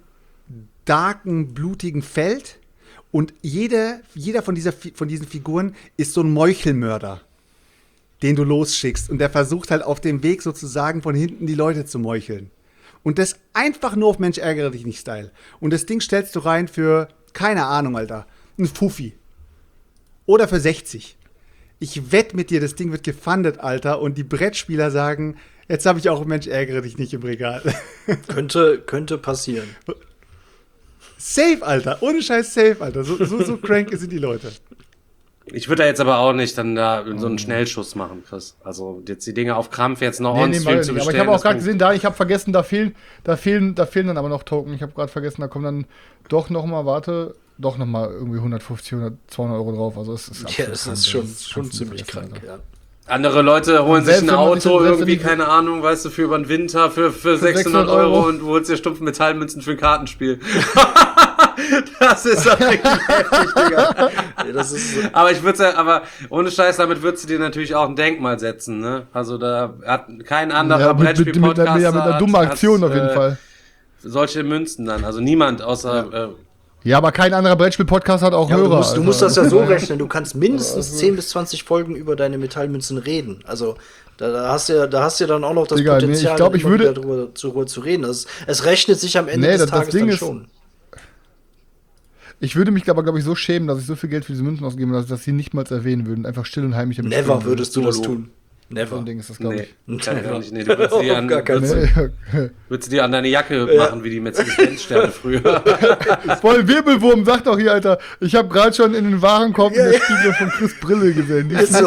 darken, blutigen Feld und jeder, jeder von, dieser, Fi- von diesen Figuren ist so ein Meuchelmörder, den du losschickst und der versucht halt auf dem Weg sozusagen von hinten die Leute zu meucheln. Und das einfach nur auf Mensch, ärgere dich nicht Style. Und das Ding stellst du rein für, keine Ahnung, Alter, ein Fuffi. Oder für sechzig. Ich wette mit dir, das Ding wird gefundet, Alter, und die Brettspieler sagen, jetzt habe ich auch Mensch, ärgere dich nicht im Regal. könnte, könnte passieren. Safe, Alter. Ohne Scheiß safe, Alter. So, so, so crank sind die Leute. Ich würde da jetzt aber auch nicht dann da so einen Schnellschuss machen, Chris. Also jetzt die Dinge auf Krampf jetzt noch Nee, nee, on-stream mach ich zu nicht. bestellen. Aber ich habe auch das gerade bringt- gesehen, da, ich habe vergessen, da fehlen, da fehlen, da fehlen dann aber noch Token. Ich habe gerade vergessen, da kommen dann doch noch mal, warte, doch noch mal irgendwie hundertfünfzig, hundert, zweihundert Euro drauf. Also es ist Ja, absolut es krank, ist schon, das ist schon ganz ziemlich vergessen, krank, Alter. ja. Andere Leute holen sich Selbst ein wenn man sich Auto, das- selbst irgendwie, wenn die- keine Ahnung, weißt du, für über den Winter, für, für sechshundert Euro und du holst dir stumpf Metallmünzen für ein Kartenspiel. Das ist natürlich heftig, Digga. Ja, das ist, Aber ich würde ja, aber ohne Scheiß, damit würdest du dir natürlich auch ein Denkmal setzen, ne? Also da hat kein anderer Ja, mit, mit, mit, mit, Brettspiel-Podcaster ja, mit einer hat- dummen Aktion hat, auf jeden äh, Fall. solche Münzen dann. Also niemand außer, äh, Ja, aber kein anderer Brettspiel-Podcast hat auch ja, aber Hörer. du musst, du also. musst das ja so rechnen, du kannst mindestens zehn bis zwanzig Folgen über deine Metallmünzen reden. Also da, da hast du ja, da hast du ja dann auch noch das Digga, nee, Potenzial, ich glaub, ich immer würde- wieder drüber zu, zu reden. Das, es rechnet sich am Ende Nee, des das- das Tages Ding dann ist- schon. Ich würde mich aber, glaube ich, so schämen, dass ich so viel Geld für diese Münzen ausgebe, dass, dass sie nicht mal erwähnen würden. Einfach still und heimlich damit spielen Never würden. würdest du das Solo. tun. So Never. ein Ding ist das, glaube nee, ich. kann ich auch nicht. Nee, du würdest die Auf an, gar keinen würdest, Fall. Nee. würdest du die an deine Jacke machen, wie die Mercedes-Benz-Sterne früher. Voll Wirbelwurm, sagt doch hier, Alter. Ich habe gerade schon in den Warenkorb in der Spiegel von Chris Brille gesehen. Die Ist so.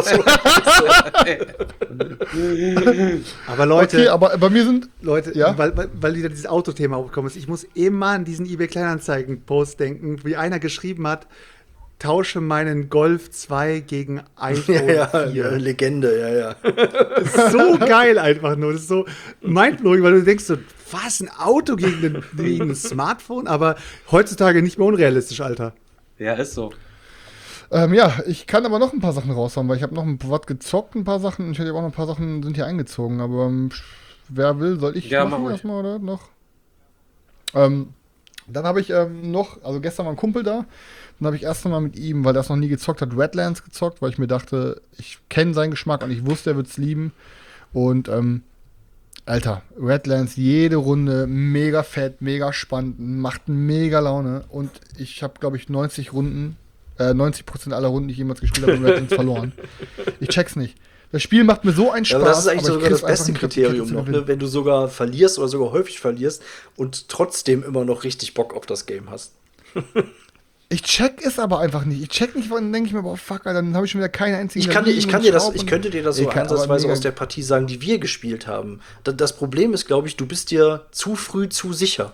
Aber Leute, okay, aber bei mir sind. Leute, Ja? weil, weil, weil wieder dieses Autothema aufgekommen ist, ich muss immer an diesen eBay Kleinanzeigen-Post denken, wie einer geschrieben hat, tausche meinen Golf zwei gegen iPhone Ja, ja, vier. ja, Legende, ja, ja. Das ist so geil einfach nur. Das ist so mindblowing, weil du denkst so, was, ein Auto gegen ein, gegen ein Smartphone? Aber heutzutage nicht mehr unrealistisch, Alter. Ja, ist so. Ähm, ja, ich kann aber noch ein paar Sachen raushauen, weil ich habe noch ein, was gezockt, ein paar Sachen. Ich hatte auch noch ein paar Sachen sind hier eingezogen, aber ähm, wer will, soll ich Ja, mach machen ruhig. erstmal oder noch? Ähm, dann habe ich ähm, noch, also gestern war ein Kumpel da, dann habe ich erst mal mit ihm, weil er das noch nie gezockt hat, Redlands gezockt, weil ich mir dachte, ich kenne seinen Geschmack und ich wusste, er wird es lieben. Und, ähm, Alter, Redlands, jede Runde mega fett, mega spannend, macht mega Laune. Und ich habe, glaube ich, neunzig Runden, äh, neunzig Prozent aller Runden, die ich jemals gespielt habe, in Redlands verloren. Ich check's nicht. Das Spiel macht mir so einen Spaß. Ja, aber das ist eigentlich aber ich sogar das krieg's einfach beste nicht auf die Kriterium Kette zu noch, gewinnen. ne? Wenn du sogar verlierst oder sogar häufig verlierst und trotzdem immer noch richtig Bock auf das Game hast. Ich check es aber einfach nicht. Ich check nicht, dann denke ich mir, boah, fuck, Alter, dann habe ich schon wieder keine einzige. Ich, kann dir, ich, kann dir das, ich könnte dir das so Ich kann- aber ansatzweise mega- aus der Partie sagen, die wir gespielt haben. Da- Das Problem ist, glaube ich, du bist dir zu früh zu sicher.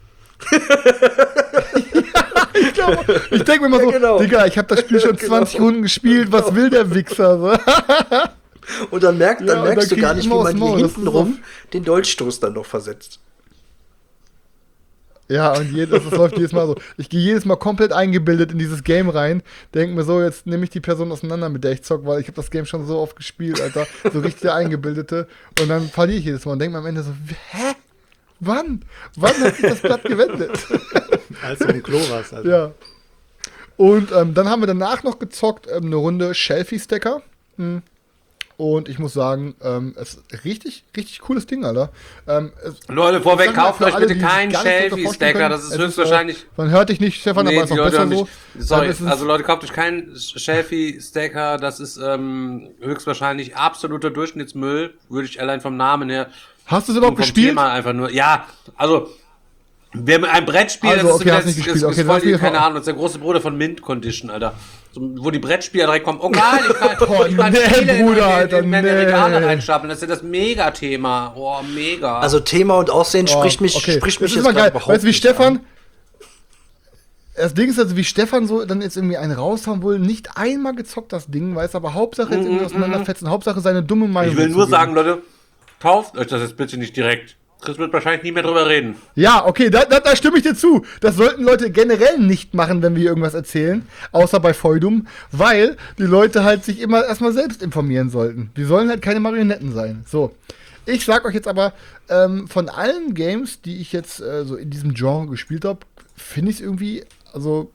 Ich, glaube, ich denke mir mal so, Ja, genau. Digga, ich habe das Spiel schon Genau. zwanzig Runden gespielt, was will der Wichser? So. Und dann, merkt, Ja, dann und merkst dann du gar krieg ich nicht, wie immer man aufs hier Maul. Das hinten ist rum den Dolchstoß dann noch versetzt. Ja, und jedes, das läuft jedes Mal so. Ich gehe jedes Mal komplett eingebildet in dieses Game rein, denke mir so, jetzt nehme ich die Person auseinander, mit der ich zock, weil ich habe das Game schon so oft gespielt, Alter. So richtig der Eingebildete. Und dann verliere ich jedes Mal und denke mir am Ende so, hä? Wann? Wann hat sich das Blatt gewendet? Als du im Klo warst. Also. Ja. Und ähm, dann haben wir danach noch gezockt, ähm, eine Runde Shelfie-Stacker. Hm. Und ich muss sagen, ähm, es ist richtig, richtig cooles Ding, Alter. Ähm, es, Leute, vorweg, ich sag mal, kauft für euch alle, bitte die sich keinen gar nichts darunter vorstellen Shelfie-Stacker, können, das ist es höchstwahrscheinlich... Äh, man hört dich nicht, Stefan, Nee, aber ist die auch Leute besser hören so. nicht. Sorry, Ähm, es ist- also Leute, kauft euch keinen Shelfie-Stacker, das ist ähm, höchstwahrscheinlich absoluter Durchschnittsmüll, würde ich allein vom Namen her. Hast du es und überhaupt vom gespielt? Thema einfach nur. Ja, also, wer mit einem Brettspiel, Also, das ist, okay, das, hast nicht ist, gespielt. ist, Okay, ist dann voll hast du die, jetzt keine mal- Ahnung, das ist der große Bruder von Mint Condition, Alter. So, wo die Brettspieler direkt kommen, oh geil, ich kann, Oh, ich kann nee, Spiele in, Bruder, in, Alter, in meine nee. Regale reinstapeln, das ist ja das Mega-Thema. Oh, mega. Also Thema und Aussehen Oh, spricht mich, okay. spricht Das mich ist jetzt mal gerade geil. überhaupt Weißt du, wie nicht Stefan. an. Das Ding ist also, wie Stefan so dann jetzt irgendwie einen raushauen will, nicht einmal gezockt das Ding, weiß aber Hauptsache jetzt irgendwie auseinanderfetzen, Hauptsache seine dumme Meinung. ich will nur mitzugeben. sagen, Leute, kauft euch das jetzt bitte nicht direkt. Chris wird wahrscheinlich nie mehr drüber reden. Ja, okay, da, da, da stimme ich dir zu. Das sollten Leute generell nicht machen, wenn wir irgendwas erzählen, außer bei Feudum, weil die Leute halt sich immer erstmal selbst informieren sollten. Die sollen halt keine Marionetten sein. So. Ich sag euch jetzt aber, ähm, von allen Games, die ich jetzt äh, so in diesem Genre gespielt habe, finde ich es irgendwie, also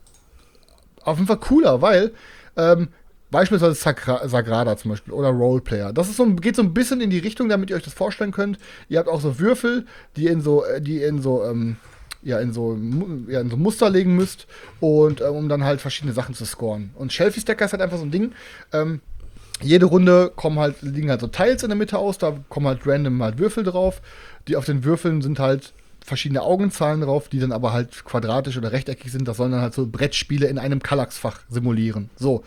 auf jeden Fall cooler, weil ähm, beispielsweise Sagra Sagrada zum Beispiel oder Roleplayer. Das ist so, geht so ein bisschen in die Richtung, damit ihr euch das vorstellen könnt. Ihr habt auch so Würfel, die in so, äh, die in so, ähm, ja, in so, Mu- ja, in so Muster legen müsst und ähm, um dann halt verschiedene Sachen zu scoren. Und Shelfie Stacker ist halt einfach so ein Ding. Ähm, jede Runde kommen halt, liegen halt so Tiles in der Mitte aus, da kommen halt random halt Würfel drauf. Die auf den Würfeln sind halt verschiedene Augenzahlen drauf, die dann aber halt quadratisch oder rechteckig sind. Das sollen dann halt so Brettspiele in einem Kallaxfach simulieren. So.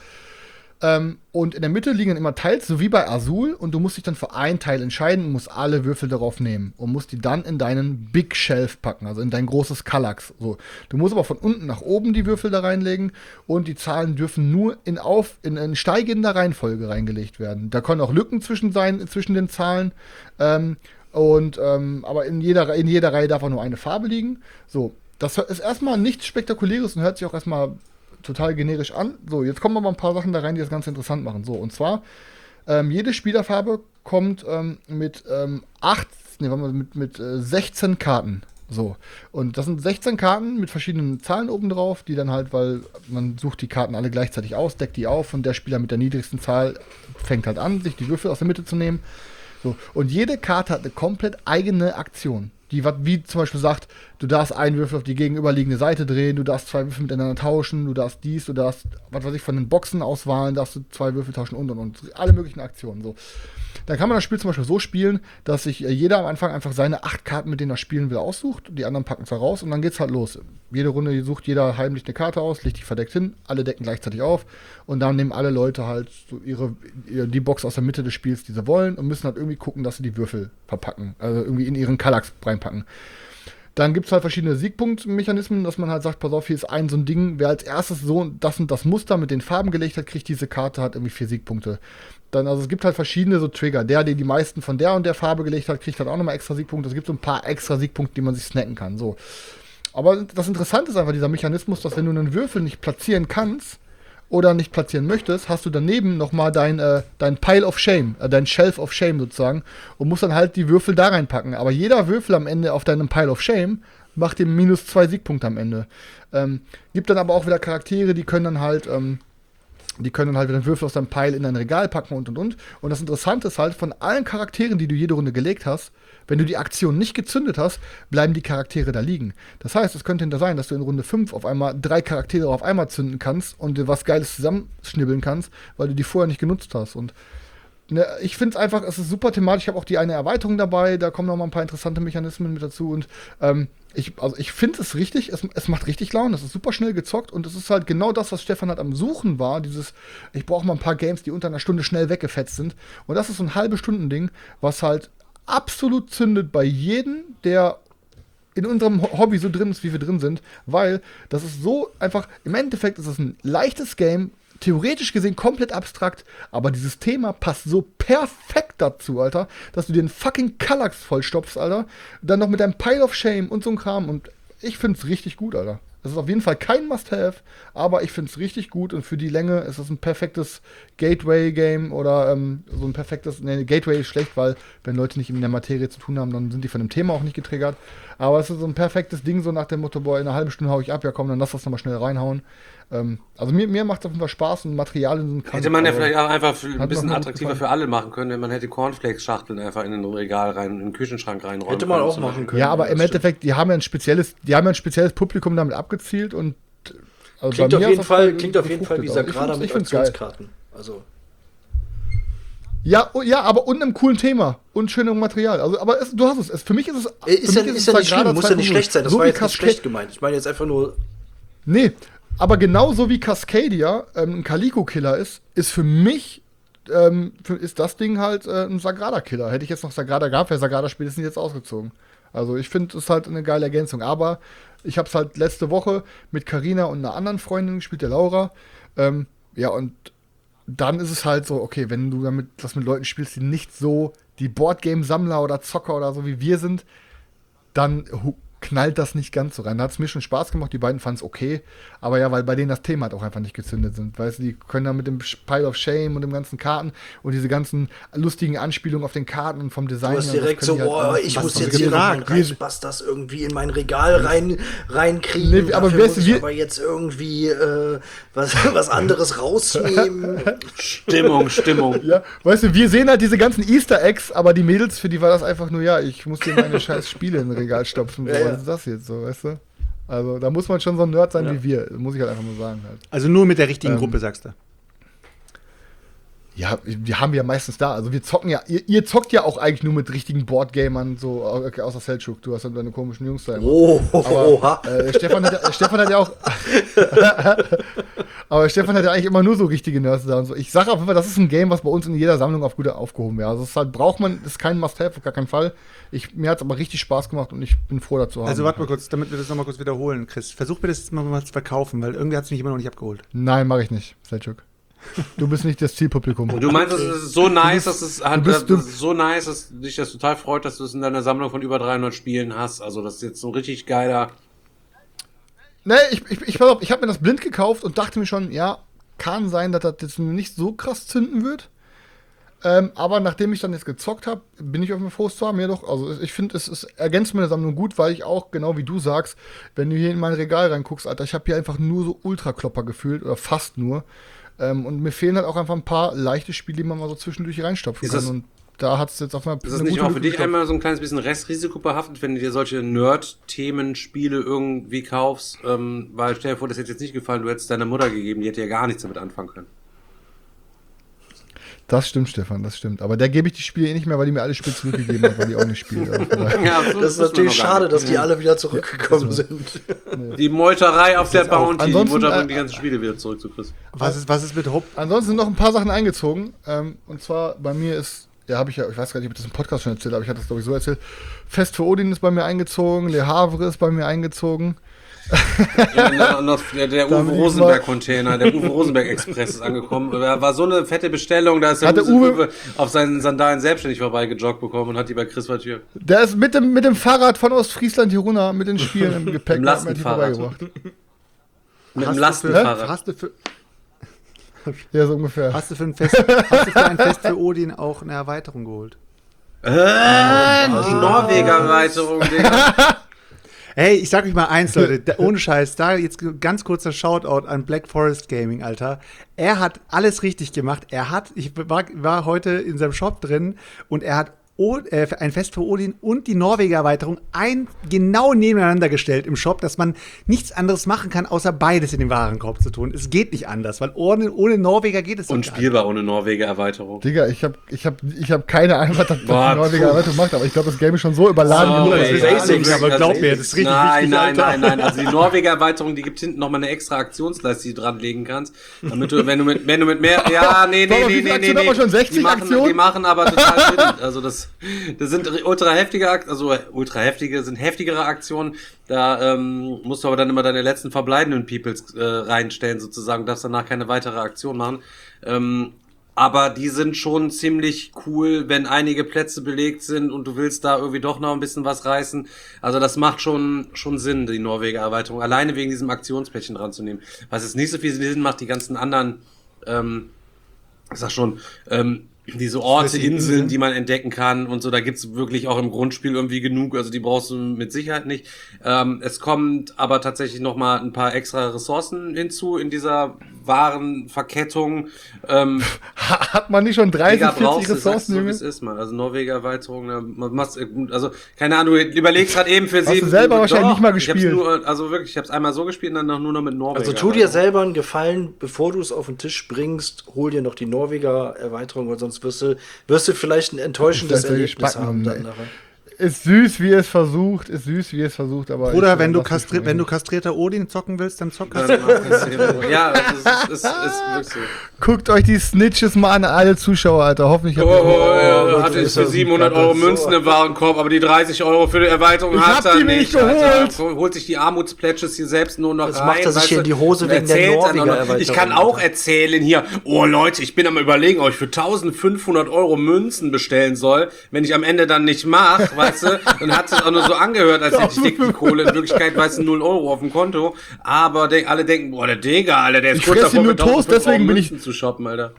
Ähm, und in der Mitte liegen dann immer Tiles, so wie bei Azul, und du musst dich dann für ein Teil entscheiden und musst alle Würfel darauf nehmen und musst die dann in deinen Big Shelf packen, also in dein großes Kallax. So. Du musst aber von unten nach oben die Würfel da reinlegen und die Zahlen dürfen nur in, auf, in, in steigender Reihenfolge reingelegt werden. Da können auch Lücken zwischen sein, zwischen den Zahlen. Ähm, und ähm, aber in jeder, in jeder Reihe darf auch nur eine Farbe liegen. So. Das ist erstmal nichts Spektakuläres und hört sich auch erstmal total generisch an. So, jetzt kommen aber ein paar Sachen da rein, die das Ganze interessant machen. So, und zwar, ähm, jede Spielerfarbe kommt ähm, mit ähm, acht, nee, warte mal, mit, mit äh, sechzehn Karten. So, und das sind sechzehn Karten mit verschiedenen Zahlen oben drauf, die dann halt, weil man sucht die Karten alle gleichzeitig aus, deckt die auf und der Spieler mit der niedrigsten Zahl fängt halt an, sich die Würfel aus der Mitte zu nehmen. So, und jede Karte hat eine komplett eigene Aktion. Die, wie zum Beispiel sagt, du darfst einen Würfel auf die gegenüberliegende Seite drehen, du darfst zwei Würfel miteinander tauschen, du darfst dies, du darfst, was weiß ich, von den Boxen auswahlen, darfst du zwei Würfel tauschen und und und. Alle möglichen Aktionen. So. Dann kann man das Spiel zum Beispiel so spielen, dass sich jeder am Anfang einfach seine acht Karten, mit denen er spielen will, aussucht. Die anderen packen es raus und dann geht's halt los. Jede Runde sucht jeder heimlich eine Karte aus, legt die verdeckt hin, alle decken gleichzeitig auf und dann nehmen alle Leute halt so ihre, ihre die Box aus der Mitte des Spiels, die sie wollen und müssen halt irgendwie gucken, dass sie die Würfel verpacken, also irgendwie in ihren Kallax reinpacken. Dann gibt es halt verschiedene Siegpunktmechanismen, dass man halt sagt, pass auf, hier ist ein so ein Ding, wer als erstes so das und das Muster mit den Farben gelegt hat, kriegt diese Karte, hat irgendwie vier Siegpunkte. Dann, also es gibt halt verschiedene so Trigger. Der, der die meisten von der und der Farbe gelegt hat, kriegt halt auch nochmal extra Siegpunkte. Es gibt so ein paar extra Siegpunkte, die man sich snacken kann. So. Aber das Interessante ist einfach dieser Mechanismus, dass wenn du einen Würfel nicht platzieren kannst oder nicht platzieren möchtest, hast du daneben nochmal dein, äh, dein Pile of Shame, äh, dein Shelf of Shame sozusagen und musst dann halt die Würfel da reinpacken. Aber jeder Würfel am Ende auf deinem Pile of Shame macht dir minus zwei Siegpunkte am Ende. Ähm, gibt dann aber auch wieder Charaktere, die können dann halt, ähm, die können dann halt wieder einen Würfel aus deinem Pile in dein Regal packen und und und. Und das Interessante ist halt, von allen Charakteren, die du jede Runde gelegt hast, wenn du die Aktion nicht gezündet hast, bleiben die Charaktere da liegen. Das heißt, es könnte hinter sein, dass du in Runde fünf auf einmal drei Charaktere auf einmal zünden kannst und dir was Geiles zusammenschnibbeln kannst, weil du die vorher nicht genutzt hast. Und ne, ich finde es einfach, es ist super thematisch. Ich habe auch die eine Erweiterung dabei, da kommen noch mal ein paar interessante Mechanismen mit dazu. Und ähm, ich, also ich finde es richtig, es, es macht richtig Laune, es ist super schnell gezockt und es ist halt genau das, was Stefan halt am Suchen war. Dieses, ich brauche mal ein paar Games, die unter einer Stunde schnell weggefetzt sind. Und das ist so ein halbe Stunden-Ding, was halt absolut zündet bei jedem, der in unserem Hobby so drin ist, wie wir drin sind, weil das ist so einfach, im Endeffekt ist es ein leichtes Game, theoretisch gesehen komplett abstrakt, aber dieses Thema passt so perfekt dazu, Alter, dass du den fucking Kallax vollstopfst, Alter, dann noch mit deinem Pile of Shame und so ein Kram und ich find's richtig gut, Alter. Das ist auf jeden Fall kein Must-Have, aber ich finde es richtig gut und für die Länge ist es ein perfektes Gateway-Game oder ähm, so ein perfektes, ne, Gateway ist schlecht, weil wenn Leute nicht in der Materie zu tun haben, dann sind die von dem Thema auch nicht getriggert. Aber es ist so ein perfektes Ding, so nach dem Motto, boah, in einer halben Stunde hau ich ab, ja komm, dann lass das nochmal schnell reinhauen. Ähm, also mir, mir macht es auf jeden Fall Spaß und Materialien sind krank. Hätte man ja vielleicht auch einfach für, ein hat bisschen mir attraktiver gefallen. für alle machen können, wenn man hätte Cornflakes-Schachteln einfach in den Regal rein, in den Küchenschrank reinräumen Hätte man können, auch zum machen Beispiel. können. Ja, aber das im stimmt. Endeffekt, die haben ja ein spezielles, die haben ja ein spezielles Publikum damit abgezielt und also Klingt bei auf mir jeden hat das Fall, voll klingt auf jeden Fall wie gefruchtet. Sagrada Also ich mit find's- ich find's geil. Aktionskarten. Also, Ja, oh, ja, aber und einem coolen Thema und schönem Material. Also, aber es, du hast es. es. Für mich ist es. äh, ist für ja, mich ist ja nicht Sagrada schlimm, muss ja nicht zwei Punkt null. schlecht sein. Das So war wie jetzt nicht Cascade- schlecht gemeint. Ich meine jetzt einfach nur, Nee, aber genauso wie Cascadia ähm, ein Calico-Killer ist, ist für mich ähm, für, ist das Ding halt äh, ein Sagrada-Killer. Hätte ich jetzt noch Sagrada gehabt, wäre Sagrada spätestens jetzt ausgezogen. Also ich finde, es ist halt eine geile Ergänzung. Aber ich habe es halt letzte Woche mit Carina und einer anderen Freundin gespielt, der Laura. Ähm, ja, und dann ist es halt so, okay, wenn du damit das mit Leuten spielst, die nicht so die Boardgame-Sammler oder Zocker oder so wie wir sind, dann hu- knallt das nicht ganz so rein. Da hat es mir schon Spaß gemacht, die beiden fanden es okay, aber ja, weil bei denen das Thema halt auch einfach nicht gezündet sind. Weißt du, die können dann mit dem Pile of Shame und dem ganzen Karten und diese ganzen lustigen Anspielungen auf den Karten und vom Design. du hast her, das direkt können so, die halt boah, alles ich machen. muss Also jetzt wir- hier noch meinen wir- Reichsbusters irgendwie in mein Regal rein, reinkriegen. Nee, aber Dafür wer muss ist- ich wir- aber jetzt irgendwie äh, was, was anderes rausnehmen. Stimmung, Stimmung. Ja, weißt du, wir sehen halt diese ganzen Easter Eggs, aber die Mädels, für die war das einfach nur, ja, ich muss dir meine scheiß Spiele in ein Regal stopfen. So, Ja, ja. was ist das jetzt so, weißt du? Also, da muss man schon so ein Nerd sein wie wir, muss ich halt einfach nur sagen halt. Also nur mit der richtigen Ähm, Gruppe, sagst du. Ja, wir haben ja meistens da, also wir zocken ja, ihr, ihr zockt ja auch eigentlich nur mit richtigen Boardgamern, so, okay, außer Selchuk, du hast dann deine komischen Jungs da immer. Oh, Aber, oha. äh, Stefan, hat, ja- Stefan hat ja auch. Aber Stefan hat ja eigentlich immer nur so richtige Nerds da und so. Ich sage auf jeden Fall, das ist ein Game, was bei uns in jeder Sammlung auf gute aufgehoben wäre. Also, es ist halt, braucht man, das ist kein Must-Have, auf gar keinen Fall. Ich, mir hat es aber richtig Spaß gemacht und ich bin froh dazu haben. Also warte mal kurz, damit wir das nochmal kurz wiederholen, Chris. Versuch mir das jetzt mal, mal zu verkaufen, weil irgendwie hat es mich immer noch nicht abgeholt. Nein, mache ich nicht, Selchuk. Du bist nicht das Zielpublikum. Und du meinst, es ist so nice, dass es halt, bist- das ist so nice, dass dich das total freut, dass du es in deiner Sammlung von über dreihundert Spielen hast. Also das ist jetzt so ein richtig geiler. Nee, ich, ich, ich, pass auf, ich habe mir das blind gekauft und dachte mir schon, ja, kann sein, dass das jetzt nicht so krass zünden wird. Ähm, aber nachdem ich dann jetzt gezockt habe, bin ich auf dem Fuß zu haben. Ja doch, also ich finde, es, es ergänzt meine Sammlung gut, weil ich auch, genau wie du sagst, wenn du hier in mein Regal reinguckst, Alter, ich habe hier einfach nur so Ultraklopper gefühlt, oder fast nur. Ähm, und mir fehlen halt auch einfach ein paar leichte Spiele, die man mal so zwischendurch reinstopfen Ist kann. das- Und da hat es jetzt auf einmal Ist das nicht auch für dich einmal so ein kleines bisschen Restrisiko behaftet, wenn du dir solche Nerd-Themen-Spiele irgendwie kaufst? Ähm, weil stell dir vor, das hätte jetzt nicht gefallen, du hättest deiner Mutter gegeben, die hätte ja gar nichts damit anfangen können. Das stimmt, Stefan, das stimmt. Aber der gebe ich die Spiele eh nicht mehr, weil die mir alle Spiele zurückgegeben hat, weil die auch nicht spielen. Also von daher- Ja, Das ist natürlich schade, dass die alle wieder zurückgekommen Ja, sind. Die Meuterei auf der auch. Bounty, die Ansonsten, Mutter äh, bringt die ganzen Spiele wieder zurück zu Chris. Was ist, was ist mit Hope? Ansonsten noch ein paar Sachen eingezogen. Ähm, und zwar bei mir ist, ja, habe ich ja, ich weiß gar nicht, ob ich das im Podcast schon erzählt habe, aber ich hatte das, glaube ich, so erzählt. Fest für Odin ist bei mir eingezogen, Le Havre ist bei mir eingezogen. Ja, und dann noch der, der Uwe Damit Rosenberg-Container, der Uwe Rosenberg-Express ist angekommen. Da war so eine fette Bestellung, da ist der Hat der Uwe, Uwe- auf seinen Sandalen selbstständig vorbeigejoggt bekommen und hat die bei Chris vor der Tür. Der ist mit dem, mit dem Fahrrad von Ostfriesland hier runter, mit den Spielen im Gepäck. Im hat mir die Lastenfahrrad. vorbeigebracht. Mit Hast dem du Lastenfahrrad. Hast du für, Ja, so ungefähr. Hast du für ein Fest, hast du für ein Fest für Odin auch eine Erweiterung geholt? Äh, die Norweger-Erweiterung, Digga. Hey, ich sag euch mal eins, Leute, da, ohne Scheiß, da jetzt ganz kurzer Shoutout an Black Forest Gaming, Alter. Er hat alles richtig gemacht. Er hat, ich war, war heute in seinem Shop drin und er hat O, äh, ein Fest für Odin und die Norweger-Erweiterung ein, genau nebeneinander gestellt im Shop, dass man nichts anderes machen kann, außer beides in den Warenkorb zu tun. Es geht nicht anders, weil ohne, ohne Norweger geht es nicht. Unspielbar ohne Norweger-Erweiterung. Digga, ich hab, ich hab, ich hab keine Ahnung, was das die Boah, Norweger Erweiterung macht, aber ich glaube, das Game ist schon so überladen Oh, genug. ey, das also Basics, aber wirklich, glaub also mir, das ist richtig nein, wichtig, nein, Alter. nein, nein. Also die Norweger-Erweiterung, die gibt hinten nochmal eine extra Aktionsleiste, die du dran legen kannst. Damit du, wenn du mit, wenn du mit mehr, ja, nee, nee, Warte mal, wie nee, viele nee, nee, Aktionen haben wir schon? sechzig die machen, Aktionen? die machen aber total Sinn. Also das, das sind ultra heftige Aktionen, also ultra heftige, sind heftigere Aktionen. Da ähm, musst du aber dann immer deine letzten verbleibenden Peoples äh, reinstellen sozusagen, darfst danach keine weitere Aktion machen. Ähm, aber die sind schon ziemlich cool, wenn einige Plätze belegt sind und du willst da irgendwie doch noch ein bisschen was reißen. Also das macht schon schon Sinn, die Norweger Erweiterung, alleine wegen diesem Aktionsplättchen dran zu nehmen. Was jetzt nicht so viel Sinn macht, die ganzen anderen, ähm, ich sag schon, ähm, diese Orte, Inseln, die man entdecken kann und so, da gibt's wirklich auch im Grundspiel irgendwie genug, also die brauchst du mit Sicherheit nicht. Ähm, es kommt aber tatsächlich nochmal ein paar extra Ressourcen hinzu in dieser Warenverkettung. Ähm, Hat man nicht schon dreißig, Digga, vierzig brauchst du, sagst Ressourcen, du, wie Junge? es ist, man. Also Norweger-Erweiterung, ne, man machst, also keine Ahnung, du überlegst gerade eben für Hast sieben. du selber wahrscheinlich nicht mal Ich hab's gespielt. nur, also wirklich, ich hab's einmal so gespielt und dann noch nur noch mit Norweger. Also tu dir selber einen Gefallen, bevor du es auf den Tisch bringst, hol dir noch die Norweger-Erweiterung, weil sonst wirst du, wirst du vielleicht ein enttäuschendes Ich werd Erlebnis gespannt, haben. ey. Dann nachher. Ist süß, wie es versucht, ist süß, wie es versucht, aber. Bruder, ich, wenn, äh, du lass mich kastri schon wenn du hin. kastrierter Odin zocken willst, dann zock Dann kastriert. mach es. Ja, es ist, es ist, es ist wirklich so. Guckt euch die Snitches mal an, alle Zuschauer, Alter. Hoffentlich habt Oh, ihr. oh, ja, Leute, hatte ich ist für das siebenhundert Euro so. Münzen im Warenkorb, aber die dreißig Euro für die Erweiterung Ich hat hab er die mir nicht. nicht geholt. Alter. Holt sich die Armutsplätches hier selbst nur noch Das rein. macht er sich weißt hier du, in die Hose und wegen der erzählt dann auch noch- Norweger-Erweiterung, Ich kann auch erzählen hier, oh Leute, ich bin am überlegen, ob ich für eintausendfünfhundert Euro Münzen bestellen soll, wenn ich am Ende dann nicht mach, weißt du, dann hat es auch nur so angehört, als hätte ich dick die Kohle. In Wirklichkeit weißt du null Euro auf dem Konto, aber de alle denken, boah, der Digga, Alter, der ist Ich kurz fress hier davor, nur für Toast, eintausendfünfhundert deswegen Euro bin ich- Münzen zu shoppen, Alter.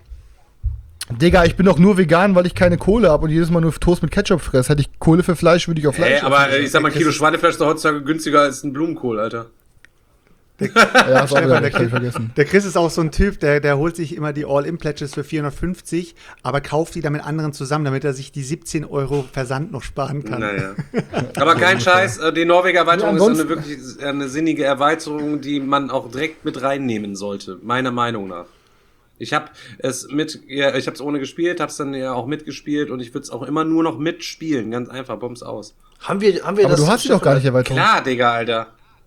Digga, ich bin doch nur vegan, weil ich keine Kohle habe und jedes Mal nur Toast mit Ketchup fresse. Hätte ich Kohle für Fleisch, würde ich auf Fleisch Ey, essen. aber äh, ich sag mal, ein Kilo Schweinefleisch ist doch heutzutage günstiger als ein Blumenkohl, Alter. Ja, ist auch Stefan, wieder der, nicht, hab ich Chris, vergessen. der Chris ist auch so ein Typ, der, der holt sich immer die All-In-Pledges für vierhundertfünfzig, aber kauft die dann mit anderen zusammen, damit er sich die siebzehn Euro Versand noch sparen kann. Naja. Aber kein Scheiß, äh, die Norweger-Erweiterung Ja, ist eine ansonsten- wirklich eine sinnige Erweiterung, die man auch direkt mit reinnehmen sollte, meiner Meinung nach. Ich habe es mit, ja, ich habe es ohne gespielt, habe es dann ja auch mitgespielt und ich würde es auch immer nur noch mitspielen, ganz einfach, Bums aus. Haben wir, haben wir Aber das? du hast sie doch gar nicht erweitert. Klar, Digga, Alter.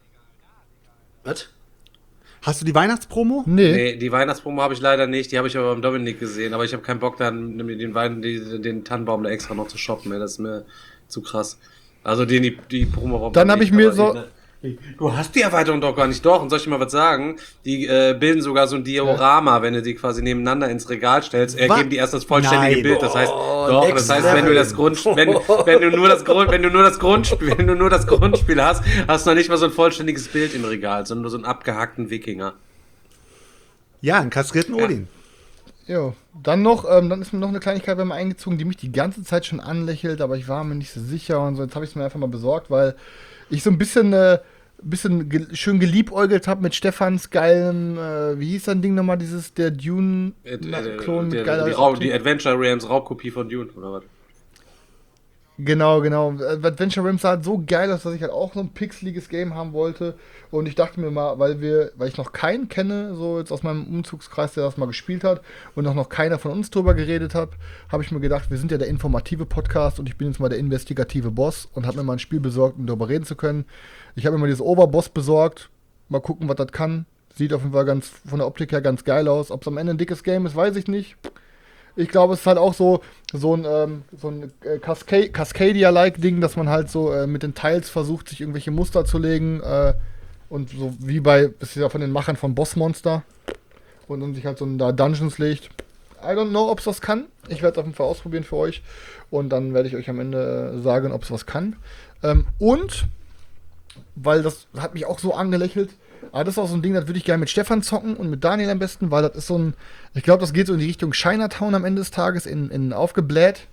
Was? Hast du die Weihnachtspromo? Nee. Nee, die Weihnachtspromo habe ich leider nicht, die habe ich aber beim Dominik gesehen, aber ich habe keinen Bock, dann mir den Wein, die, den Tannenbaum da extra noch zu shoppen, ey, das ist mir zu krass. Also den, die, die Promo war Dann hab ich mir aber so- die- Du hast die Erweiterung doch gar nicht, doch. Und soll ich dir mal was sagen? Die äh, bilden sogar so ein Diorama, wenn du die quasi nebeneinander ins Regal stellst, ergeben Was? die erst das vollständige Nein. Bild. Das heißt, Oh, doch, next das heißt, wenn du das Grund, wenn, wenn du nur das Grund, wenn du nur das Grundspiel, wenn du nur das Grundspiel hast, hast du noch nicht mal so ein vollständiges Bild im Regal, sondern nur so einen abgehackten Wikinger. Ja, einen kastrierten Odin. Jo. Dann noch, ähm, dann ist mir noch eine Kleinigkeit bei mir eingezogen, die mich die ganze Zeit schon anlächelt, aber ich war mir nicht so sicher und so. Jetzt habe ich es mir einfach mal besorgt, weil ich so ein bisschen, äh, bisschen ge schön geliebäugelt habe mit Stefans geilem, äh, wie hieß sein Ding nochmal, dieses, der Äh, Dune-Klon der- mit geiler die, Rau- Optik? die Adventure Realms Raubkopie von Dune, oder was? Genau, genau. Adventure Realms sah halt so geil aus, dass ich halt auch so ein pixeliges Game haben wollte. Und ich dachte mir mal, weil wir, weil ich noch keinen kenne, so jetzt aus meinem Umzugskreis, der das mal gespielt hat und auch noch keiner von uns drüber geredet hat, habe ich mir gedacht, wir sind ja der informative Podcast und ich bin jetzt mal der investigative Boss und habe mir mal ein Spiel besorgt, um darüber reden zu können. Ich habe mir mal dieses Overboss besorgt. Mal gucken, was das kann. Sieht auf jeden Fall ganz von der Optik her ganz geil aus. Ob es am Ende ein dickes Game ist, weiß ich nicht. Ich glaube, es ist halt auch so, so ein, ähm, so ein äh, Casca- Cascadia-like-Ding, dass man halt so äh, mit den Tiles versucht, sich irgendwelche Muster zu legen. Äh, und so wie bei, das ist ja von den Machern von Bossmonster. Und dann sich halt so ein, da Dungeons legt. I don't know, ob es das kann. Ich werde es auf jeden Fall ausprobieren für euch. Und dann werde ich euch am Ende äh, sagen, ob es was kann. Ähm, und, weil das hat mich auch so angelächelt, Aber das ist auch so ein Ding, das würde ich gerne mit Stefan zocken und mit Daniel am besten, weil das ist so ein, ich glaube, das geht so in die Richtung Chinatown am Ende des Tages, in, in aufgebläht.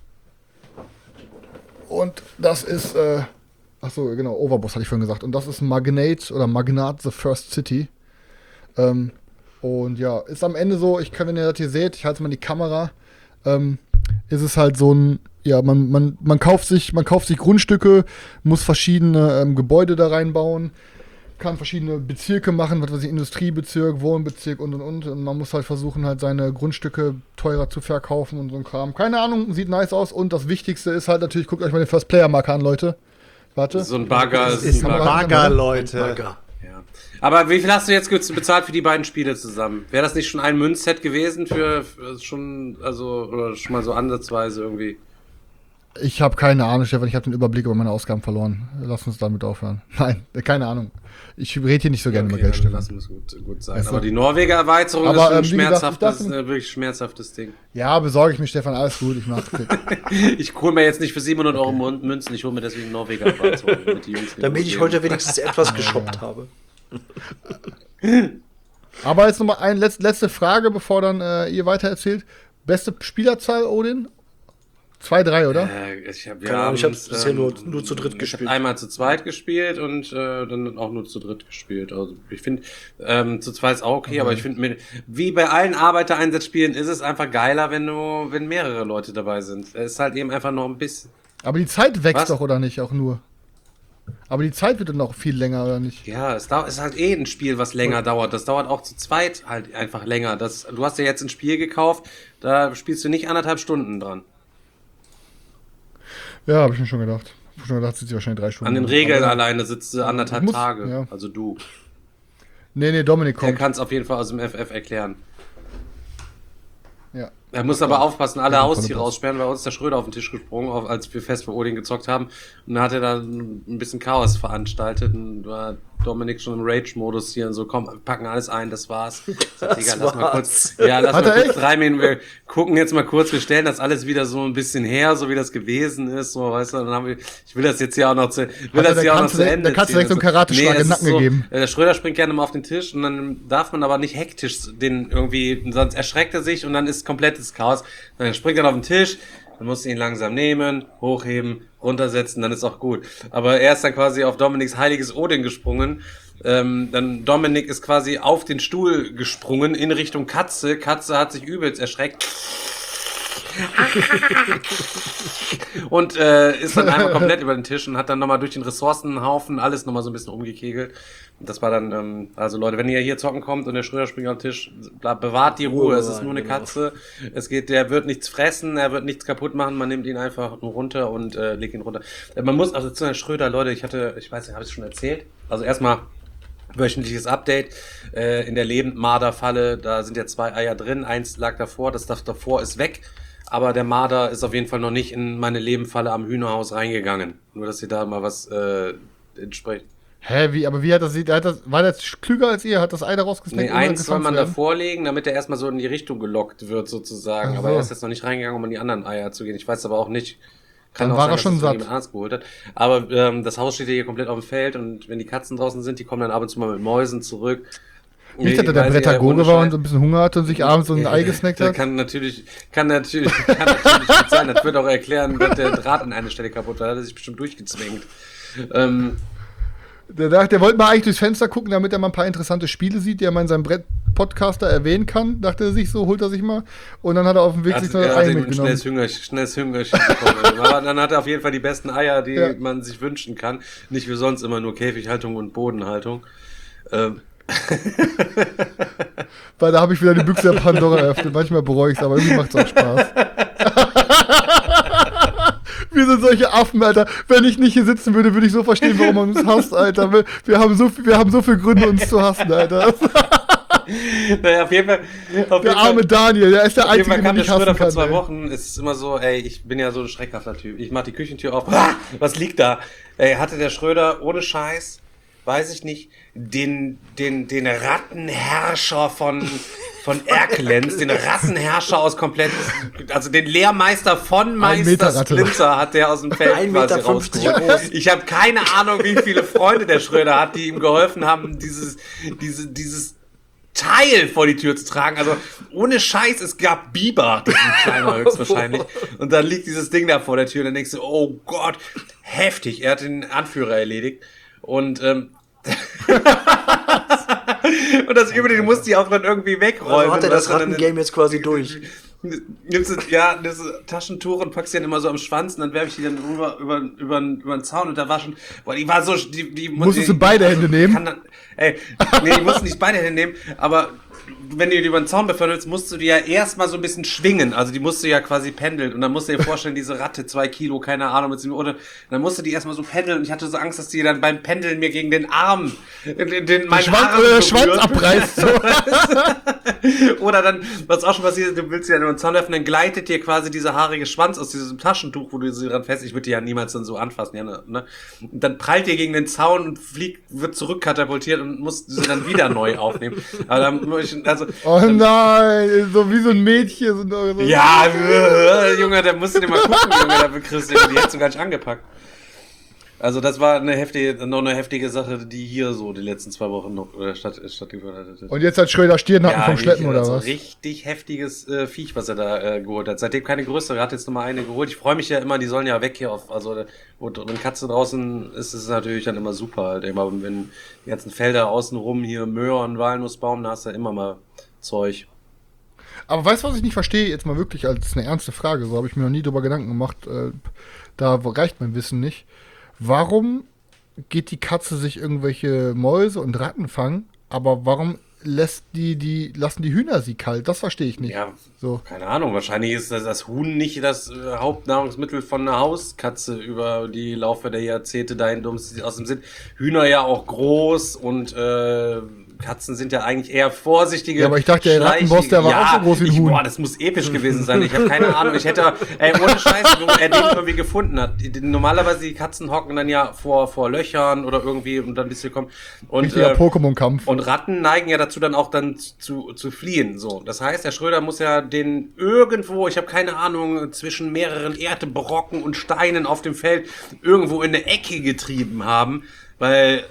Und das ist, äh, ach so, genau, Overboss hatte ich vorhin gesagt. Und das ist Magnate oder Magnat the First City. Ähm, und ja, ist am Ende so, ich kann, wenn ihr das hier seht, ich halte mal die Kamera, ähm, ist es halt so ein, ja, man, man, man kauft sich, man kauft sich Grundstücke, muss verschiedene ähm, Gebäude da reinbauen, kann verschiedene Bezirke machen, was weiß ich, Industriebezirk, Wohnbezirk und und und. Und man muss halt versuchen, halt seine Grundstücke teurer zu verkaufen und so ein Kram. Keine Ahnung, sieht nice aus. Und das Wichtigste ist halt natürlich, guckt euch mal den First-Player-Marker an, Leute. Warte. So ein Bagger. Das ist ein Bagger, Leute. Bagger. Ja. Aber wie viel hast du jetzt bezahlt für die beiden Spiele zusammen? Wäre das nicht schon ein Münzset gewesen für, für schon, also, oder schon mal so ansatzweise irgendwie? Ich habe keine Ahnung, Stefan, ich habe den Überblick über meine Ausgaben verloren. Lass uns damit aufhören. Nein, keine Ahnung. Ich rede hier nicht so gerne Okay, über Geld, dann Stefan. lassen wir es gut, gut sein. Weißt du? Aber die Norweger Erweiterung Aber, ist schon ähm, wie gesagt, schmerzhaft, ich das dachte- ist ein wirklich schmerzhaftes Ding. Ja, besorge ich mich, Stefan, alles gut, ich mach's. Ich hole mir jetzt nicht für siebenhundert Euro Münzen, ich hole mir deswegen Norweger Erweiterung. Damit, die Jungs mir Damit gut ich gehen. heute wenigstens etwas geshoppt habe. Aber jetzt nochmal eine letzte, letzte Frage, bevor dann äh, ihr weiter erzählt. Beste Spielerzahl, Odin? zwei, drei, oder? Äh, ich habe Keine Ahnung, ich hab's bisher nur- nur zu dritt ich gespielt. hab einmal zu zweit gespielt und äh, dann auch nur zu dritt gespielt. Also ich finde, ähm, zu zweit ist auch okay, aber ich finde, wie bei allen Arbeitereinsatzspielen ist es einfach geiler, wenn du, wenn mehrere Leute dabei sind. Es ist halt eben einfach noch ein bisschen. Aber die Zeit wächst Was? doch, oder nicht? Auch nur. Aber die Zeit wird dann auch viel länger, oder nicht? Ja, es dauert, ist halt eh ein Spiel, was länger dauert. Das dauert auch zu zweit halt einfach länger. Das, du hast ja jetzt ein Spiel gekauft, da spielst du nicht anderthalb Stunden dran. Ja, habe ich mir schon gedacht. Ich hab schon gedacht, sitzt sie wahrscheinlich drei Stunden. An den Regeln Aber- alleine sitzt du anderthalb Ich muss- Tage. ja. Also du. Nee, nee, Dominik Der kommt. kann es auf jeden Fall aus dem F F erklären. Ja. Er muss aber aufpassen, alle Ja, Haustiere volle aussperren, weil uns ist der Schröder auf den Tisch gesprungen, auf, als wir fest für Odin gezockt haben. Und da hat er da ein bisschen Chaos veranstaltet und war Dominik schon im Rage-Modus hier und so, komm, wir packen alles ein, das war's. Ich sag, Digga, lass mal kurz, ja, lass Hat mal er kurz echt? drei Minuten, wir gucken jetzt mal kurz, wir stellen das alles wieder so ein bisschen her, so wie das gewesen ist, so, weißt du, dann haben wir, ich will das jetzt hier auch noch zu, will er das der hier auch noch Kanzler- zu Ende der Kanzler direkt so einen ziehen. Karateschlag in den es Nacken ist so, gegeben. äh, Der Schröder springt gerne mal auf den Tisch und dann darf man aber nicht hektisch den irgendwie, sonst erschreckt er sich und dann ist komplettes Chaos. Dann springt er auf den Tisch, dann musst du ihn langsam nehmen, hochheben, runtersetzen, dann ist auch gut. Aber er ist dann quasi auf Dominiks heiliges Odin gesprungen. Ähm, dann Dominik ist quasi auf den Stuhl gesprungen in Richtung Katze. Katze hat sich übelst erschreckt. Und äh, ist dann einmal komplett über den Tisch und hat dann nochmal durch den Ressourcenhaufen alles nochmal so ein bisschen umgekegelt. Und das war dann, ähm, also Leute, wenn ihr hier zocken kommt und der Schröder springt auf den Tisch, bla- bewahrt die Ruhe, Ruhe es ist nur eine bewahren, Katze. Es geht, der wird nichts fressen, er wird nichts kaputt machen, man nimmt ihn einfach nur runter und äh, legt ihn runter. Äh, man muss, also zu Herrn Schröder, Leute, ich hatte, ich weiß nicht, habe ich es schon erzählt? Also erstmal wöchentliches Update äh, in der Lebendmarder-Falle, da sind ja zwei Eier drin, eins lag davor, das davor ist weg. Aber der Marder ist auf jeden Fall noch nicht in meine Lebenfalle am Hühnerhaus reingegangen. Nur, dass ihr da mal was äh, entspricht. Hä, wie, aber wie hat das, hat das, war das klüger als ihr? Hat das Ei da rausgesnackt? Nee, ohne eins soll gefangen man zu werden? davor legen, damit er erstmal so in die Richtung gelockt wird, sozusagen. Ach Aber so. er ist jetzt noch nicht reingegangen, um an die anderen Eier zu gehen. Ich weiß aber auch nicht. Kann Dann auch war sein, er dass schon das satt. jemand anders geholt hat. Aber ähm, das Haus steht ja hier komplett auf dem Feld und wenn die Katzen draußen sind, die kommen dann ab und zu mal mit Mäusen zurück. Nicht, dass er der Weiß ich, Brettagore ohne war Scheiß. und so ein bisschen Hunger hatte und sich abends so ein Ei gesnackt Der hat? kann natürlich, kann natürlich, kann natürlich nicht sein. Das wird auch erklären, dass der Draht an einer Stelle kaputt war. Da hat er sich bestimmt durchgezwängt. Ähm, Der, dachte, der wollte mal eigentlich durchs Fenster gucken, damit er mal ein paar interessante Spiele sieht, die er mal in seinem Brett-Podcaster erwähnen kann. Dachte er sich so, holt er sich mal. Und dann hat er auf dem Weg sich also, noch ein er Ei hat ein mitgenommen. schnelles Hüngerchen, schnelles Hüngerchen bekommen. Aber dann hat er auf jeden Fall die besten Eier, die Ja. man sich wünschen kann. Nicht wie sonst immer nur Käfighaltung und Bodenhaltung. Ähm, Weil da habe ich wieder die Büchse der Pandora eröffnet. Manchmal bereue ich es, aber irgendwie macht es auch Spaß. Wir sind solche Affen, Alter. Wenn ich nicht hier sitzen würde, würde ich so verstehen, warum man uns hasst, Alter. Wir, wir, haben so, viel- wir haben so viele Gründe, uns zu hassen, Alter. naja, auf jeden Fall. Auf Der jeden arme Fall, Daniel, der ist der auf jeden Einzige, Fall den kam der ich hassen Schröder vor kann. zwei ey. Wochen. Es ist immer so, ey, ich bin ja so ein schreckhafter Typ. Ich mach die Küchentür auf. Ah, was liegt da? Ey, hatte der Schröder ohne Scheiß weiß ich nicht, den, den, den Rattenherrscher von, von Erkelenz, den Rassenherrscher aus komplett, also den Lehrmeister von Meister Meter-Ratte. Splinter hat der aus dem Feld ein quasi Meter fünfzig rausgeholt. groß. Ich habe keine Ahnung, wie viele Freunde der Schröder hat, die ihm geholfen haben, dieses, diese, dieses Teil vor die Tür zu tragen. Also ohne Scheiß, es gab Biber, diesen kleiner höchstwahrscheinlich. Und dann liegt dieses Ding da vor der Tür und dann denkst du, oh Gott, heftig. Er hat den Anführer erledigt. Und ähm, und das Übrige musste ich auch dann irgendwie wegräumen. Also hat er das was er dann- Rattengame jetzt quasi durch. Nimmst du, ja, das Taschentuch und packst die dann immer so am Schwanz und dann werfe ich die dann rüber, über, über, über den Zaun und da war schon, boah, die war so, die, die Musstest die, du beide Hände nehmen? Kann dann, ey, nee, ich musste nicht beide Hände nehmen, aber wenn du die über den Zaun beförderst, musst du die ja erstmal so ein bisschen schwingen, also die musst du ja quasi pendeln und dann musst du dir vorstellen, diese Ratte, zwei Kilo, keine Ahnung, mit oder dann musst du die erstmal so pendeln und ich hatte so Angst, dass die dann beim Pendeln mir gegen den Arm, den, den meinen Schwanz, Arm oder der berührt. Schwanz abreißt. So. Oder dann, was auch schon passiert, du willst ja nur einen Zaun öffnen, dann gleitet dir quasi dieser haarige Schwanz aus diesem Taschentuch, wo du sie dran fest, ich würde die ja niemals dann so anfassen, ja, ne? Und dann prallt dir gegen den Zaun und fliegt, wird zurückkatapultiert und musst sie dann wieder neu aufnehmen. Aber dann, muss ich- also, Oh nein, so wie so ein Mädchen. So, so. ja, äh, Junge, da musst du dir mal gucken, Junge, da kriegst du, die hättest du gar nicht angepackt. Also das war eine heftige, noch eine heftige Sache, die hier so die letzten zwei Wochen noch äh, statt, stattgefunden hat. Und jetzt hat Schröder Stirnhacken vom Schleppen, richtig, oder also was? richtig heftiges äh, Viech, was er da äh, geholt hat. Seitdem keine größere, er hat jetzt nochmal eine geholt. Ich freue mich ja immer, die sollen ja weg hier auf, also wo wenn Katze draußen ist, ist es natürlich dann immer super halt. Immer wenn die ganzen Felder außenrum hier Möhren, Walnussbaum, da hast du ja immer mal Zeug. Aber weißt du, was ich nicht verstehe? Jetzt mal wirklich als eine ernste Frage, so habe ich mir noch nie drüber Gedanken gemacht. Äh, da reicht mein Wissen nicht. Warum geht die Katze sich irgendwelche Mäuse und Ratten fangen, aber warum lässt die, die, lassen die Hühner sie kalt? Das verstehe ich nicht. Ja, So. keine Ahnung, wahrscheinlich ist das, das Huhn nicht das äh, Hauptnahrungsmittel von einer Hauskatze über die Laufe der Jahrzehnte dahin dummst aus dem Sinn. Hühner ja auch groß und äh, Katzen sind ja eigentlich eher vorsichtige. Ja, aber ich dachte, der schleichige- Rattenboss, der war ja, auch so groß wie ein ich, Huhn. Boah, das muss episch gewesen sein. Ich habe keine Ahnung. Ich hätte, ey, ohne Scheiß, wo er den irgendwie gefunden hat. Die, die, normalerweise die Katzen hocken dann ja vor, vor Löchern oder irgendwie und dann bist du gekommen. Und, Richtiger äh, Pokémon-Kampf. und Ratten neigen ja dazu, dann auch dann zu, zu fliehen. So, das heißt, der Schröder muss ja den irgendwo, ich habe keine Ahnung, zwischen mehreren Erdbrocken und Steinen auf dem Feld irgendwo in eine Ecke getrieben haben, weil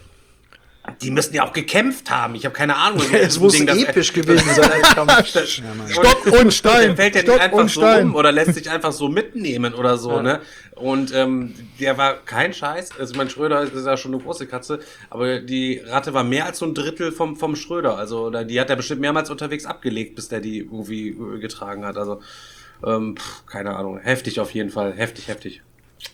die müssen ja auch gekämpft haben. Ich habe keine Ahnung. Es muss Ding, das- episch gewesen sein. der Kampf. Stock und Stein. Der fällt ja Stock nicht einfach und so Stein. um oder lässt sich einfach so mitnehmen oder so, ne? Und ähm, der war kein Scheiß. Also mein Schröder ist ja schon eine große Katze, aber die Ratte war mehr als so ein Drittel vom, vom Schröder. Also oder die hat er bestimmt mehrmals unterwegs abgelegt, bis der die irgendwie äh, getragen hat. Also ähm, pff, keine Ahnung. Heftig auf jeden Fall. Heftig, heftig.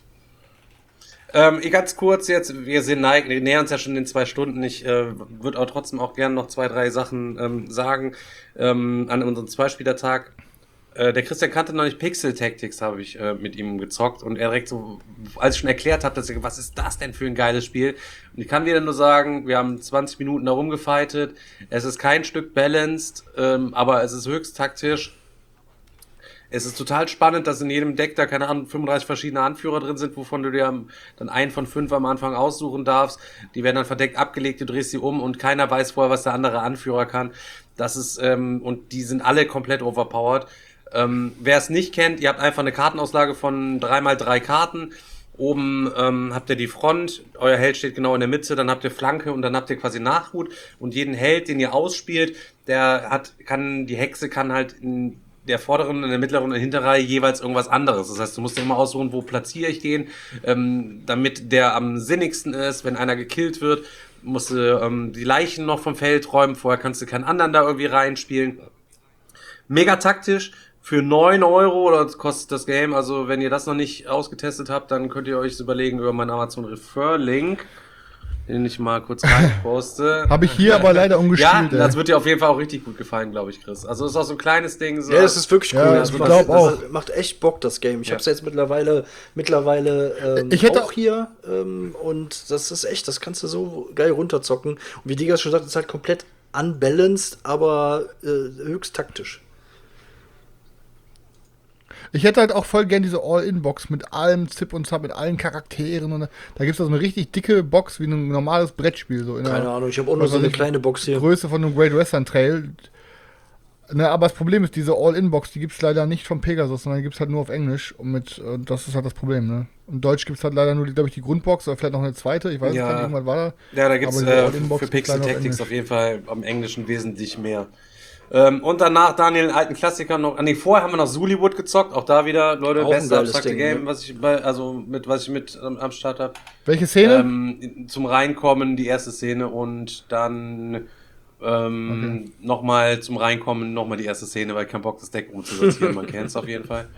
Ähm, ganz kurz jetzt, wir sind neig, wir nähern uns ja schon in zwei Stunden. Ich äh, würde aber trotzdem auch gerne noch zwei, drei Sachen ähm, sagen ähm, an unserem Zweispielertag. Äh, der Christian kannte noch nicht Pixel Tactics, habe ich äh, mit ihm gezockt und er direkt so, als ich schon erklärt habe, dass er, was ist das denn für ein geiles Spiel? Und ich kann wieder nur sagen, wir haben zwanzig Minuten da rumgefightet. Es ist kein Stück balanced, ähm, aber es ist höchst taktisch. Es ist total spannend, dass in jedem Deck da, keine Ahnung, fünfunddreißig verschiedene Anführer drin sind, wovon du dir dann einen von fünf am Anfang aussuchen darfst. Die werden dann verdeckt abgelegt, du drehst sie um und keiner weiß vorher, was der andere Anführer kann. Das ist, ähm, und die sind alle komplett overpowered. Ähm, wer es nicht kennt, ihr habt einfach eine Kartenauslage von drei mal drei Karten. Oben ähm, habt ihr die Front, euer Held steht genau in der Mitte, dann habt ihr Flanke und dann habt ihr quasi Nachhut. Und jeden Held, den ihr ausspielt, der hat, kann, die Hexe kann halt in der vorderen, in der mittleren und der Hinterreihe jeweils irgendwas anderes. Das heißt, du musst dir immer aussuchen, wo platziere ich den, ähm, damit der am sinnigsten ist. Wenn einer gekillt wird, musst du ähm, die Leichen noch vom Feld räumen. Vorher kannst du keinen anderen da irgendwie reinspielen. Mega taktisch. Für neun Euro oder kostet das Game. Also wenn ihr das noch nicht ausgetestet habt, dann könnt ihr euch das überlegen über meinen Amazon Refer-Link, den ich mal kurz reinposte. Habe ich hier aber leider Ja, umgespielt. das ey. wird dir auf jeden Fall auch richtig gut gefallen, glaube ich, Chris. Also es ist auch so ein kleines Ding. So. Ja, das ist wirklich cool. Ja, das ich macht, glaub das auch. macht echt Bock, das Game. Ich Ja. hab's jetzt mittlerweile, mittlerweile ähm, Ich hätte auch hier ähm, und das ist echt, das kannst du so geil runterzocken. Und wie Digas schon sagt, ist halt komplett unbalanced, aber äh, höchst taktisch. Ich hätte halt auch voll gern diese All-In-Box mit allem Zip und Zap, mit allen Charakteren. Und da gibt es so eine richtig dicke Box wie ein normales Brettspiel. So in Keine der, Ahnung, ich habe auch nur so eine kleine Box hier. Größe von einem Great Western Trail. Ne, aber das Problem ist, diese All-In-Box, die gibt es leider nicht von Pegasus, sondern die gibt es halt nur auf Englisch. Und mit, äh, das ist halt das Problem, ne? Und Deutsch gibt es halt leider nur, glaube ich, die Grundbox oder vielleicht noch eine zweite. Ich weiß Ja. nicht, kann irgendwann war da. Ja, da gibt es Aber die äh, All-In-Box für gibt's Pixel leider auf Tactics Englisch. auf jeden Fall am Englischen wesentlich mehr. Ähm, und danach, Daniel, einen alten Klassiker noch. Ah, nee, vorher haben wir noch Zuliwood gezockt. Auch da wieder, Leute, Auch ein beste geiles abstrakte Ding, Game, ne? was ich bei, also mit, was ich mit ähm, am Start habe. Welche Szene? Ähm, zum Reinkommen, die erste Szene und dann ähm, Okay. nochmal zum Reinkommen, nochmal die erste Szene, weil ich keinen Bock, das Deck umzusortieren. Man kennt es auf jeden Fall.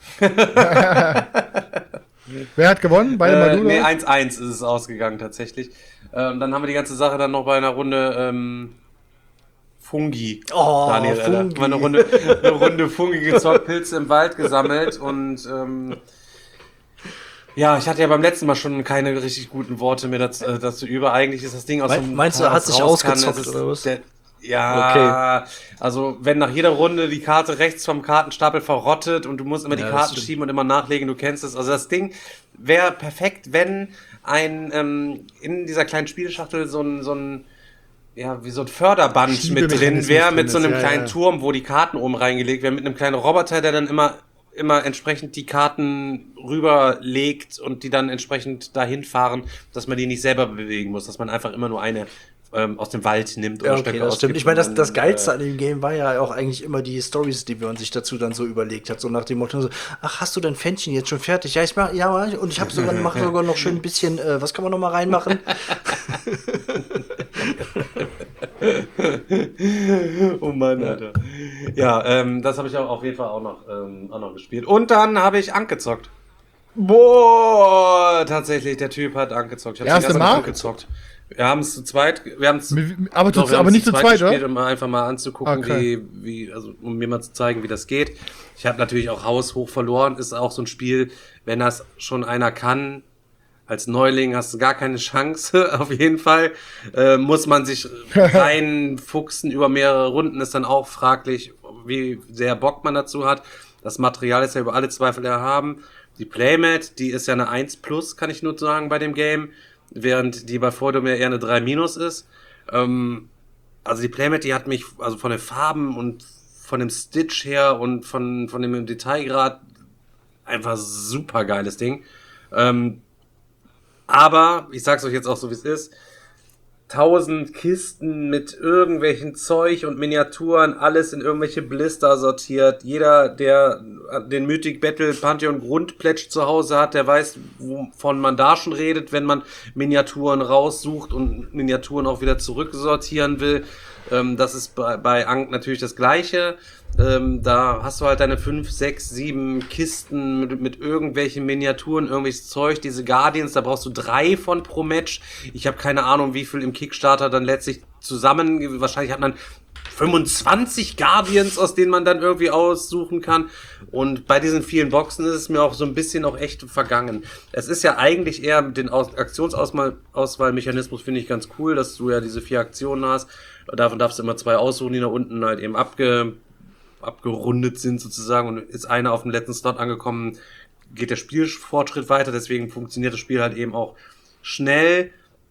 Wer hat gewonnen? Beide Äh, mal du? nee, oder? eins eins ist es ausgegangen tatsächlich. Ähm, dann haben wir die ganze Sache dann noch bei einer Runde ähm, Fungi. Oh, Daniel, Alter. Fungi. Haben wir eine Runde, eine Runde Fungi gezockt, Pilze im Wald gesammelt und ähm, ja, ich hatte ja beim letzten Mal schon keine richtig guten Worte mehr dazu, äh, dazu über. Eigentlich ist das Ding aus Mein- so einem meinst du, er Chaos hat sich raus kann, ausgezockt, das ist oder was? Der, ja, also wenn nach jeder Runde die Karte rechts vom Kartenstapel verrottet und du musst immer Ja, die das Karten stimmt. schieben und immer nachlegen, du kennst es. Also das Ding wäre perfekt, wenn ein ähm, in dieser kleinen Spielschachtel so ein, so ein ja, wie so ein Förderband mit drin Schiebemechanismus wäre, drin mit so ist, einem ja, kleinen ja. Turm, wo die Karten oben reingelegt werden, mit einem kleinen Roboter, der dann immer immer entsprechend die Karten rüberlegt und die dann entsprechend dahin fahren, dass man die nicht selber bewegen muss, dass man einfach immer nur eine ähm, aus dem Wald nimmt oder Ja, okay, Stöcke das stimmt. auskippt Ich meine, das, und das dann, Geilste äh, an dem Game war ja auch eigentlich immer die Stories, die man sich dazu dann so überlegt hat. So nach dem Motto so, ach, hast du dein Pfännchen jetzt schon fertig? Ja, ich mach, ja, und ich habe sogar, mache sogar noch schön ein bisschen, äh, was kann man noch mal reinmachen? Oh Mann, Alter. Ja, ähm, das habe ich auch auf jeden Fall auch noch, ähm, auch noch gespielt. Und dann habe ich Ankh gezockt. Boah, tatsächlich, der Typ hat Ankh gezockt. Ich hab's Erste den ganzen Mal? Tag gezockt. Wir haben es zu zweit, wir haben es Aber, zu, aber nicht zu zweit, gespielt, oder? um mal einfach mal anzugucken, Okay. wie, wie, also um mir mal zu zeigen, wie das geht. Ich habe natürlich auch Haus hoch verloren, ist auch so ein Spiel, wenn das schon einer kann, als Neuling hast du gar keine Chance, auf jeden Fall. Äh, muss man sich reinfuchsen über mehrere Runden, ist dann auch fraglich, wie sehr Bock man dazu hat. Das Material ist ja über alle Zweifel erhaben. Die Playmat, die ist ja eine eins plus, kann ich nur sagen, bei dem Game, während die bei Freudom ja eher eine drei minus ist. Ähm, also die Playmat, die hat mich, also von den Farben und von dem Stitch her und von, von dem Detailgrad einfach super geiles Ding. Ähm, aber, ich sag's euch jetzt auch so, wie es ist, tausend Kisten mit irgendwelchen Zeug und Miniaturen, alles in irgendwelche Blister sortiert. Jeder, der den Mythic Battle Pantheon Grundplätsch zu Hause hat, der weiß, wovon man da schon redet, wenn man Miniaturen raussucht und Miniaturen auch wieder zurücksortieren will. Ähm, das ist bei, bei Ankh natürlich das Gleiche. Ähm, da hast du halt deine fünf, sechs, sieben Kisten mit, mit irgendwelchen Miniaturen, irgendwelches Zeug, diese Guardians, da brauchst du drei von pro Match. Ich habe keine Ahnung, wie viel im Kickstarter dann letztlich zusammen, wahrscheinlich hat man fünfundzwanzig Guardians, aus denen man dann irgendwie aussuchen kann. Und bei diesen vielen Boxen ist es mir auch so ein bisschen auch echt vergangen. Es ist ja eigentlich eher den Aus- Aktionsauswahlmechanismus finde ich ganz cool, dass du ja diese vier Aktionen hast. Davon darfst du immer zwei aussuchen, die da unten halt eben abge abgerundet sind sozusagen, und ist einer auf dem letzten Slot angekommen, geht der Spielfortschritt weiter, deswegen funktioniert das Spiel halt eben auch schnell,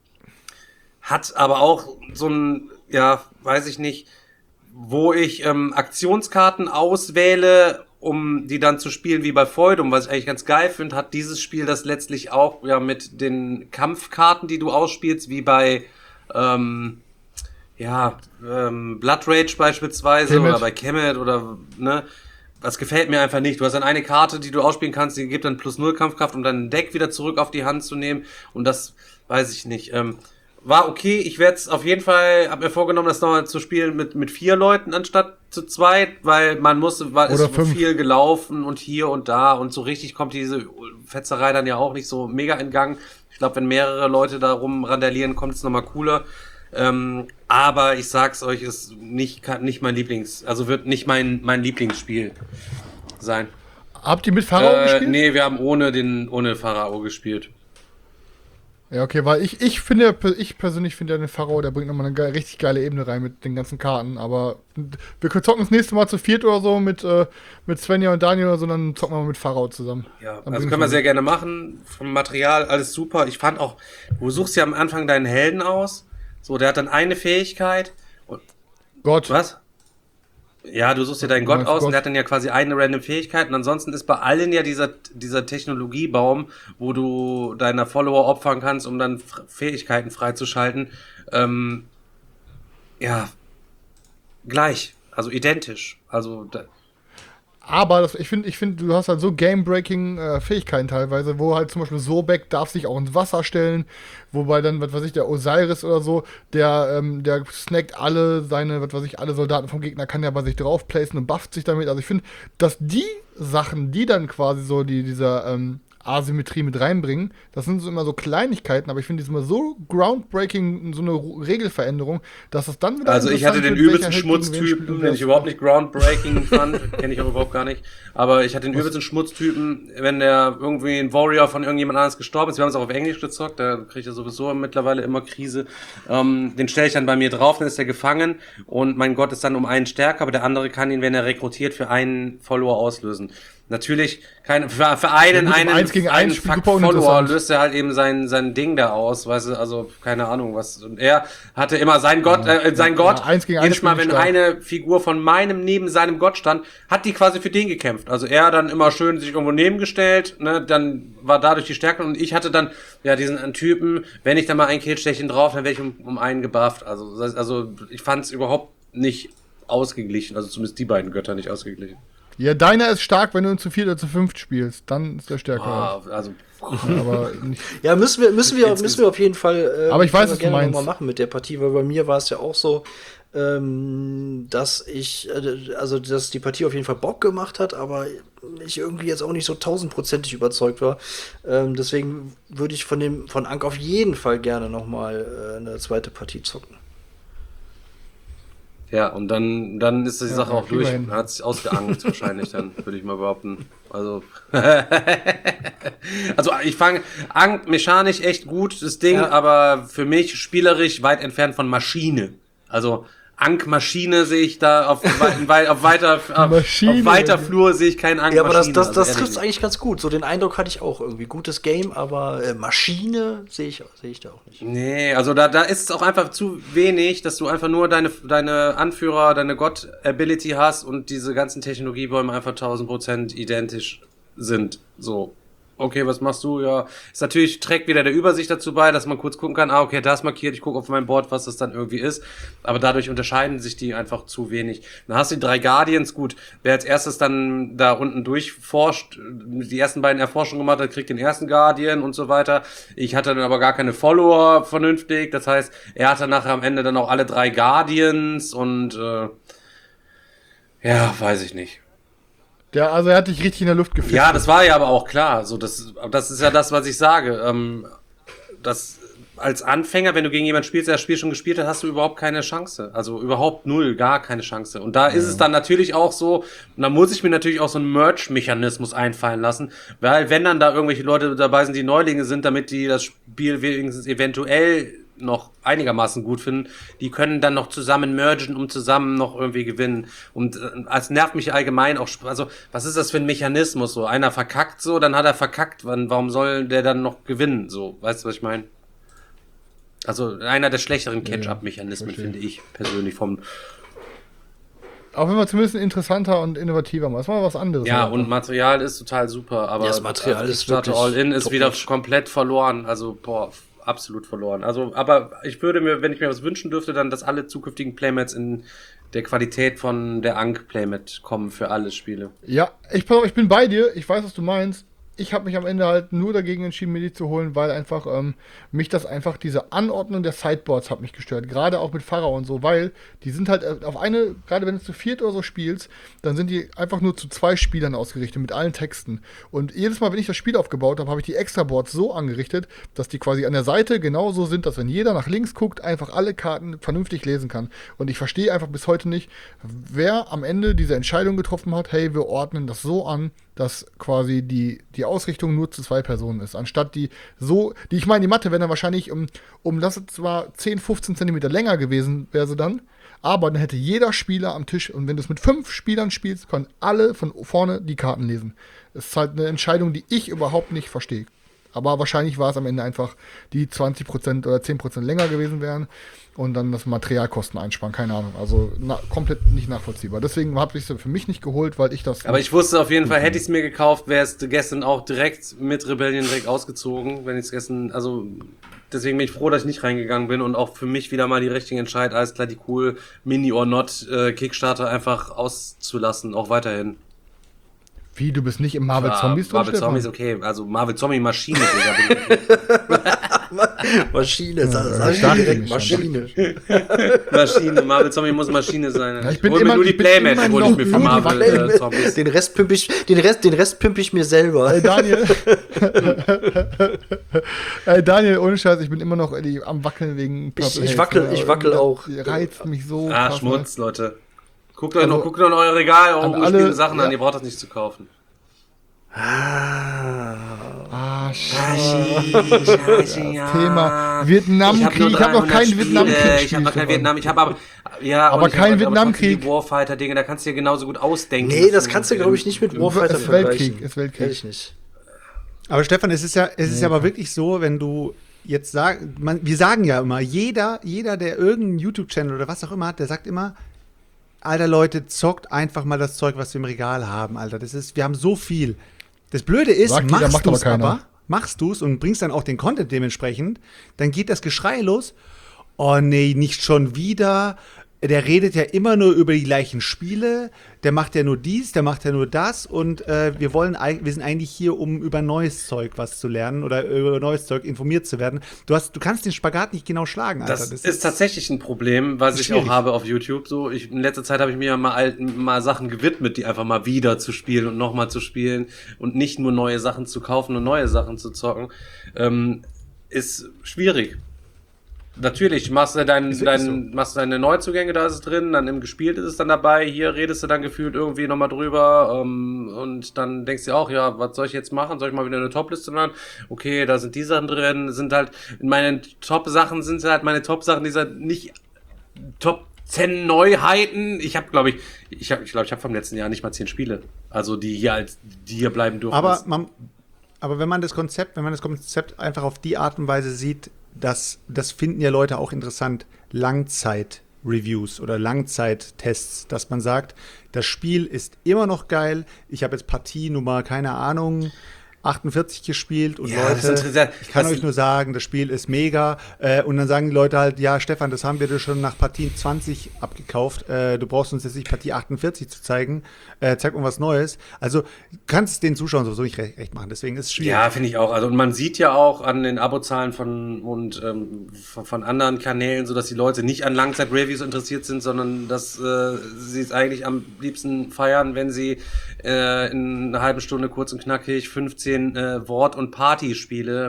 hat aber auch so ein, ja, weiß ich nicht, wo ich ähm, Aktionskarten auswähle, um die dann zu spielen wie bei Feudum, was ich eigentlich ganz geil finde, hat dieses Spiel das letztlich auch ja mit den Kampfkarten, die du ausspielst, wie bei ähm, ja, ähm, Blood Rage beispielsweise Kemet. oder bei Kemet oder, ne, das gefällt mir einfach nicht. Du hast dann eine Karte, die du ausspielen kannst, die gibt dann plus null Kampfkraft, um dein Deck wieder zurück auf die Hand zu nehmen, und das weiß ich nicht. Ähm, war okay, ich werde es auf jeden Fall, hab mir vorgenommen, das nochmal zu spielen mit, mit vier Leuten anstatt zu zweit, weil man musste, war Oder ist fünf. viel gelaufen und hier und da, und so richtig kommt diese Fetzerei dann ja auch nicht so mega in Gang. Ich glaube, wenn mehrere Leute da rumrandalieren, kommt es nochmal cooler. Ähm, aber ich sag's euch, ist nicht, nicht mein Lieblings, also wird nicht mein, mein Lieblingsspiel sein. Habt ihr mit Pharao Äh, gespielt? nee, wir haben ohne den, ohne Pharao gespielt. Ja, okay, weil ich, ich finde, ich persönlich finde ja den Pharao, der bringt nochmal eine ge richtig geile Ebene rein mit den ganzen Karten, aber wir können zocken das nächste Mal zu viert oder so mit, äh, mit Svenja und Daniel oder so, dann zocken wir mal mit Pharao zusammen. Ja, Dann also bringen können wir wir- sehr gerne machen. Vom Material alles super. Ich fand auch, du suchst ja am Anfang deinen Helden aus. So, der hat dann eine Fähigkeit. Und, Gott. was? Ja, du suchst dir deinen Du Gott meinst aus und Gott. der hat dann ja quasi eine random Fähigkeit. Und ansonsten ist bei allen ja dieser, dieser Technologiebaum, wo du deiner Follower opfern kannst, um dann F- Fähigkeiten freizuschalten. Ähm, ja, gleich. Also identisch. Also, da, Aber das, ich finde, ich find, du hast halt so game-breaking äh, Fähigkeiten teilweise, wo halt zum Beispiel Sobek darf sich auch ins Wasser stellen, wobei dann, was weiß ich, der Osiris oder so, der, ähm, der snackt alle seine, was weiß ich, alle Soldaten vom Gegner, kann ja bei sich drauf placen und bufft sich damit. Also ich finde, dass die Sachen, die dann quasi so die, dieser ähm, Asymmetrie mit reinbringen, das sind so immer so Kleinigkeiten, aber ich finde, die sind immer so groundbreaking, so eine Ru- Regelveränderung, dass es dann wieder Also ich hatte den interessant wird, übelsten welcher Held gegen wen spielt Schmutztypen, und den wer ich überhaupt nicht groundbreaking fand, kenne ich auch überhaupt gar nicht. Aber ich hatte den übelsten Schmutztypen, wenn der irgendwie ein Warrior von irgendjemand anderes gestorben ist. Wir haben es auch auf Englisch gezockt, da kriege ich ja sowieso mittlerweile immer Krise. Ähm, den stelle ich dann bei mir drauf, dann ist der gefangen und mein Gott ist dann um einen stärker, aber der andere kann ihn, wenn er rekrutiert, für einen Follower auslösen. Natürlich, keine, für, für einen, Ja, gut, im einen, eins gegen einen eins Spiel Fuck super Follower uninteressant. löst er halt eben sein, sein Ding da aus, weißt du, also keine Ahnung was. Und er hatte immer sein Gott, äh, sein Ja, Gott, eins gegen eins jedes Mal, Spiel wenn stark. eine Figur von meinem neben seinem Gott stand, hat die quasi für den gekämpft. Also er dann immer schön sich irgendwo nebengestellt, ne, dann war dadurch die Stärke und ich hatte dann, ja, diesen Typen, wenn ich dann mal ein Kill steche ihn drauf, dann werde ich um, um einen gebufft. Also, das heißt, also ich fand es überhaupt nicht ausgeglichen, also zumindest die beiden Götter nicht ausgeglichen. Ja, deiner ist stark, wenn du ihn zu viert oder zu fünft spielst. Dann ist der stärker. Ah, also Aber nicht. Ja, müssen wir, müssen wir, müssen wir auf jeden Fall äh, Aber ich weiß, können wir was du gerne noch meinst. mal machen mit der Partie, weil bei mir war es ja auch so, ähm, dass ich, äh, also dass die Partie auf jeden Fall Bock gemacht hat, aber ich irgendwie jetzt auch nicht so tausendprozentig überzeugt war. Ähm, deswegen würde ich von dem von Ank auf jeden Fall gerne noch mal äh, eine zweite Partie zocken. ja, und dann, dann ist die Sache ja, auch kriegen wir durch. hin. Hat sich ausgeangelt wahrscheinlich dann, würde ich mal behaupten. Also, also ich fange Ang mechanisch echt gut, das Ding, Ja. aber für mich spielerisch weit entfernt von Maschine. Also Ank-Maschine sehe ich da auf, wei auf weiter, auf, Maschine, auf weiter ja. Flur sehe ich keinen Ank-Maschine. Ja, aber das, das, also das ehrlich trifft nicht. eigentlich ganz gut. So den Eindruck hatte ich auch irgendwie. Gutes Game, aber äh, Maschine sehe ich, sehe ich da auch nicht. Nee, also da, da ist es auch einfach zu wenig, dass du einfach nur deine, deine Anführer, deine God-Ability hast und diese ganzen Technologiebäume einfach tausend Prozent identisch sind. So, okay, was machst du? Ja, ist natürlich, trägt wieder der Übersicht dazu bei, dass man kurz gucken kann, ah, okay, das markiert, ich gucke auf mein Board, was das dann irgendwie ist. Aber dadurch unterscheiden sich die einfach zu wenig. Dann hast du die drei Guardians, gut, wer als erstes dann da unten durchforscht, die ersten beiden Erforschungen gemacht hat, kriegt den ersten Guardian und so weiter. Ich hatte dann aber gar keine Follower vernünftig, das heißt, er hatte nachher am Ende dann auch alle drei Guardians und äh, ja, weiß ich nicht. Der, also er hat dich richtig in der Luft gefischt. Ja, das war ja aber auch klar. So, das, das ist ja das, was ich sage. Ähm, das als Anfänger, wenn du gegen jemanden spielst, der das Spiel schon gespielt hat, hast du überhaupt keine Chance. Also überhaupt null, gar keine Chance. Und da ist es dann natürlich auch so, und da muss ich mir natürlich auch so einen Merch-Mechanismus einfallen lassen, weil wenn dann da irgendwelche Leute dabei sind, die Neulinge sind, damit die das Spiel wenigstens eventuell noch einigermaßen gut finden, die können dann noch zusammen mergen, um zusammen noch irgendwie gewinnen. Und äh, als nervt mich allgemein auch, also was ist das für ein Mechanismus? So, einer verkackt so, dann hat er verkackt, wann, warum soll der dann noch gewinnen? So, weißt du, was ich meine? Also einer der schlechteren Catch-up-Mechanismen, verstehe. finde ich persönlich vom. Auch wenn man zumindest interessanter und innovativer macht. Das war was anderes. Ja, oder? und Material ist total super, aber Ja, das Material also ist Kickstarter wirklich All-In ist wieder top-notch. komplett verloren. Also, boah, absolut verloren. Also, aber ich würde mir, wenn ich mir was wünschen dürfte, dann, dass alle zukünftigen Playmats in der Qualität von der Ankh Playmat kommen für alle Spiele. Ja, ich, pass auf, ich bin bei dir. Ich weiß, was du meinst. Ich habe mich am Ende halt nur dagegen entschieden, mir die zu holen, weil einfach ähm, mich das einfach, diese Anordnung der Sideboards hat mich gestört. Gerade auch mit Pharao und so, weil die sind halt äh, auf eine, gerade wenn du zu viert oder so spielst, dann sind die einfach nur zu zwei Spielern ausgerichtet mit allen Texten. Und jedes Mal, wenn ich das Spiel aufgebaut habe, habe ich die Extra-Boards so angerichtet, dass die quasi an der Seite genauso sind, dass wenn jeder nach links guckt, einfach alle Karten vernünftig lesen kann. Und ich verstehe einfach bis heute nicht, wer am Ende diese Entscheidung getroffen hat, hey, wir ordnen das so an, dass quasi die, die Ausrichtung nur zu zwei Personen ist. Anstatt die so, die ich meine, die Matte wäre dann wahrscheinlich um, um das ist zwar zehn, fünfzehn Zentimeter länger gewesen, wäre sie dann, aber dann hätte jeder Spieler am Tisch, und wenn du es mit fünf Spielern spielst, können alle von vorne die Karten lesen. Das ist halt eine Entscheidung, die ich überhaupt nicht verstehe. Aber wahrscheinlich war es am Ende einfach, die zwanzig Prozent oder zehn Prozent länger gewesen wären und dann das Materialkosten einsparen, keine Ahnung. Also na, komplett nicht nachvollziehbar. Deswegen habe ich es für mich nicht geholt, weil ich das... Aber ich wusste auf jeden Fall, hätte ich es mir gekauft, wäre es gestern auch direkt mit Rebellion direkt ausgezogen, wenn ich es gestern, also deswegen bin ich froh, dass ich nicht reingegangen bin und auch für mich wieder mal die richtige Entscheidung, alles klar, die cool Mini or Not äh, Kickstarter einfach auszulassen, auch weiterhin. Wie, du bist nicht im Marvel Ja, Zombies drin, Marvel Stefan? Zombies, okay, also Marvel Zombie Maschine, Digga. Maschine, sag, Ja, sag stark direkt nicht, Maschine. Maschine, Marvel Zombie muss Maschine sein. Ja, ich bin hol mir immer- nur die ich bin Playmat, immer hol noch ich mir für nur die Marvel äh, Zombies. Den Rest pimp ich, den Rest, den Rest pimp ich mir selber. Ey, Daniel. Ey, Daniel, ohne Scheiß, ich bin immer noch ey, am Wackeln wegen Ich- Purple ich Haze, wackel- ne? ich wackel Das auch. reizt mich so Ah, krass, Schmutz, Leute. Guckt euch Also, noch, guckt euch in euer Regal an eure alle- gespielten Sachen ja. an, ihr braucht das nicht zu kaufen. Ah. Ne? Ah, Scheiße, Scheiße. Thema Vietnamkrieg. Ich habe noch keinen Vietnamkrieg. Ich habe noch keinen Vietnam. Ich habe aber ja, Aber und ich kein hab- Vietnamkrieg. Die Warfighter Dinge, da kannst du dir genauso gut ausdenken. Nee, das kannst du, glaube ich, nicht mit Warfighter ist vergleichen. Weltkrieg, ist Weltkrieg. Ehrlich nicht. Aber Stefan, es ist ja, es ist ja aber wirklich so, wenn du jetzt sagst, man, wir sagen ja immer, jeder, jeder, der irgendeinen YouTube-Channel oder was auch immer hat, der sagt immer, Alter Leute, zockt einfach mal das Zeug, was wir im Regal haben, Alter. Das ist, wir haben so viel. Das Blöde ist, Sagt jeder, machst macht du aber es keiner. aber, machst du es und bringst dann auch den Content dementsprechend, dann geht das Geschrei los. Oh nee, nicht schon wieder. Der redet ja immer nur über die gleichen Spiele, der macht ja nur dies, der macht ja nur das und äh, wir wollen, eig- wir sind eigentlich hier, um über neues Zeug was zu lernen oder über neues Zeug informiert zu werden. Du hast, du kannst den Spagat nicht genau schlagen, Alter. Das, ist tatsächlich ein Problem, was ich schwierig. auch habe auf YouTube. So, ich, in letzter Zeit habe ich mir ja mal, alten, mal Sachen gewidmet, die einfach mal wieder zu spielen und nochmal zu spielen und nicht nur neue Sachen zu kaufen und neue Sachen zu zocken. Ähm, ist schwierig. Natürlich, machst du dein, dein, machst deine Neuzugänge, da ist es drin, dann im Gespielt ist es dann dabei, hier redest du dann gefühlt irgendwie nochmal drüber ähm, und dann denkst du auch, ja, was soll ich jetzt machen? Soll ich mal wieder eine Top-Liste machen? Okay, da sind die Sachen drin, sind halt, in meinen Top-Sachen sind halt meine Top-Sachen, die sind nicht Top zehn Neuheiten. Ich habe, glaube ich, ich habe, ich glaube, ich habe vom letzten Jahr nicht mal zehn Spiele, also die hier als, die hier bleiben dürfen. Aber, man, aber wenn man das Konzept, wenn man das Konzept einfach auf die Art und Weise sieht, dass, das finden ja Leute auch interessant, Langzeit-Reviews oder Langzeit-Tests, dass man sagt, das Spiel ist immer noch geil, ich habe jetzt Partie Nummer, keine Ahnung, achtundvierzig gespielt und Ja, das Leute, interessiert- ich kann das- euch nur sagen, das Spiel ist mega äh, und dann sagen die Leute halt, ja Stefan, das haben wir dir schon nach Partie zwanzig abgekauft, äh, du brauchst uns jetzt nicht Partie achtundvierzig zu zeigen, äh, zeig uns was Neues. Also du kannst es den Zuschauern sowieso nicht recht, recht machen, deswegen ist es schwierig. Ja, finde ich auch. Also und man sieht ja auch an den Abozahlen von und ähm, von, von anderen Kanälen, so dass die Leute nicht an Langzeit-Reviews interessiert sind, sondern dass äh, sie es eigentlich am liebsten feiern, wenn sie äh, in einer halben Stunde kurz und knackig fünfzehn äh, Wort- und Partyspiele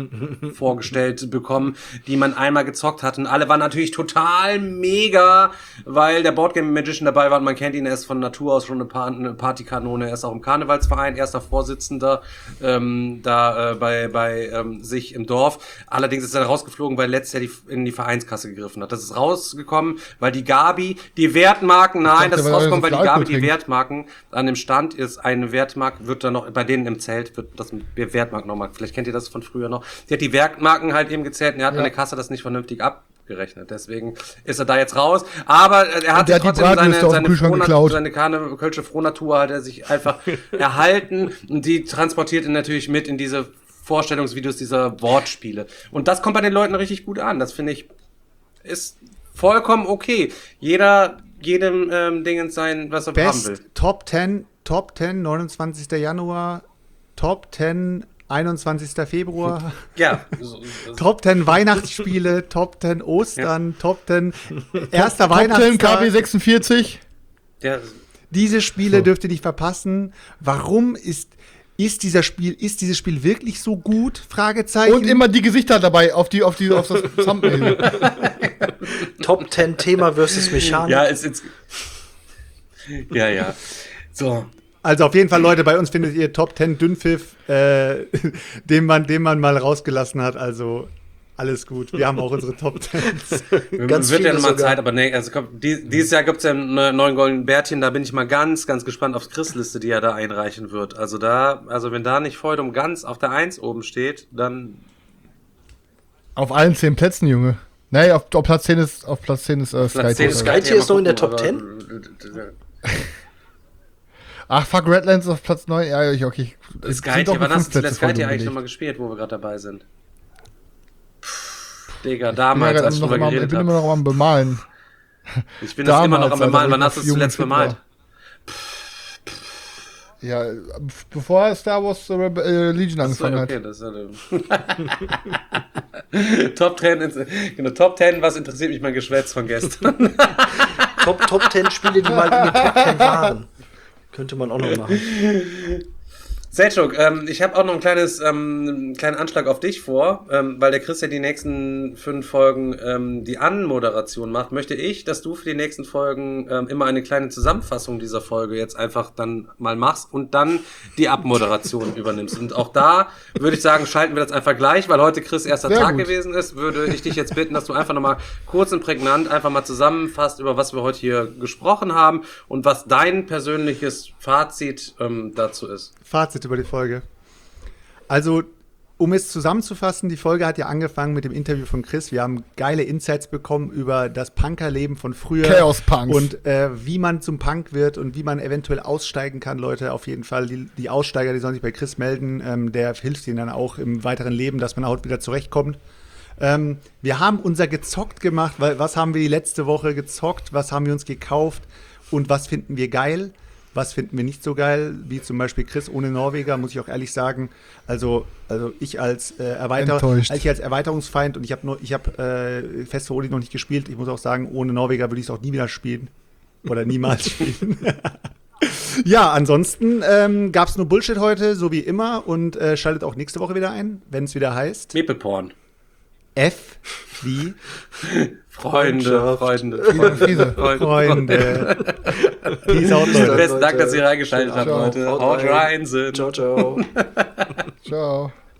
vorgestellt bekommen, die man einmal gezockt hat. Und alle waren natürlich total mega, weil der Boardgame Magician dabei war und man kennt ihn, er ist von Natur aus schon eine, pa eine Partykanone, er ist auch im Karnevalsverein, erster Vorsitzender ähm, da äh, bei, bei ähm, sich im Dorf. Allerdings ist er rausgeflogen, weil letztes Jahr die, in die Vereinskasse gegriffen hat. Das ist rausgekommen, weil die Gabi, die Wertmarken, nein, dachte, das ist weil er rausgekommen, so weil viel die Gabi Alkohol die trinkt. Wertmarken an dem Stand ist. Eine Wertmark wird dann noch, bei denen im Zelt wird das Wertmark nochmal, vielleicht kennt ihr das von früher noch. Sie hat die Wertmarken halt eben gezählt und er hat Ja. an der Kasse das nicht vernünftig abgerechnet. Deswegen ist er da jetzt raus. Aber äh, er hat der sich hat die trotzdem Bratwürste seine, aus dem seine, Kühlschrank Frohna geklaut. seine Karne, Kölsche Frohnatur hat er sich einfach erhalten und die transportiert ihn natürlich mit in diese Vorstellungsvideos dieser Wortspiele. Und das kommt bei den Leuten richtig gut an. Das finde ich, ist vollkommen okay. Jeder, jedem ähm, Dingens sein, was er haben will. Best Top zehn, Top zehn, neunundzwanzigster Januar, Top zehn, einundzwanzigster Februar, Ja. So, so, Top zehn Weihnachtsspiele, Top zehn Ostern, Top zehn erster Top zehn K W Weihnachtstag. sechsundvierzig. ja, Diese Spiele So. dürft ihr nicht verpassen. Warum ist, ist dieser Spiel, ist dieses Spiel wirklich so gut? Fragezeichen. Und immer die Gesichter dabei auf die auf die auf das Thumbnail. Top zehn Thema versus Mechanik. ja, ist jetzt. Ja, ja. So. Also auf jeden Fall, Leute, bei uns findet ihr Top zehn Dünnpfiff, äh, den, man, den man mal rausgelassen hat. Also alles gut. Wir haben auch unsere Top zehn. Ganz Wird ja viele nochmal sogar. Zeit, aber nee, also komm, die, dieses Jahr gibt's ja einen neuen goldenen Bärtchen, da bin ich mal ganz, ganz gespannt auf Chris-Liste, die er da einreichen wird. Also da, also wenn da nicht Feudum ganz auf der Eins oben steht, dann Auf allen zehn Plätzen, Junge. Nee, auf, auf Platz zehn ist, auf Platz zehn ist äh, Platz zehn Sky. Sky Tier ist noch in der gucken, Top aber- zehn? Ach, fuck, Redlands auf Platz neun. Ja, okay. okay. Es Sky sind doch Tier, wann nur hast fünf du zuletzt Plätze Sky Tier voll eigentlich belegt. nochmal gespielt, wo wir gerade dabei sind? Digga, Ich bin, ja damals, grad als ich noch drüber immer, ich geredet bin immer habe. noch am Bemalen. Ich bin das immer noch am Damals, Bemalen. Wann Alter, hast du wo es ich noch zuletzt jung und bemalt? fit Ja, äh, bevor Star Wars äh, Rebe- äh, Legion Achso, angefangen okay, hat. das ist ja Top zehn, ins- genau, Top zehn, was interessiert mich mein Geschwätz von gestern? Top, Top zehn Spiele, die mal in den Top zehn waren. Könnte man auch noch machen. Selchuk, ähm, ich habe auch noch ein kleines, ähm, einen kleinen Anschlag auf dich vor, ähm, weil der Chris ja die nächsten fünf Folgen ähm, die Anmoderation macht. Möchte ich, dass du für die nächsten Folgen ähm, immer eine kleine Zusammenfassung dieser Folge jetzt einfach dann mal machst und dann die Abmoderation übernimmst. Und auch da würde ich sagen, schalten wir das einfach gleich, weil heute Chris erster Sehr Tag gut. gewesen ist, würde ich dich jetzt bitten, dass du einfach nochmal kurz und prägnant einfach mal zusammenfasst, über was wir heute hier gesprochen haben und was dein persönliches Fazit ähm, dazu ist. Fazit über die Folge. Also, um es zusammenzufassen, die Folge hat ja angefangen mit dem Interview von Chris. Wir haben geile Insights bekommen über das Punkerleben von früher. Chaos-Punks. Und äh, wie man zum Punk wird und wie man eventuell aussteigen kann, Leute. Auf jeden Fall, die, die Aussteiger, die sollen sich bei Chris melden. Ähm, der hilft ihnen dann auch im weiteren Leben, dass man auch wieder zurechtkommt. Ähm, wir haben unser gezockt gemacht, weil was haben wir die letzte Woche gezockt, was haben wir uns gekauft und was finden wir geil, was finden wir nicht so geil, wie zum Beispiel Chris ohne Norweger, muss ich auch ehrlich sagen. Also, also ich als äh, Erweiter, Enttäuscht. ich als Erweiterungsfeind und ich habe ich habe äh, Fest für Oli noch nicht gespielt. Ich muss auch sagen, ohne Norweger würde ich es auch nie wieder spielen oder niemals spielen. Ja, ansonsten ähm, gab es nur Bullshit heute, so wie immer und äh, schaltet auch nächste Woche wieder ein, wenn es wieder heißt Meeple Porn. F wie Freunde, Freunde, Friese. Freunde. Freunde. Peace out, Leute. Besten Dank, dass ihr reingeschaltet habt, Ciao. Leute. Haut Haut rein. rein, sind. Ciao, ciao. Ciao.